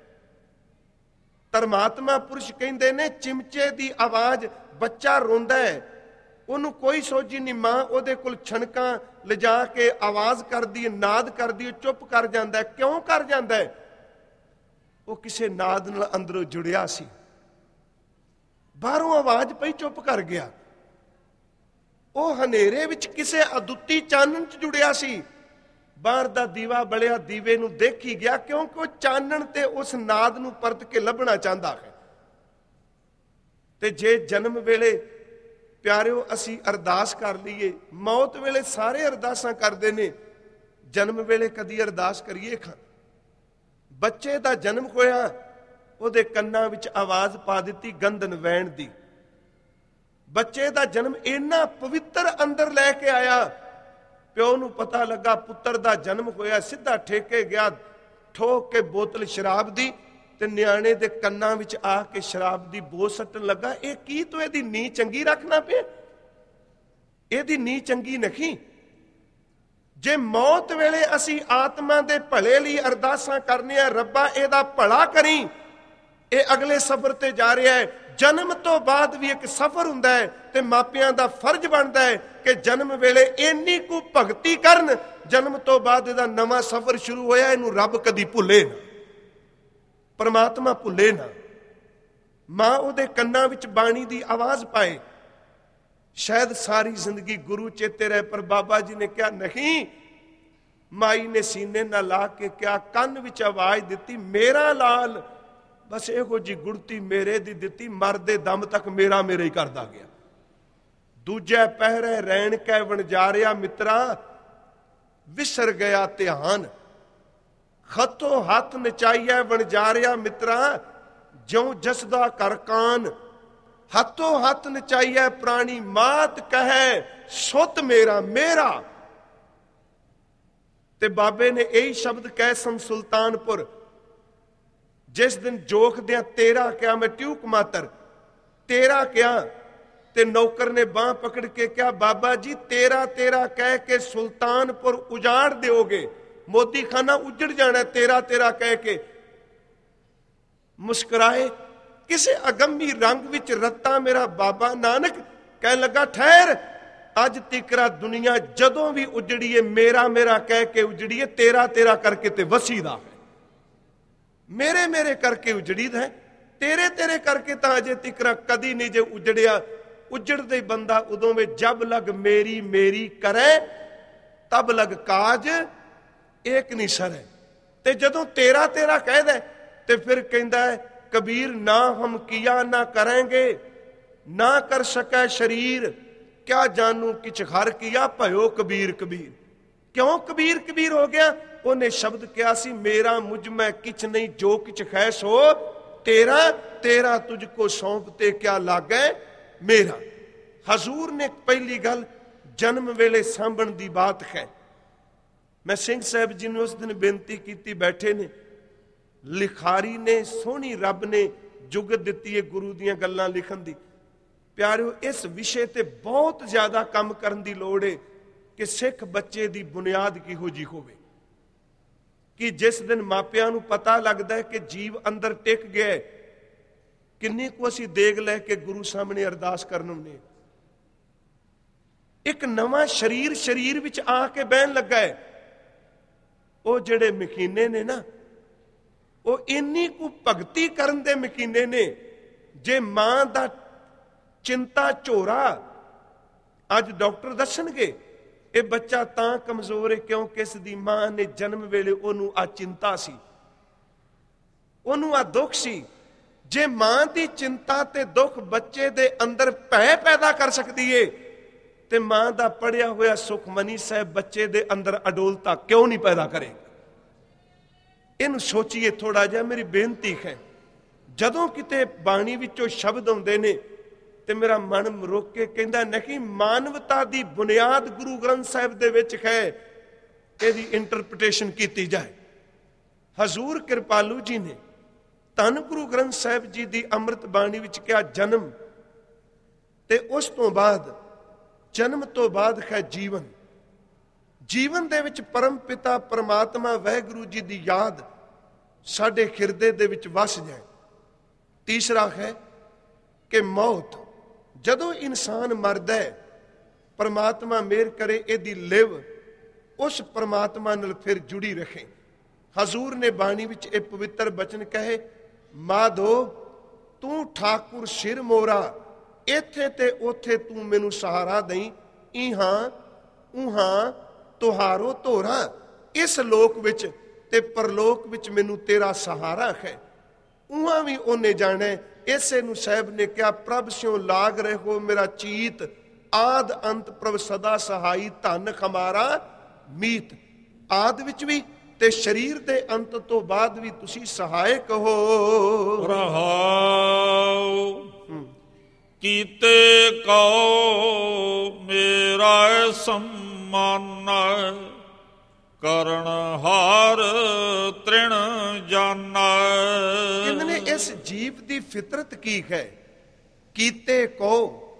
ਧਰਮਾਤਮਾ ਪੁਰਸ਼ ਕਹਿੰਦੇ ਨੇ, ਚਿਮਚੇ ਦੀ ਆਵਾਜ਼, ਬੱਚਾ ਰੋਂਦਾ ਹੈ, ਉਹਨੂੰ ਕੋਈ ਸੋਝੀ ਨਹੀਂ। ਮਾਂ ਉਹਦੇ ਕੋਲ ਛਣਕਾਂ ਲਿਜਾ ਕੇ ਆਵਾਜ਼ ਕਰਦੀ ਹੈ, ਨਾਦ ਕਰਦੀ ਹੈ, ਚੁੱਪ ਕਰ ਜਾਂਦਾ। ਕਿਉਂ ਕਰ ਜਾਂਦਾ? ਉਹ ਕਿਸੇ ਨਾਦ ਨਾਲ ਅੰਦਰੋਂ ਜੁੜਿਆ ਸੀ, ਬਾਹਰੋਂ ਆਵਾਜ਼ ਪਈ, ਚੁੱਪ ਕਰ ਗਿਆ। ਉਹ ਹਨੇਰੇ ਵਿੱਚ ਕਿਸੇ ਅਦੁੱਤੀ ਚਾਨਣ 'ਚ ਜੁੜਿਆ ਸੀ। ਬਾਹਰ ਦਾ ਦੀਵਾ ਬਲਿਆ ਦੀਵੇ ਨੂੰ ਦੇਖੀ ਗਿਆ, ਕਿਉਂਕਿ ਉਹ ਚਾਨਣ ਤੇ ਉਸ ਨਾਦ ਨੂੰ ਪਰਤ ਕੇ ਲੱਭਣਾ ਚਾਹੁੰਦਾ ਹੈ। ਤੇ ਜੇ ਜਨਮ ਵੇਲੇ ਪਿਆਰਿਓ ਅਸੀਂ ਅਰਦਾਸ ਕਰ ਲਈਏ, ਮੌਤ ਵੇਲੇ ਸਾਰੇ ਅਰਦਾਸਾਂ ਕਰਦੇ ਨੇ, ਜਨਮ ਵੇਲੇ ਕਦੀ ਅਰਦਾਸ ਕਰੀਏ ਖਾਂ? ਬੱਚੇ ਦਾ ਜਨਮ ਹੋਇਆ, ਉਹਦੇ ਕੰਨਾਂ ਵਿੱਚ ਆਵਾਜ਼ ਪਾ ਦਿੱਤੀ ਗੰਧਨ ਵੈਣ ਦੀ। ਬੱਚੇ ਦਾ ਜਨਮ ਇੰਨਾ ਪਵਿੱਤਰ ਅੰਦਰ ਲੈ ਕੇ ਆਇਆ, ਪਿਓ ਨੂੰ ਪਤਾ ਲੱਗਾ ਪੁੱਤਰ ਦਾ ਜਨਮ ਹੋਇਆ, ਸਿੱਧਾ ਠੇਕੇ ਗਿਆ, ਠੋਕ ਕੇ ਬੋਤਲ ਸ਼ਰਾਬ ਦੀ, ਤੇ ਨਿਆਣੇ ਦੇ ਕੰਨਾਂ ਵਿੱਚ ਆ ਕੇ ਸ਼ਰਾਬ ਦੀ ਬੋਝ ਸੱਟਣ ਲੱਗਾ। ਇਹ ਕੀ ਤੂੰ ਇਹਦੀ ਨੀਂਹ ਚੰਗੀ ਰੱਖਣਾ ਪਿਆ? ਇਹਦੀ ਨੀਂਹ ਚੰਗੀ ਨਹੀਂ। ਜੇ ਮੌਤ ਵੇਲੇ ਅਸੀਂ ਆਤਮਾ ਦੇ ਭਲੇ ਲਈ ਅਰਦਾਸਾਂ ਕਰਨੀਆਂ, ਰੱਬਾ ਇਹਦਾ ਭਲਾ ਕਰੀ, ਇਹ ਅਗਲੇ ਸਫ਼ਰ ਤੇ ਜਾ ਰਿਹਾ ਹੈ। ਜਨਮ ਤੋਂ ਬਾਅਦ ਵੀ ਇੱਕ ਸਫ਼ਰ ਹੁੰਦਾ ਹੈ, ਤੇ ਮਾਪਿਆਂ ਦਾ ਫਰਜ਼ ਬਣਦਾ ਹੈ ਕਿ ਜਨਮ ਵੇਲੇ ਇੰਨੀ ਕੁ ਭਗਤੀ ਕਰਨ, ਜਨਮ ਤੋਂ ਬਾਅਦ ਇਹਦਾ ਨਵਾਂ ਸਫ਼ਰ ਸ਼ੁਰੂ ਹੋਇਆ, ਇਹਨੂੰ ਰੱਬ ਕਦੀ ਭੁੱਲੇ ਨਾ, ਪਰਮਾਤਮਾ ਭੁੱਲੇ ਨਾ। ਮਾਂ ਉਹਦੇ ਕੰਨਾਂ ਵਿੱਚ ਬਾਣੀ ਦੀ ਆਵਾਜ਼ ਪਾਏ, ਸ਼ਾਇਦ ਸਾਰੀ ਜ਼ਿੰਦਗੀ ਗੁਰੂ ਚੇਤੇ ਰਹੇ। ਪਰ ਬਾਬਾ ਜੀ ਨੇ ਕਿਹਾ ਨਹੀਂ। ਮਾਈ ਨੇ ਸੀਨੇ ਨਾਲ ਲਾ ਕੇ ਕਿਹਾ, ਕੰਨ ਵਿੱਚ ਆਵਾਜ਼ ਦਿੱਤੀ, ਮੇਰਾ ਲਾਲ। ਬਸ ਇਹੋ ਜੀ ਗੁੜਤੀ ਮੇਰੇ ਦੀ ਦਿੱਤੀ, ਮਰਦੇ ਦਮ ਤੱਕ ਮੇਰਾ ਮੇਰਾ ਹੀ ਕਰਦਾ ਗਿਆ। ਦੂਜੇ ਪਹਿਰੇ ਰੈਣ ਕੈ ਵਣਜਾਰਿਆ ਮਿੱਤਰਾ, ਵਿਸਰ ਗਿਆ ਧਿਆਨ। ਖੱਤੋਂ ਹੱਥ ਨਚਾਈਐ ਵਣਜਾਰਿਆ ਮਿੱਤਰਾ, ਜਿਉਂ ਜਸਦਾ ਕਰ ਕਾਨ। ਹੱਥੋਂ ਹੱਥ ਨਚਾਈਐ ਪ੍ਰਾਣੀ, ਮਾਤ ਕਹੈ ਸੁਤ ਮੇਰਾ ਮੇਰਾ। ਤੇ ਬਾਬੇ ਨੇ ਇਹੀ ਸ਼ਬਦ ਕਹਿ ਸਨ ਸੁਲਤਾਨਪੁਰ, ਜਿਸ ਦਿਨ ਜੋਖਦਿਆਂ ਤੇਰਾ ਕਿਹਾ, ਮੈਂ ਟਿਊਕ ਮਾਤਰ ਤੇਰਾ ਕਿਹਾ, ਤੇ ਨੌਕਰ ਨੇ ਬਾਂਹ ਪਕੜ ਕੇ ਕਿਹਾ, ਬਾਬਾ ਜੀ ਤੇਰਾ ਤੇਰਾ ਕਹਿ ਕੇ ਸੁਲਤਾਨਪੁਰ ਉਜਾੜ ਦਿਓਗੇ, ਮੋਦੀ ਖਾਨਾ ਉਜੜ ਜਾਣਾ ਤੇਰਾ ਤੇਰਾ ਕਹਿ ਕੇ। ਮੁਸਕਰਾਏ ਕਿਸੇ ਅਗੰਮੀ ਰੰਗ ਵਿੱਚ ਰੱਤਾ ਮੇਰਾ ਬਾਬਾ ਨਾਨਕ, ਕਹਿਣ ਲੱਗਾ ਠਹਿਰ, ਅੱਜ ਤਿਕਰਾ ਦੁਨੀਆ ਜਦੋਂ ਵੀ ਉਜੜੀਏ ਮੇਰਾ ਮੇਰਾ ਕਹਿ ਕੇ ਉਜੜੀਏ, ਤੇਰਾ ਤੇਰਾ ਕਰਕੇ ਤੇ ਵਸੀਦਾ ਹੈ। ਮੇਰੇ ਮੇਰੇ ਕਰਕੇ ਉਜੜੀਦਾ ਹੈ, ਤੇਰੇ ਤੇਰੇ ਕਰਕੇ ਤਾਂ ਅਜੇ ਤਿਕਰਾ ਕਦੀ ਨਹੀਂ ਜੇ ਉਜੜਿਆ। ਉਜੜਦੇ ਹੀ ਬੰਦਾ ਉਦੋਂ ਵੇ, ਜਬ ਲਗ ਮੇਰੀ ਮੇਰੀ ਕਰੇ ਤਬ ਲਗ ਕਾਜ ਏਕ ਨਹੀਂ ਸਰੇ। ਤੇ ਜਦੋਂ ਤੇਰਾ ਤੇਰਾ ਕਹਿਦਾ ਤੇ ਫਿਰ ਕਹਿੰਦਾ ਹੈ ਕਬੀਰ, ਨਾ ਹਮ ਕੀਆ ਨਾ ਕਰਾਂਗੇ, ਨਾ ਕਰ ਸਕੈ ਸ਼ਰੀਰ, ਕਿਆ ਜਾਨੂ ਕਿਛ ਹਰ ਕੀਆ, ਭਇਓ ਕਬੀਰ ਕਬੀਰ। ਕਿਉਂ ਕਬੀਰ ਕਬੀਰ ਹੋ ਗਿਆ? ਉਹਨੇ ਸ਼ਬਦ ਕਿਹਾ ਸੀ, ਮੇਰਾ ਮੁਝ ਮੈਂ ਕਿਛ ਨਹੀਂ, ਜੋ ਕਿਛ ਹੈ ਸੋ ਤੇਰਾ, ਤੇਰਾ ਤੁਝ ਕੋ ਸੌਂਪ ਤੇ ਕਿਆ ਲਾਗੈ ਮੇਰਾ। ਹਜ਼ੂਰ ਨੇ ਪਹਿਲੀ ਗੱਲ ਜਨਮ ਵੇਲੇ ਸਾਂਭਣ ਦੀ ਬਾਤ ਹੈ। ਮੈਂ ਸਿੰਘ ਸਾਹਿਬ ਜੀ ਨੂੰ ਉਸ ਦਿਨ ਬੇਨਤੀ ਕੀਤੀ, ਬੈਠੇ ਨੇ, ਲਿਖਾਰੀ ਨੇ ਸੋਹਣੀ ਰੱਬ ਨੇ ਜੁਗਤ ਦਿੱਤੀ ਹੈ ਗੁਰੂ ਦੀਆਂ ਗੱਲਾਂ ਲਿਖਣ ਦੀ। ਪਿਆਰਿਓ, ਇਸ ਵਿਸ਼ੇ ਤੇ ਬਹੁਤ ਜ਼ਿਆਦਾ ਕੰਮ ਕਰਨ ਦੀ ਲੋੜ ਹੈ ਕਿ ਸਿੱਖ ਬੱਚੇ ਦੀ ਬੁਨਿਆਦ ਕਿਹੋ ਜਿਹੀ ਹੋਵੇ, ਕਿ ਜਿਸ ਦਿਨ ਮਾਪਿਆਂ ਨੂੰ ਪਤਾ ਲੱਗਦਾ ਹੈ ਕਿ ਜੀਵ ਅੰਦਰ ਟਿਕ ਗਿਆ, ਕਿੰਨੀ ਕੁ ਅਸੀਂ ਦੇਗ ਲੈ ਕੇ ਗੁਰੂ ਸਾਹਮਣੇ ਅਰਦਾਸ ਕਰਨ ਹੁੰਦੇ। ਇੱਕ ਨਵਾਂ ਸਰੀਰ ਵਿੱਚ ਆ ਕੇ ਬਹਿਣ ਲੱਗਾ ਹੈ। ਉਹ ਜਿਹੜੇ ਮਕੀਨੇ ਨੇ ਨਾ, ਉਹ ਇੰਨੀ ਕੁ ਭਗਤੀ ਕਰਨ ਦੇ ਮਕੀਨੇ ਨੇ। ਜੇ ਮਾਂ ਦਾ ਚਿੰਤਾ ਝੋਰਾ, ਅੱਜ ਡਾਕਟਰ ਦੱਸਣਗੇ ਇਹ ਬੱਚਾ ਤਾਂ ਕਮਜ਼ੋਰ ਹੈ ਕਿਉਂਕਿ ਇਸ ਦੀ ਮਾਂ ਨੇ ਜਨਮ ਵੇਲੇ ਉਹਨੂੰ ਆ ਚਿੰਤਾ ਸੀ, ਉਹਨੂੰ ਆ ਦੁੱਖ ਸੀ। ਜੇ ਮਾਂ ਦੀ ਚਿੰਤਾ ਤੇ ਦੁੱਖ ਬੱਚੇ ਦੇ ਅੰਦਰ ਭੈ ਪੈਦਾ ਕਰ ਸਕਦੀ ਏ, ਤੇ ਮਾਂ ਦਾ ਪੜਿਆ ਹੋਇਆ ਸੁਖਮਨੀ ਸਾਹਿਬ ਬੱਚੇ ਦੇ ਅੰਦਰ ਅਡੋਲਤਾ ਕਿਉਂ ਨਹੀਂ ਪੈਦਾ ਕਰੇਗਾ? ਇਹਨੂੰ ਸੋਚੀਏ ਥੋੜਾ ਜਿਹਾ, ਮੇਰੀ ਬੇਨਤੀ ਹੈ। ਜਦੋਂ ਕਿਤੇ ਬਾਣੀ ਵਿੱਚੋਂ ਸ਼ਬਦ ਆਉਂਦੇ ਨੇ ਤੇ ਮੇਰਾ ਮਨ ਰੁਕ ਕੇ ਕਹਿੰਦਾ, ਨਹੀਂ, ਮਾਨਵਤਾ ਦੀ ਬੁਨਿਆਦ ਗੁਰੂ ਗ੍ਰੰਥ ਸਾਹਿਬ ਦੇ ਵਿੱਚ ਹੈ, ਇਹਦੀ ਇੰਟਰਪ੍ਰੀਟੇਸ਼ਨ ਕੀਤੀ ਜਾਏ। ਹਜ਼ੂਰ ਕਿਰਪਾਲੂ ਜੀ ਨੇ ਧੰਨ ਗੁਰੂ ਗ੍ਰੰਥ ਸਾਹਿਬ ਜੀ ਦੀ ਅੰਮ੍ਰਿਤ ਬਾਣੀ ਵਿੱਚ ਕਿਹਾ ਜਨਮ, ਤੇ ਉਸ ਤੋਂ ਬਾਅਦ ਜਨਮ ਤੋਂ ਬਾਅਦ ਹੈ ਜੀਵਨ। ਜੀਵਨ ਦੇ ਵਿੱਚ ਪਰਮ ਪਿਤਾ ਪਰਮਾਤਮਾ ਵਾਹਿਗੁਰੂ ਜੀ ਦੀ ਯਾਦ ਸਾਡੇ ਹਿਰਦੇ ਦੇ ਵਿੱਚ ਵਸ ਜਾਏ। ਤੀਸਰਾ ਹੈ ਕਿ ਮੌਤ, ਜਦੋਂ ਇਨਸਾਨ ਮਰਦਾ ਹੈ, ਪਰਮਾਤਮਾ ਮਿਹਰ ਕਰੇ ਇਹਦੀ ਲਿਵ ਉਸ ਪਰਮਾਤਮਾ ਨਾਲ ਫਿਰ ਜੁੜੀ ਰੱਖੇ। ਹਜ਼ੂਰ ਨੇ ਬਾਣੀ ਵਿੱਚ ਇਹ ਪਵਿੱਤਰ ਬਚਨ ਕਹੇ, ਮਾਧੋ ਤੂੰ ਠਾਕੁਰ ਸਿਰ ਮੋਰਾ, ਇੱਥੇ ਤੇ ਉੱਥੇ ਤੂੰ ਮੈਨੂੰ ਸਹਾਰਾ ਦੇਈਂ, ਇਹਾਂ ਉਹਾਂ ਤੁਹਾਰੋ ਧੋਰਾ, ਇਸ ਲੋਕ ਵਿੱਚ ਤੇ ਪਰਲੋਕ ਵਿੱਚ ਮੈਨੂੰ ਤੇਰਾ ਸਹਾਰਾ ਹੈ। ਉਹਾਂ ਵੀ ਉਹਨੇ ਜਾਣਾ। ਇਸੇ ਨੂੰ ਸਾਹਿਬ ਨੇ ਕਿਹਾ, ਪ੍ਰਭ ਸਿਉ ਲਾਗ ਰਹੋ ਮੇਰਾ ਚੀਤ, ਆਦ ਅੰਤ ਪ੍ਰਭ ਸਦਾ ਸਹਾਈ, ਧਨ ਖਮਾਰਾ ਮੀਤ। ਆਦ ਵਿੱਚ ਵੀ ਤੇ ਸਰੀਰ ਦੇ ਅੰਤ ਤੋਂ ਬਾਅਦ ਵੀ ਤੁਸੀਂ ਸਹਾਇਕ ਹੋ।
ਰਹਾਉ ਕੀਤੇ ਕਉ ਮੇਰਾ ਸਮਾਨ, ਕਰਨ ਹਾਰ ਤ੍ਰਿਣ ਜਾਨਾ।
ਕਹਿੰਦੇ ਇਸ ਜੀਵ ਦੀ ਫਿਤਰਤ ਕੀ ਹੈ? ਕੀਤੇ ਕੋ,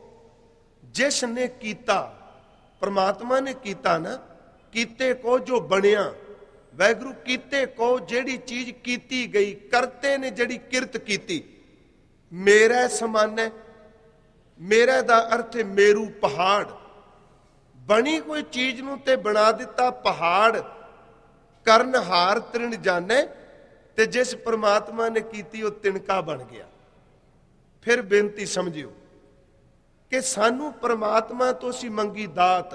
ਜਿਸ ਨੇ ਕੀਤਾ, ਪਰਮਾਤਮਾ ਨੇ ਕੀਤਾ ਨਾ। ਕੀਤੇ ਕੋ ਜੋ ਬਣਿਆ, ਵਾਹਿਗੁਰੂ ਕੀਤੇ ਕੋ ਜਿਹੜੀ ਚੀਜ਼ ਕੀਤੀ ਗਈ, ਕਰਤੇ ਨੇ ਜਿਹੜੀ ਕਿਰਤ ਕੀਤੀ। ਮੇਰਾ ਸਮਾਨ ਹੈ, ਮੇਰਾ ਦਾ ਅਰਥ ਹੈ ਮੇਰੂ ਪਹਾੜ। ਬਣੀ ਕੋਈ ਚੀਜ਼ ਨੂੰ ਤੇ ਬਣਾ ਦਿੱਤਾ ਪਹਾੜ। ਕਰਨ ਹਾਰ ਤ੍ਰਿਣ ਜਾਣੇ, ਤੇ ਜਿਸ ਪਰਮਾਤਮਾ ਨੇ ਕੀਤੀ ਉਹ ਤਿਣਕਾ ਬਣ ਗਿਆ। ਫਿਰ ਬੇਨਤੀ ਸਮਝਿਓ ਕਿ ਸਾਨੂੰ ਪਰਮਾਤਮਾ ਤੋਂ ਅਸੀਂ ਮੰਗੀ ਦਾਤ।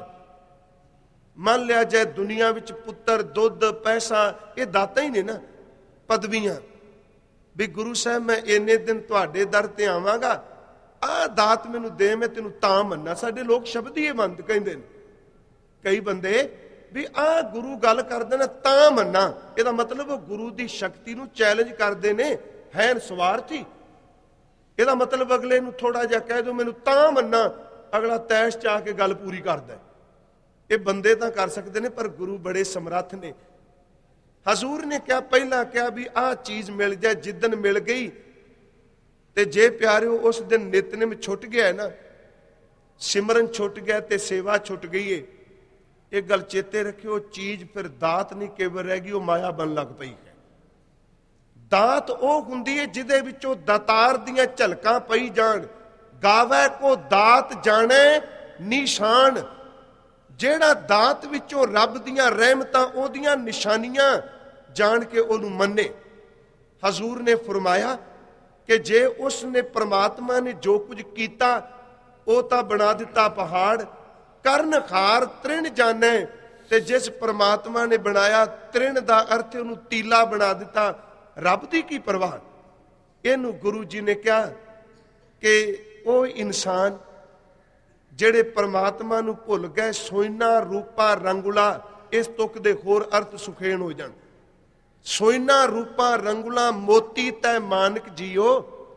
ਮੰਨ ਲਿਆ ਜਾਏ ਦੁਨੀਆ ਵਿੱਚ ਪੁੱਤਰ, ਦੁੱਧ, ਪੈਸਾ, ਇਹ ਦਾਤਾਂ ਹੀ ਨੇ ਨਾ, ਪਦਵੀਆਂ। ਵੀ ਗੁਰੂ ਸਾਹਿਬ ਮੈਂ ਇੰਨੇ ਦਿਨ ਤੁਹਾਡੇ ਦਰ ਤੇ ਆਵਾਂਗਾ, ਆਹ ਦਾਤ ਮੈਨੂੰ ਦੇ, ਮੈਂ ਤੈਨੂੰ ਤਾਂ ਮੰਨਾ। ਸਾਡੇ ਲੋਕ ਸ਼ਬਦ ਹੀ ਇਹ ਮੰਨਦੇ ਕਹਿੰਦੇ ਨੇ ਕਈ ਬੰਦੇ, ਵੀ ਆਹ ਗੁਰੂ ਗੱਲ ਕਰਦੇ ਨੇ ਤਾਂ ਮੰਨਾ। ਇਹਦਾ ਮਤਲਬ ਉਹ ਗੁਰੂ ਦੀ ਸ਼ਕਤੀ ਨੂੰ ਚੈਲੰਜ ਕਰਦੇ ਨੇ, ਹੈਨ ਸਵਾਰਥੀ। ਇਹਦਾ ਮਤਲਬ ਅਗਲੇ ਨੂੰ ਥੋੜਾ ਜਿਹਾ ਕਹਿ ਦਿਓ ਮੈਨੂੰ ਤਾਂ ਮੰਨਾ, ਅਗਲਾ ਤੈਸ਼ ਚ ਆ ਕੇ ਗੱਲ ਪੂਰੀ ਕਰਦਾ। ਇਹ ਬੰਦੇ ਤਾਂ ਕਰ ਸਕਦੇ ਨੇ, ਪਰ ਗੁਰੂ ਬੜੇ ਸਮਰੱਥ ਨੇ। ਹਜ਼ੂਰ ਨੇ ਕਿਹਾ, ਪਹਿਲਾਂ ਕਿਹਾ ਵੀ ਆਹ ਚੀਜ਼ ਮਿਲ ਜਾਏ। ਜਿੱਦਣ ਮਿਲ ਗਈ ਤੇ ਜੇ ਪਿਆਰਿਓ ਉਸ ਦਿਨ ਨਿਤਨੇਮ ਛੁੱਟ ਗਿਆ ਨਾ, ਸਿਮਰਨ ਛੁੱਟ ਗਿਆ ਤੇ ਸੇਵਾ ਛੁੱਟ ਗਈ ਏ। ਇਹ ਗੱਲ ਚੇਤੇ ਰੱਖਿਓ, ਚੀਜ਼ ਫਿਰ ਦਾਤ ਨਹੀਂ ਕੇਵਲ ਰਹਿ ਗਈ, ਉਹ ਮਾਇਆ ਬਣ ਲੱਗ ਪਈ ਹੈ। ਦਾਤ ਉਹ ਹੁੰਦੀ ਹੈ ਜਿਹਦੇ ਵਿੱਚੋਂ ਦਾਤਾਰ ਦੀਆਂ ਝਲਕਾਂ ਪਈ ਜਾਣ। ਗਾਵੈ ਕੋ ਦਾਤ ਜਾਣੇ ਨਿਸ਼ਾਨ, ਜਿਹੜਾ ਦਾਤ ਵਿੱਚੋਂ ਰੱਬ ਦੀਆਂ ਰਹਿਮਤਾਂ, ਉਹਦੀਆਂ ਨਿਸ਼ਾਨੀਆਂ ਜਾਣ ਕੇ ਉਹਨੂੰ ਮੰਨੇ। ਹਜ਼ੂਰ ਨੇ ਫਰਮਾਇਆ ਕਿ ਜੇ ਉਸ ਨੇ ਪਰਮਾਤਮਾ ਨੇ ਜੋ ਕੁਝ ਕੀਤਾ ਉਹ ਤਾਂ ਬਣਾ ਦਿੱਤਾ ਪਹਾੜ। ਕਰਨ ਖਾਰ ਤ੍ਰਿਣ ਜਾਣੇ, ਤੇ ਜਿਸ ਪਰਮਾਤਮਾ ਨੇ ਬਣਾਇਆ, ਤ੍ਰਿਣ ਦਾ ਅਰਥ ਉਹਨੂੰ ਤੀਲਾ ਬਣਾ ਦਿੱਤਾ। ਰੱਬ ਦੀ ਕੀ ਪਰਵਾਹ। ਇਹਨੂੰ ਗੁਰੂ ਜੀ ਨੇ ਕਿਹਾ ਕਿ ਉਹ ਇਨਸਾਨ ਜਿਹੜੇ ਪਰਮਾਤਮਾ ਨੂੰ ਭੁੱਲ ਗਏ, ਸੋਇਨਾ ਰੂਪਾ ਰੰਗੁਲਾ। ਇਸ ਤੁਕ ਦੇ ਹੋਰ ਅਰਥ ਸੁਖੇਣ ਹੋ ਜਾਣ। ਸੋਇਨਾ ਰੂਪਾ ਰੰਗੁਲਾ ਮੋਤੀ ਤੈ ਮਾਨਕ ਜੀਓ,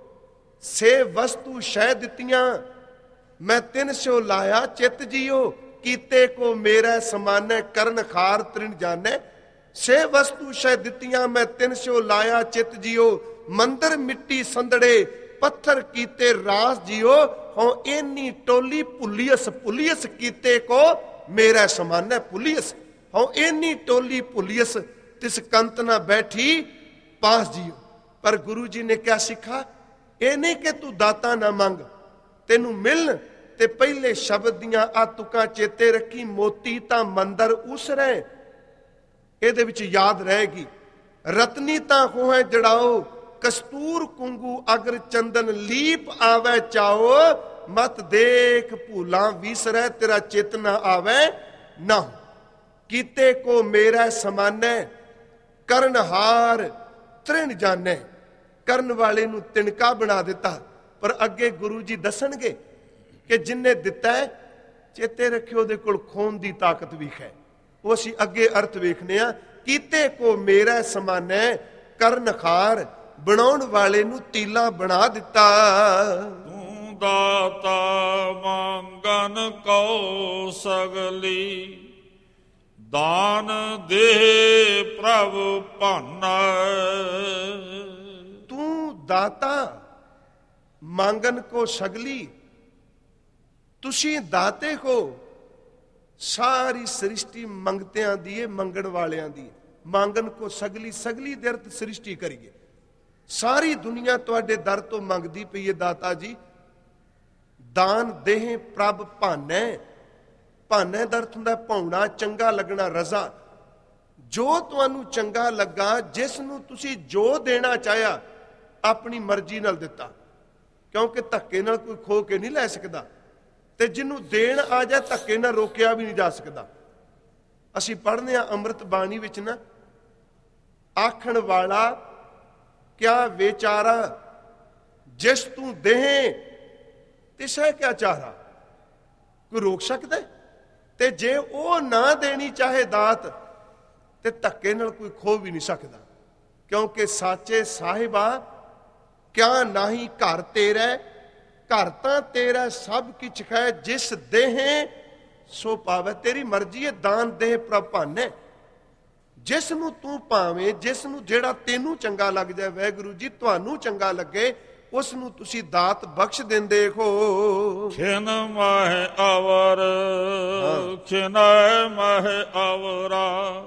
ਸੇ ਵਸਤੂ ਸ਼ਹਿ ਦਿੱਤੀਆਂ ਮੈਂ ਤਿਨ ਸਿਓ ਲਾਇਆ ਚਿੱਤ ਜੀਓ। ਕੀਤੇ ਕੋ ਮੇਰਾ ਸਮਾਨੈ, ਕਰਨ ਖਾਰ ਤ੍ਰਿਣ ਜਾਣੈ, ਸੇ ਵਸਤੂ ਸ਼ਹਿ ਦਿੱਤੀਆਂ ਮੈਂ ਤਿਨ ਸਿਓ ਲਾਇਆ ਚਿੱਤ ਜੀਓ। ਮੰਦਰ ਮਿੱਟੀ ਸੰਦੜੇ ਪੱਥਰ ਕੀਤੇ ਰਾਸ ਜੀਓ, ਹਉ ਏਨੀ ਟੋਲੀ ਭੁੱਲੀਅਸ ਭੁੱਲੀਅਸ। ਕੀਤੇ ਕੋ ਮੇਰਾ ਸਮਾਨੈ ਭੁੱਲੀਅਸ, ਹਉ ਏਨੀ ਟੋਲੀ ਭੁੱਲੀਅਸ, ਤਿਸ ਕੰਤ ਨਾ ਬੈਠੀ ਪਾਸ ਜੀਓ। ਪਰ ਗੁਰੂ ਜੀ ਨੇ ਕਿਹਾ, ਸਿੱਖਾ ਇਹ ਨਹੀਂ ਕਿ ਤੂੰ ਦਾਤਾ ਨਾ ਮੰਗ, ਤੈਨੂੰ ਮਿਲਣ ਤੇ ਪਹਿਲੇ ਸ਼ਬਦ ਦੀਆਂ ਆ ਤੁਕਾਂ ਚੇਤੇ ਰੱਖੀ। ਮੋਤੀ ਤਾਂ ਮੰਦਰ ਉਸਰੈ, ਇਹਦੇ ਵਿੱਚ ਯਾਦ ਰਹੇਗੀ। ਰਤਨੀ ਤਾਂ ਹੋਏ ਜੜਾਓ, ਕਸਤੂਰ ਕੁੰਗੂ ਅਗਰ ਚੰਦਨ ਲੀਪ ਆਵੇ ਚਾਓ। ਮਤ ਦੇਖ ਭੂਲਾਂ ਵਿਸਰੈ, ਤੇਰਾ ਚਿਤ ਨਾ ਆਵੇ ਨਾ। ਕੀਤੇ ਕੋ ਮੇਰਾ ਸਮਾਨੈ, ਕਰਨ ਹਾਰ ਤ੍ਰਿਣ ਜਾਣੈ। ਕਰਨ ਵਾਲੇ ਨੂੰ ਤਿਣਕਾ ਬਣਾ ਦਿੱਤਾ। ਪਰ ਅੱਗੇ ਗੁਰੂ ਜੀ ਦੱਸਣਗੇ ਕਿ ਜਿੰਨੇ ਦਿੱਤਾ ਹੈ, ਚੇਤੇ ਰੱਖਿਓ ਉਹਦੇ ਕੋਲ ਖੋਣ ਦੀ ਤਾਕਤ ਵੀ ਹੈ। ਉਹ ਅਸੀਂ ਅੱਗੇ ਅਰਥ ਵੇਖਨੇ ਆ। ਕੀਤੇ ਕੋ ਮੇਰਾ ਸਮਾਨੈ, ਕਰਨ ਖਾਰ, ਬਣਾਉਣ ਵਾਲੇ ਨੂੰ ਤੀਲਾ ਬਣਾ ਦਿੱਤਾ।
ਤੂੰ ਦਾਤਾ ਮੰਗਨ ਕਉ ਸਗਲੀ, ਦਾਨ ਦੇ ਪ੍ਰਭ ਭਾਨਾ।
ਤੂੰ ਦਾਤਾ ਮੰਗਨ ਕੋ ਸਗਲੀ, ਤੁਸੀਂ ਦਾਤੇ ਹੋ। ਸਾਰੀ ਸ੍ਰਿਸ਼ਟੀ ਮੰਗਤਿਆਂ ਦੀ, ਮੰਗਣ ਵਾਲਿਆਂ ਦੀ। ਮੰਗਨ ਕੋ ਸਗਲੀ, ਸਗਲੀ ਦੇ ਅਰਥ ਸ੍ਰਿਸ਼ਟੀ ਕਰੀਏ। ਸਾਰੀ ਦੁਨੀਆ ਤੁਹਾਡੇ ਦਰ ਤੋਂ ਮੰਗਦੀ ਪਈ ਹੈ ਦਾਤਾ ਜੀ। ਦਾਨ ਦੇਹ ਪ੍ਰਭ ਭਾਨੈ, ਭਾਨੈ ਦਾ ਅਰਥ ਹੁੰਦਾ ਭਾਉਣਾ, ਚੰਗਾ ਲੱਗਣਾ, ਰਜ਼ਾ। ਜੋ ਤੁਹਾਨੂੰ ਚੰਗਾ ਲੱਗਾ, ਜਿਸ ਨੂੰ ਤੁਸੀਂ ਜੋ ਦੇਣਾ ਚਾਹਿਆ, ਆਪਣੀ ਮਰਜ਼ੀ ਨਾਲ ਦਿੱਤਾ। ਕਿਉਂਕਿ ਧੱਕੇ ਨਾਲ ਕੋਈ ਖੋ ਕੇ ਨਹੀਂ ਲੈ ਸਕਦਾ। ਤੇ ਜਿਹਨੂੰ ਦੇਣ ਆ ਜਾਏ ਧੱਕੇ ਨਾਲ ਰੋਕਿਆ ਵੀ ਨਹੀਂ ਜਾ ਸਕਦਾ। ਅਸੀਂ ਪੜ੍ਹਦੇ ਹਾਂ ਅੰਮ੍ਰਿਤ ਬਾਣੀ ਵਿੱਚ ਨਾ, ਆਖਣ ਵਾਲਾ ਕਿਆ ਵਿਚਾਰਾ, ਜਿਸ ਤੂੰ ਦੇਹ ਤਿਸੈ ਕਿਆ ਚਾਰਾ। ਕੋਈ ਰੋਕ ਸਕਦਾ? ਤੇ ਜੇ ਉਹ ਨਾ ਦੇਣੀ ਚਾਹੇ ਦਾਤ ਤੇ ਧੱਕੇ ਨਾਲ ਕੋਈ ਖੋ ਵੀ ਨਹੀਂ ਸਕਦਾ, ਕਿਉਂਕਿ ਸਾਚੇ ਸਾਹਿਬਾ ਕਿਆ ਨਾਹੀ ਘਰ ਤੇਰਾ, ਘਰ ਤਾਂ ਤੇਰਾ ਸਭ ਕਿਛ ਹੈ, ਜਿਸ ਦੇਹ ਸੋ ਪਾਵੇ। ਤੇਰੀ ਮਰਜ਼ੀ ਹੈ, ਦਾਨ ਦੇਹ ਪ੍ਰਭਾਨ ਹੈ। ਜਿਸ ਨੂੰ ਤੂੰ ਭਾਵੇਂ, ਜਿਸ ਨੂੰ ਜਿਹੜਾ ਤੈਨੂੰ ਚੰਗਾ ਲੱਗ ਜਾਏ, ਵਾਹਿਗੁਰੂ ਜੀ ਤੁਹਾਨੂੰ ਚੰਗਾ ਲੱਗੇ, ਉਸ ਨੂੰ ਤੁਸੀਂ ਦਾਤ ਬਖਸ਼ ਦਿੰਦੇ ਹੋ।
ਖਿਨ ਮਾਹਿ ਅਵਰ ਖਿਨੈ ਮਾਹਿ ਅਵਰਾ,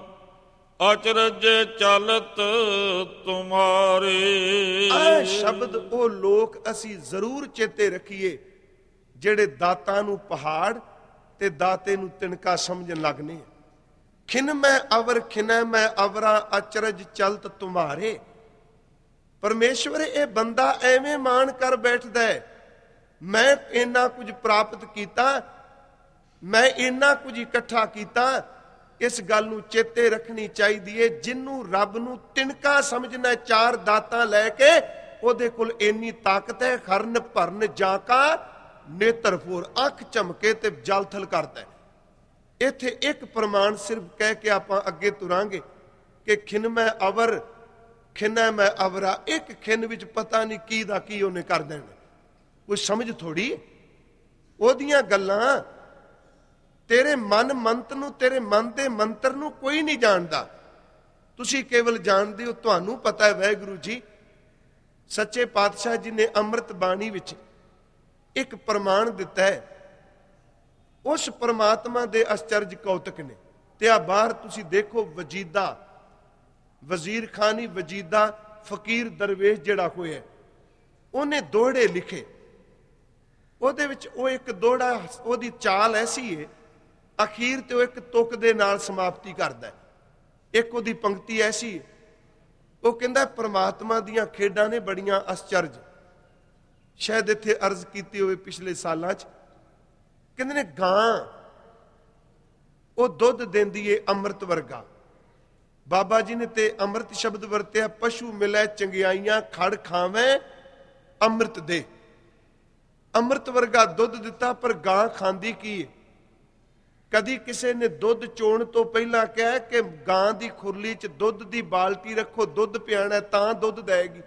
ਅਚਰਜ ਚਲਤ ਤੁਮਾਰੇ।
ਇਹ ਸ਼ਬਦ ਉਹ ਲੋਕ ਅਸੀਂ ਜ਼ਰੂਰ ਚੇਤੇ ਰੱਖੀਏ ਜਿਹੜੇ ਦਾਤਾਂ ਨੂੰ ਪਹਾੜ ਤੇ ਦਾਤੇ ਨੂੰ ਤਿਨਕਾ ਸਮਝਣ ਲੱਗਨੇ। ਖਿਨ ਮੈਂ ਅਵਰ ਖਿਨੈ ਮੈਂ ਅਵਰਾ, ਅਚਰਜ ਚਲਤ ਤੁਮਾਰੇ। ਪਰਮੇਸ਼ਵਰ ਇਹ ਬੰਦਾ ਐਵੇਂ ਮਾਣ ਕਰ ਬੈਠਦਾ ਹੈ, ਮੈਂ ਇੰਨਾ ਕੁਝ ਪ੍ਰਾਪਤ ਕੀਤਾ, ਮੈਂ ਇੰਨਾ ਕੁਝ ਇਕੱਠਾ ਕੀਤਾ। ਇਸ ਗੱਲ ਨੂੰ ਚੇਤੇ ਰੱਖਣੀ ਚਾਹੀਦੀ ਹੈ, ਜਿਹਨੂੰ ਰੱਬ ਨੂੰ ਤਿਣਕਾ ਸਮਝਣਾ, ਚਾਰ ਦਾਤਾਂ ਲੈ ਕੇ ਉਹਦੇ ਕੋਲ ਇੰਨੀ ਤਾਕਤ ਹੈ, ਖਰਨ ਭਰਨ ਜਾਂ ਕਾ ਨੇਤਰ ਫੋਰ, ਅੱਖ ਝਮਕੇ ਤੇ ਜਲ ਥਲ ਕਰਦਾ। ਇੱਥੇ ਇੱਕ ਪ੍ਰਮਾਣ ਸਿਰਫ ਕਹਿ ਕੇ ਆਪਾਂ ਅੱਗੇ ਤੁਰਾਂਗੇ ਕਿ ਖਿਨ ਮੈਂ ਅਵਰ ਖਿਨੈ ਮੈਂ ਅਵਰਾ। ਇੱਕ ਖਿਨ ਵਿੱਚ ਪਤਾ ਨਹੀਂ ਕੀ ਦਾ ਕੀ ਉਹਨੇ ਕਰ ਦੇਣਾ, ਕੋਈ ਸਮਝ ਥੋੜੀ। ਉਹਦੀਆਂ ਗੱਲਾਂ ਤੇਰੇ ਮਨ ਮੰਤ ਨੂੰ, ਤੇਰੇ ਮਨ ਦੇ ਮੰਤਰ ਨੂੰ ਕੋਈ ਨਹੀਂ ਜਾਣਦਾ, ਤੁਸੀਂ ਕੇਵਲ ਜਾਣਦੇ ਹੋ, ਤੁਹਾਨੂੰ ਪਤਾ ਹੈ। ਵਾਹਿਗੁਰੂ ਜੀ ਸੱਚੇ ਪਾਤਸ਼ਾਹ ਜੀ ਨੇ ਅੰਮ੍ਰਿਤ ਬਾਣੀ ਵਿੱਚ ਇੱਕ ਪ੍ਰਮਾਣ ਦਿੱਤਾ ਹੈ, ਉਸ ਪਰਮਾਤਮਾ ਦੇ ਅਚਰਜ ਕੌਤਕ ਨੇ। ਤੇ ਆ ਬਾਹਰ ਤੁਸੀਂ ਦੇਖੋ, ਵਜੀਦਾ ਵਜ਼ੀਰ ਖਾਨੀ ਵਜੀਦਾ ਫਕੀਰ ਦਰਵੇਸ਼ ਜਿਹੜਾ ਹੋਇਆ, ਉਹਨੇ ਦੋਹੜੇ ਲਿਖੇ। ਉਹਦੇ ਵਿੱਚ ਉਹ ਇੱਕ ਦੋਹੜਾ, ਉਹਦੀ ਚਾਲ ਐਸੀ ਹੈ, ਅਖੀਰ ਤੇ ਉਹ ਇੱਕ ਤੁਕ ਦੇ ਨਾਲ ਸਮਾਪਤੀ ਕਰਦਾ। ਇੱਕ ਉਹਦੀ ਪੰਕਤੀ ਐਸੀ ਹੈ, ਉਹ ਕਹਿੰਦਾ ਪਰਮਾਤਮਾ ਦੀਆਂ ਖੇਡਾਂ ਨੇ ਬੜੀਆਂ ਅਚਰਜ। ਸ਼ਾਇਦ ਇੱਥੇ ਅਰਜ਼ ਕੀਤੀ ਹੋਵੇ ਪਿਛਲੇ ਸਾਲਾਂ 'ਚ। ਕਹਿੰਦੇ ਨੇ ਗਾਂ ਉਹ ਦੁੱਧ ਦਿੰਦੀ ਏ ਅੰਮ੍ਰਿਤ ਵਰਗਾ। ਬਾਬਾ ਜੀ ਨੇ ਤੇ ਅੰਮ੍ਰਿਤ ਸ਼ਬਦ ਵਰਤਿਆ, ਪਸ਼ੂ ਮਿਲੇ ਚੰਗਿਆਈਆਂ ਖੜ ਖਾਵੇਂ ਅੰਮ੍ਰਿਤ ਦੇ। ਅੰਮ੍ਰਿਤ ਵਰਗਾ ਦੁੱਧ ਦਿੱਤਾ, ਪਰ ਗਾਂ ਖਾਂਦੀ ਕੀ ਹੈ? ਕਦੀ ਕਿਸੇ ਨੇ ਦੁੱਧ ਚੋਣ ਤੋਂ ਪਹਿਲਾਂ ਕਿਹਾ ਕਿ ਗਾਂ ਦੀ ਖੁਰਲੀ 'ਚ ਦੁੱਧ ਦੀ ਬਾਲਟੀ ਰੱਖੋ, ਦੁੱਧ ਪਿਆਣਾ ਤਾਂ ਦੁੱਧ ਦੇਗੀ?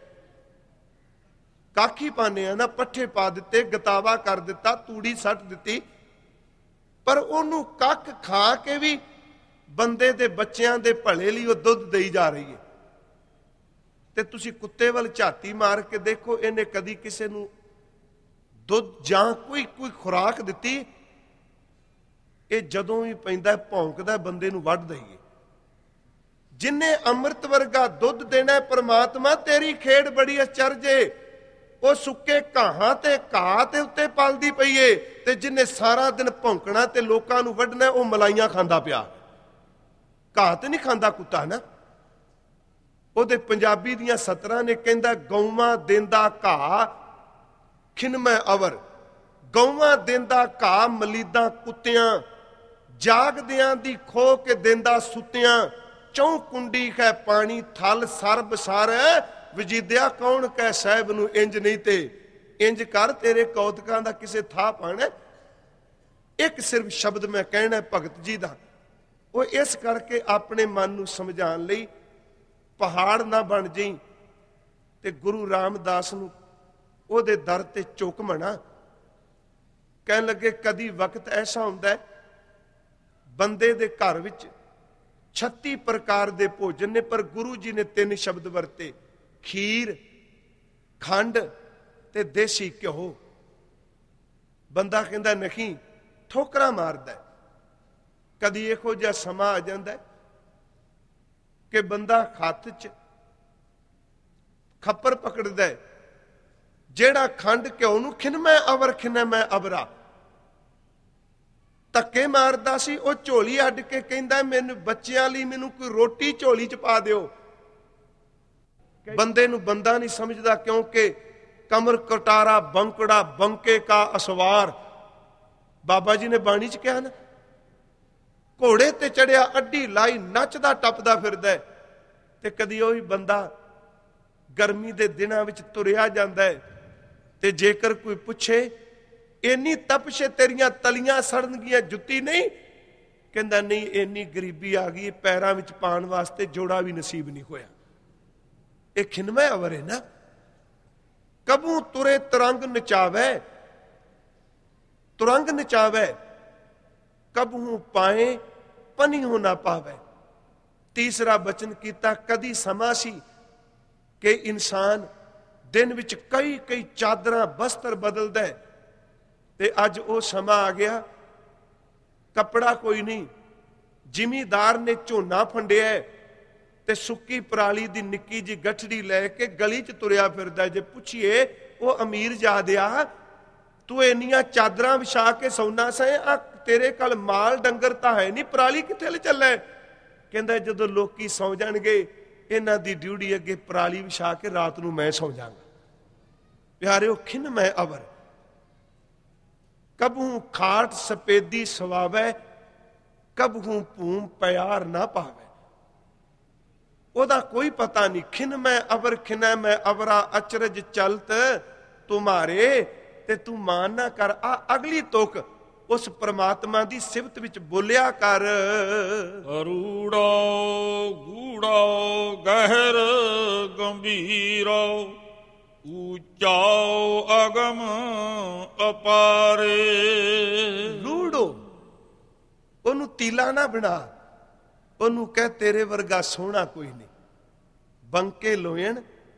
ਕਾਖੀ ਪਾਣੇ ਆ ਨਾ, ਪੱਠੇ ਪਾ ਦਿੱਤੇ, ਗਤਾਵਾ ਕਰ ਦਿੱਤਾ, ਤੂੜੀ ਸੱਟ ਦਿੱਤੀ, ਪਰ ਉਹਨੂੰ ਕੱਖ ਖਾ ਕੇ ਵੀ ਬੰਦੇ ਦੇ ਬੱਚਿਆਂ ਦੇ ਭਲੇ ਲਈ ਉਹ ਦੁੱਧ ਦੇਈ ਜਾ ਰਹੀ ਹੈ। ਤੇ ਤੁਸੀਂ ਕੁੱਤੇ ਵੱਲ ਝਾਤੀ ਮਾਰ ਕੇ ਦੇਖੋ, ਇਹਨੇ ਕਦੀ ਕਿਸੇ ਨੂੰ ਦੁੱਧ ਜਾਂ ਕੋਈ ਖੁਰਾਕ ਦਿੱਤੀ? ਇਹ ਜਦੋਂ ਵੀ ਪੈਂਦਾ ਭੌਂਕਦਾ, ਬੰਦੇ ਨੂੰ ਵੱਢ ਦਈਏ। ਜਿਨੇ ਅੰਮ੍ਰਿਤ ਵਰਗਾ ਦੁੱਧ ਦੇਣਾ ਪਰਮਾਤਮਾ, ਤੇਰੀ ਖੇਡ ਬੜੀ ਅਚਰਜ ਏ। ਉਹ ਸੁੱਕੇ ਘਾਹਾਂ ਤੇ ਘਾਹ ਤੇ ਉੱਤੇ ਪਲਦੀ ਪਈ ਏ, ਤੇ ਜਿਨੇ ਸਾਰਾ ਦਿਨ ਭੌਂਕਣਾ ਤੇ ਲੋਕਾਂ ਨੂੰ ਵੱਢਣਾ, ਉਹ ਮਲਾਈਆਂ ਖਾਂਦਾ ਪਿਆ। ਘਾਹ ਤੇ ਨਹੀਂ ਖਾਂਦਾ ਕੁੱਤਾ ਨਾ। ਉਹਦੇ ਪੰਜਾਬੀ ਦੀਆਂ ਸਤਰਾਂ ਨੇ ਕਹਿੰਦਾ, ਗਊਆਂ ਦੇਂਦਾ ਘਾਹ ਖਿਨ ਮੈਂ ਅਵਰ। ਗਊਆਂ ਦੇਂਦਾ ਘਾਹ ਮਲੀਦਾਂ ਕੁੱਤਿਆਂ, ਜਾਗਦਿਆਂ ਦੀ ਖੋ ਕੇ ਦੇਂਦਾ ਸੁੱਤਿਆਂ। ਚੌਂ ਕੁੰਡੀ ਖੈ ਪਾਣੀ ਥਲ ਸਰਬ ਸਰ, ਵਜੀਦਿਆ ਕੌਣ ਕਹਿ ਸਾਹਿਬ ਨੂੰ ਇੰਜ ਨਹੀਂ ਤੇ ਇੰਜ ਕਰ, ਤੇਰੇ ਕੌਤਕਾਂ ਦਾ ਕਿਸੇ ਥਾਂ ਪਾਣਾ। ਇੱਕ ਸਿਰਫ ਸ਼ਬਦ ਮੈਂ ਕਹਿਣਾ ਭਗਤ ਜੀ ਦਾ, ਉਹ ਇਸ ਕਰਕੇ ਆਪਣੇ ਮਨ ਨੂੰ ਸਮਝਾਉਣ ਲਈ, ਪਹਾੜ ਨਾ ਬਣ ਜਾਈ ਤੇ ਗੁਰੂ ਰਾਮਦਾਸ ਨੂੰ ਉਹਦੇ ਦਰ ਤੇ ਝੁਕ ਮਣਾ। ਕਹਿਣ ਲੱਗੇ ਕਦੀ ਵਕਤ ਐਸਾ ਹੁੰਦਾ ਹੈ, ਬੰਦੇ ਦੇ ਘਰ ਵਿੱਚ 36 ਪ੍ਰਕਾਰ ਦੇ ਭੋਜਨ ਨੇ, ਪਰ ਗੁਰੂ ਜੀ ਨੇ 3 ਸ਼ਬਦ ਵਰਤੇ, ਖੀਰ, ਖੰਡ ਤੇ ਦੇਸੀ ਘਿਓ। ਬੰਦਾ ਕਹਿੰਦਾ ਨਹੀਂ, ਠੋਕਰਾਂ ਮਾਰਦਾ। ਕਦੀ ਇਹੋ ਜਿਹਾ ਸਮਾਂ ਆ ਜਾਂਦਾ ਕਿ ਬੰਦਾ ਹੱਥ 'ਚ ਖੱਪਰ ਪਕੜਦਾ, ਜਿਹੜਾ ਖੰਡ ਘਿਓ ਨੂੰ ਖਿਨ ਮੈਂ ਅਵਰ ਖਿਨੈ ਮੈਂ ਅਵਰਾ ਧੱਕੇ ਮਾਰਦਾ ਸੀ, ਉਹ ਝੋਲੀ ਅੱਡ ਕੇ ਕਹਿੰਦਾ, ਮੈਨੂੰ ਬੱਚਿਆਂ ਲਈ ਮੈਨੂੰ ਕੋਈ ਰੋਟੀ ਝੋਲੀ 'ਚ ਪਾ ਦਿਓ। ਬੰਦੇ ਨੂੰ ਬੰਦਾ ਨਹੀਂ ਸਮਝਦਾ, ਕਿਉਂਕਿ ਕਮਰ ਕਟਾਰਾ ਬੰਕੜਾ ਬੰਕੇ ਕਾ ਅਸਵਾਰ। ਬਾਬਾ ਜੀ ਨੇ ਬਾਣੀ 'ਚ ਕਿਹਾ ਨਾ, ਘੋੜੇ ਤੇ ਚੜਿਆ ਅੱਡੀ ਲਾਈ ਨੱਚਦਾ ਟੱਪਦਾ ਫਿਰਦਾ। ਤੇ ਕਦੀ ਉਹੀ ਬੰਦਾ ਗਰਮੀ ਦੇ ਦਿਨਾਂ ਵਿੱਚ ਤੁਰਿਆ ਜਾਂਦਾ ਹੈ, ਤੇ ਜੇਕਰ ਕੋਈ ਪੁੱਛੇ ਇੰਨੀ ਤਪਸ਼ ਤੇਰੀਆਂ ਤਲੀਆਂ ਸੜਨਗੀਆਂ, ਜੁੱਤੀ ਨਹੀਂ? ਕਹਿੰਦਾ ਨਹੀਂ, ਇੰਨੀ ਗਰੀਬੀ ਆ ਗਈ, ਪੈਰਾਂ ਵਿੱਚ ਪਾਉਣ ਵਾਸਤੇ ਜੋੜਾ ਵੀ ਨਸੀਬ ਨਹੀਂ ਹੋਇਆ। ਇਹ ਖਿਨਮੈ ਅਵਰ ਹੈ ਨਾ। ਕਬੂ ਤੁਰੇ ਤੁਰੰਗ ਨਚਾਵੇ, ਤੁਰੰਗ ਨਚਾਵੇ, ਕਬਹੂ ਪਾਏ ਪਨੀ ਹੋ ਨਾ ਪਾਵੇ। ਤੀਸਰਾ ਬਚਨ ਕੀਤਾ, ਕਦੀ ਸਮਾਂ ਸੀ ਕਿ ਇਨਸਾਨ ਦਿਨ ਵਿੱਚ ਕਈ ਕਈ ਚਾਦਰਾਂ ਬਸਤਰ ਬਦਲਦਾ, ਤੇ ਅੱਜ ਉਹ ਸਮਾਂ ਆ ਗਿਆ, ਕੱਪੜਾ ਕੋਈ ਨਹੀਂ। ਜ਼ਿਮੀਦਾਰ ਨੇ ਝੋਨਾ ਫੰਡਿਆ ਤੇ ਸੁੱਕੀ ਪਰਾਲੀ ਦੀ ਨਿੱਕੀ ਜਿਹੀ ਗੱਠੜੀ ਲੈ ਕੇ ਗਲੀ 'ਚ ਤੁਰਿਆ ਫਿਰਦਾ। ਜੇ ਪੁੱਛੀਏ ਉਹ ਅਮੀਰ ਜਾਦਿਆ, ਤੂੰ ਇੰਨੀਆਂ ਚਾਦਰਾਂ ਵਿਛਾ ਕੇ ਸੌਣਾ ਸੈਂ, ਆ ਤੇਰੇ ਕੋਲ ਮਾਲ ਡੰਗਰ ਤਾਂ ਹੈ ਨਹੀਂ, ਪਰਾਲੀ ਕਿੱਥੇ ਲੈ ਚੱਲੇ? ਕਹਿੰਦਾ ਜਦੋਂ ਲੋਕੀ ਸੌ ਜਾਣਗੇ, ਇਹਨਾਂ ਦੀ ਡਿਊਟੀ ਅੱਗੇ ਪਰਾਲੀ ਵਿਛਾ ਕੇ ਰਾਤ ਨੂੰ ਮੈਂ ਸੌ ਜਾਵਾਂਗਾ। ਪਿਆਰਿਓ, ਖਿਨ ਮੈਂ ਅਵਰ, ਕਬਹੂ ਖਾਟ ਸਪੇਦੀ ਸਵਾਵੇ, ਕਬਹੂ ਭੂਮ ਪਿਆਰ ਨਾ ਪਾਵੇ। ਉਹਦਾ ਕੋਈ ਪਤਾ ਨਹੀਂ। ਖਿਨ ਮੈਂ ਅਵਰ, ਖਿਨੈ ਮੈਂ ਅਵਰਾ, ਅਚਰਜ ਚਲਤ ਤੁਮਾਰੇ। ਤੇ ਤੂੰ ਮਾਨ ਨਾ ਕਰ। ਆ ਅਗਲੀ ਤੁਕ ਉਸ ਪ੍ਰਮਾਤਮਾ ਦੀ ਸਿਫਤ ਵਿੱਚ ਬੋਲਿਆ ਕਰ।
ਰੂੜੋ ਗੂੜੋ ਗਹਿਰ ਗੰਭੀਰੋ, ਉੱਚਾਓ ਅਗਮ ਅਪਾਰੇ।
ਰੂੜੋ, ਉਹਨੂੰ ਤੀਲਾ ਨਾ ਬਣਾ, ਉਹਨੂੰ ਕਹਿ ਤੇਰੇ ਵਰਗਾ ਸੋਹਣਾ ਕੋਈ ਨਹੀਂ। ਬੰਕੇ ਲੋਇਣ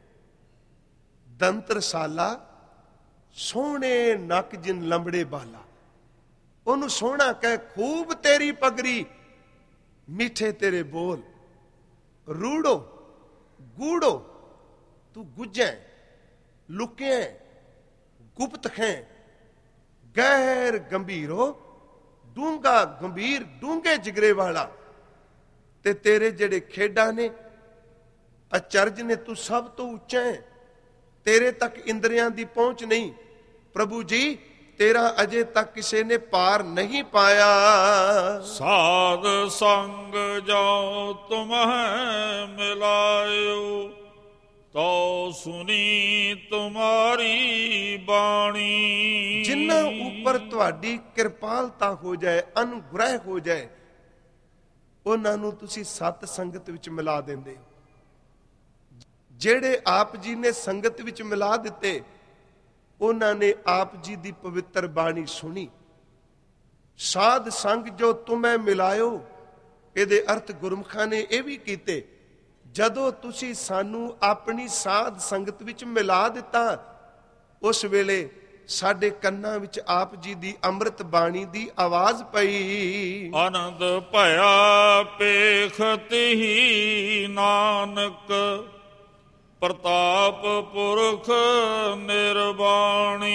ਦੰਤਰਸਾਲਾ, ਸੋਹਣੇ ਨੱਕ ਜਿਨ ਲੰਬੜੇ ਬਾਲਾ। ਉਹਨੂੰ ਸੋਹਣਾ ਕਹਿ। ਖੂਬ ਤੇਰੀ ਪਗੜੀ, ਮਿੱਠੇ ਤੇਰੇ ਬੋਲ। ਰੂੜੋ ਗੂੜੋ, ਤੂੰ ਗੁੱਝੈ ਲੁਕਿਆ ਗੁਪਤ ਹੈ। ਗਹਿਰ ਗੰਭੀਰੋ, ਡੂੰਗਾ ਗੰਭੀਰ, ਡੂੰਗੇ ਜਿਗਰੇ ਵਾਲਾ। ਤੇ ਤੇਰੇ ਜਿਹੜੇ ਖੇਡਾਂ ਨੇ, ਅਚਰਜ ਨੇ, ਤੂੰ ਸਭ ਤੋਂ ਉੱਚਾ ਹੈ। ਤੇਰੇ ਤੱਕ ਇੰਦਰੀਆਂ ਦੀ ਪਹੁੰਚ ਨਹੀਂ। ਪ੍ਰਭੂ ਜੀ, ਤੇਰਾ ਅਜੇ ਤੱਕ ਕਿਸੇ ਨੇ ਪਾਰ ਨਹੀਂ ਪਾਇਆ।
ਸਾਧ ਸੰਗ ਜੋ ਤੁਮਹਿ ਮਿਲਾਇਓ, ਤੋ ਸੁਨੀ ਤੁਮਾਰੀ ਬਾਣੀ।
ਜਿਨ੍ਹਾਂ ਉੱਪਰ ਤੁਹਾਡੀ ਕਿਰਪਾਲਤਾ ਹੋ ਜਾਏ, ਅਨੁਗ੍ਰਹਿ ਹੋ ਜਾਏ, ਉਹਨਾਂ ਨੂੰ ਤੁਸੀਂ ਸਤ ਸੰਗਤ ਵਿੱਚ ਮਿਲਾ ਦਿੰਦੇ। ਜਿਹੜੇ ਆਪ ਜੀ ਨੇ ਸੰਗਤ ਵਿੱਚ ਮਿਲਾ ਦਿੱਤੇ, ਉਹਨਾਂ ਨੇ ਆਪ ਜੀ ਦੀ ਪਵਿੱਤਰ ਬਾਣੀ ਸੁਣੀ। ਸਾਧ ਸੰਗ ਜੋ ਤੁਮੈ ਮਿਲਾਇਓ, ਇਹਦੇ ਅਰਥ ਗੁਰਮੁਖਾਂ ਨੇ ਇਹ ਵੀ ਕੀਤੇ। ਜਦੋਂ ਤੁਸੀਂ ਸਾਨੂੰ ਆਪਣੀ ਸਾਧ ਸੰਗਤ ਵਿੱਚ ਮਿਲਾ ਦਿੱਤਾ, ਉਸ ਵੇਲੇ ਸਾਡੇ ਕੰਨਾਂ ਵਿੱਚ ਆਪ ਜੀ ਦੀ ਅੰਮ੍ਰਿਤ ਬਾਣੀ ਦੀ ਆਵਾਜ਼ ਪਈ।
ਆਨੰਦ ਭਇਆ ਪੇਖਤ ਹੀ ਨਾਨਕ, ਪ੍ਰਤਾਪ ਪੁਰਖ ਨਿਰਬਾਣੀ।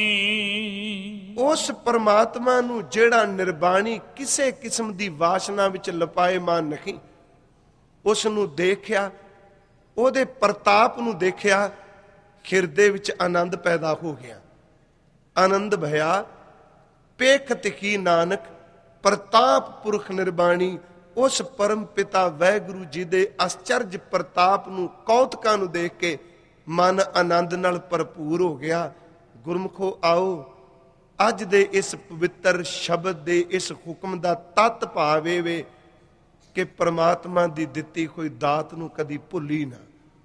ਉਸ ਪਰਮਾਤਮਾ ਨੂੰ ਜਿਹੜਾ ਨਿਰਬਾਣੀ, ਕਿਸੇ ਕਿਸਮ ਦੀ ਵਾਸ਼ਨਾ ਵਿੱਚ ਲਪਾਏਮਾਨ ਨਹੀਂ, ਉਸ ਨੂੰ ਦੇਖਿਆ, ਉਹਦੇ ਪ੍ਰਤਾਪ ਨੂੰ ਦੇਖਿਆ, ਹਿਰਦੇ ਵਿੱਚ ਆਨੰਦ ਪੈਦਾ ਹੋ ਗਿਆ। ਆਨੰਦ ਭਇਆ ਪੇਖਤ ਹੀ ਨਾਨਕ, ਪ੍ਰਤਾਪ ਪੁਰਖ ਨਿਰਬਾਣੀ। ਉਸ ਪਰਮ ਪਿਤਾ ਵਾਹਿਗੁਰੂ ਜੀ ਦੇ ਅਚਰਜ ਪ੍ਰਤਾਪ ਨੂੰ, ਕੌਤਕਾਂ ਨੂੰ ਦੇਖ ਕੇ ਮਨ ਆਨੰਦ ਨਾਲ ਭਰਪੂਰ ਹੋ ਗਿਆ। ਗੁਰਮੁਖੋ, ਆਓ ਅੱਜ ਦੇ ਇਸ ਪਵਿੱਤਰ ਸ਼ਬਦ ਦੇ ਇਸ ਹੁਕਮ ਦਾ ਤੱਤ ਭਾਵੇ ਵੇ ਕਿ ਪ੍ਰਮਾਤਮਾ ਦੀ ਦਿੱਤੀ ਹੋਈ ਦਾਤ ਨੂੰ ਕਦੀ ਭੁੱਲੀ ਨਾ।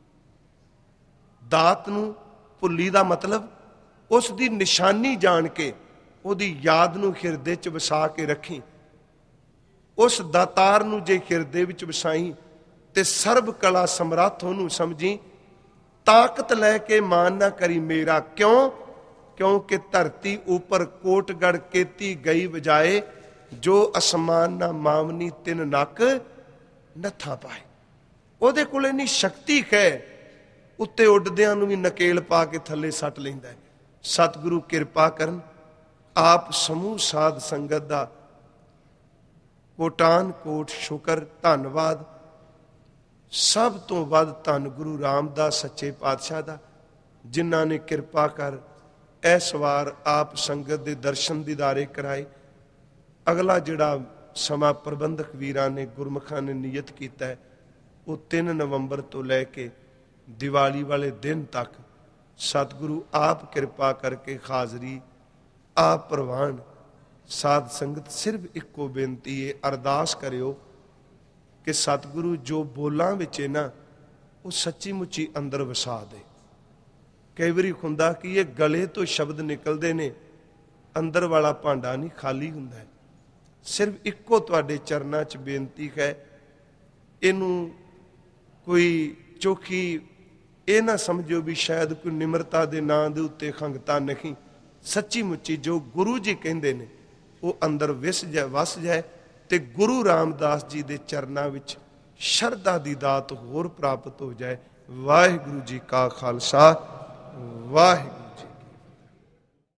ਦਾਤ ਨੂੰ ਭੁੱਲੀ ਦਾ ਮਤਲਬ ਉਸ ਦੀ ਨਿਸ਼ਾਨੀ ਜਾਣ ਕੇ ਉਹਦੀ ਯਾਦ ਨੂੰ ਹਿਰਦੇ 'ਚ ਵਸਾ ਕੇ ਰੱਖੀ। ਉਸ ਦਾਤਾਰ ਨੂੰ ਜੇ ਹਿਰਦੇ ਵਿੱਚ ਵਸਾਈ ਤੇ ਸਰਬ ਕਲਾ ਸਮਰੱਥ ਉਹਨੂੰ ਸਮਝੀ। ਤਾਕਤ ਲੈ ਕੇ ਮਾਨ ਨਾ ਕਰੀ ਮੇਰਾ। ਕਿਉਂ? ਕਿਉਂਕਿ ਧਰਤੀ ਉੱਪਰ ਕੋਟਗੜ ਕੀਤੀ ਗਈ ਵਜਾਏ, ਜੋ ਅਸਮਾਨ ਨਾ ਮਾਵਨੀ ਤਿੰਨ ਨੱਕ ਨੱਥਾ ਪਾਏ। ਉਹਦੇ ਕੋਲ ਇੰਨੀ ਸ਼ਕਤੀ ਹੈ, ਉੱਤੇ ਉੱਡਦਿਆਂ ਨੂੰ ਵੀ ਨਕੇਲ ਪਾ ਕੇ ਥੱਲੇ ਸੱਟ ਲੈਂਦਾ ਹੈ। ਸਤਿਗੁਰੂ ਕਿਰਪਾ ਕਰਨ। ਆਪ ਸਮੂਹ ਸਾਧ ਸੰਗਤ ਦਾ ਕੋਟਾਨ ਕੋਟ ਸ਼ੁਕਰ, ਧੰਨਵਾਦ। ਸਭ ਤੋਂ ਵੱਧ ਧੰਨ ਗੁਰੂ ਰਾਮਦਾਸ ਸੱਚੇ ਪਾਤਸ਼ਾਹ ਦਾ, ਜਿਨ੍ਹਾਂ ਨੇ ਕਿਰਪਾ ਕਰ ਇਸ ਵਾਰ ਆਪ ਸੰਗਤ ਦੇ ਦਰਸ਼ਨ ਦੀਦਾਰੇ ਕਰਾਏ। ਅਗਲਾ ਜਿਹੜਾ ਸਮਾਂ ਪ੍ਰਬੰਧਕ ਵੀਰਾਂ ਨੇ ਗੁਰਮੁਖਾਂ ਨੇ ਨਿਯਤ ਕੀਤਾ ਹੈ ਉਹ 3 ਨਵੰਬਰ ਤੋਂ ਲੈ ਕੇ ਦੀਵਾਲੀ ਵਾਲੇ ਦਿਨ ਤੱਕ ਸਤਿਗੁਰੂ ਆਪ ਕਿਰਪਾ ਕਰਕੇ ਹਾਜ਼ਰੀ ਆਪ ਪ੍ਰਵਾਨ। ਸਾਧ ਸੰਗਤ ਸਿਰਫ ਇੱਕੋ ਬੇਨਤੀ ਹੈ, ਅਰਦਾਸ ਕਰਿਓ ਕਿ ਸਤਿਗੁਰੂ ਜੋ ਬੋਲਾਂ ਵਿੱਚ ਹੈ ਨਾ ਉਹ ਸੱਚੀ ਮੁੱਚੀ ਅੰਦਰ ਵਸਾ ਦੇ। ਕਈ ਵਾਰੀ ਹੁੰਦਾ ਕਿ ਇਹ ਗਲੇ ਤੋਂ ਸ਼ਬਦ ਨਿਕਲਦੇ ਨੇ, ਅੰਦਰ ਵਾਲਾ ਭਾਂਡਾ ਨਹੀਂ, ਖਾਲੀ ਹੁੰਦਾ ਹੈ। ਸਿਰਫ ਇੱਕੋ ਤੁਹਾਡੇ ਚਰਨਾਂ 'ਚ ਬੇਨਤੀ ਹੈ, ਇਹਨੂੰ ਕੋਈ ਚੋਖੀ ਇਹ ਨਾ ਸਮਝੋ ਵੀ ਸ਼ਾਇਦ ਕੋਈ ਨਿਮਰਤਾ ਦੇ ਨਾਂ ਦੇ ਉੱਤੇ ਖੰਗਤਾ ਨਹੀਂ। ਸੱਚੀ ਮੁੱਚੀ ਜੋ ਗੁਰੂ ਜੀ ਕਹਿੰਦੇ ਨੇ ਉਹ ਅੰਦਰ ਵਸ ਜਾਏ ਤੇ ਗੁਰੂ ਰਾਮਦਾਸ ਜੀ ਦੇ ਚਰਨਾਂ ਵਿੱਚ ਸ਼ਰਧਾ ਦੀ ਦਾਤ ਹੋਰ ਪ੍ਰਾਪਤ ਹੋ ਜਾਏ। ਵਾਹਿਗੁਰੂ ਜੀ ਕਾ ਖਾਲਸਾ, ਵਾਹਿਗੁਰੂ।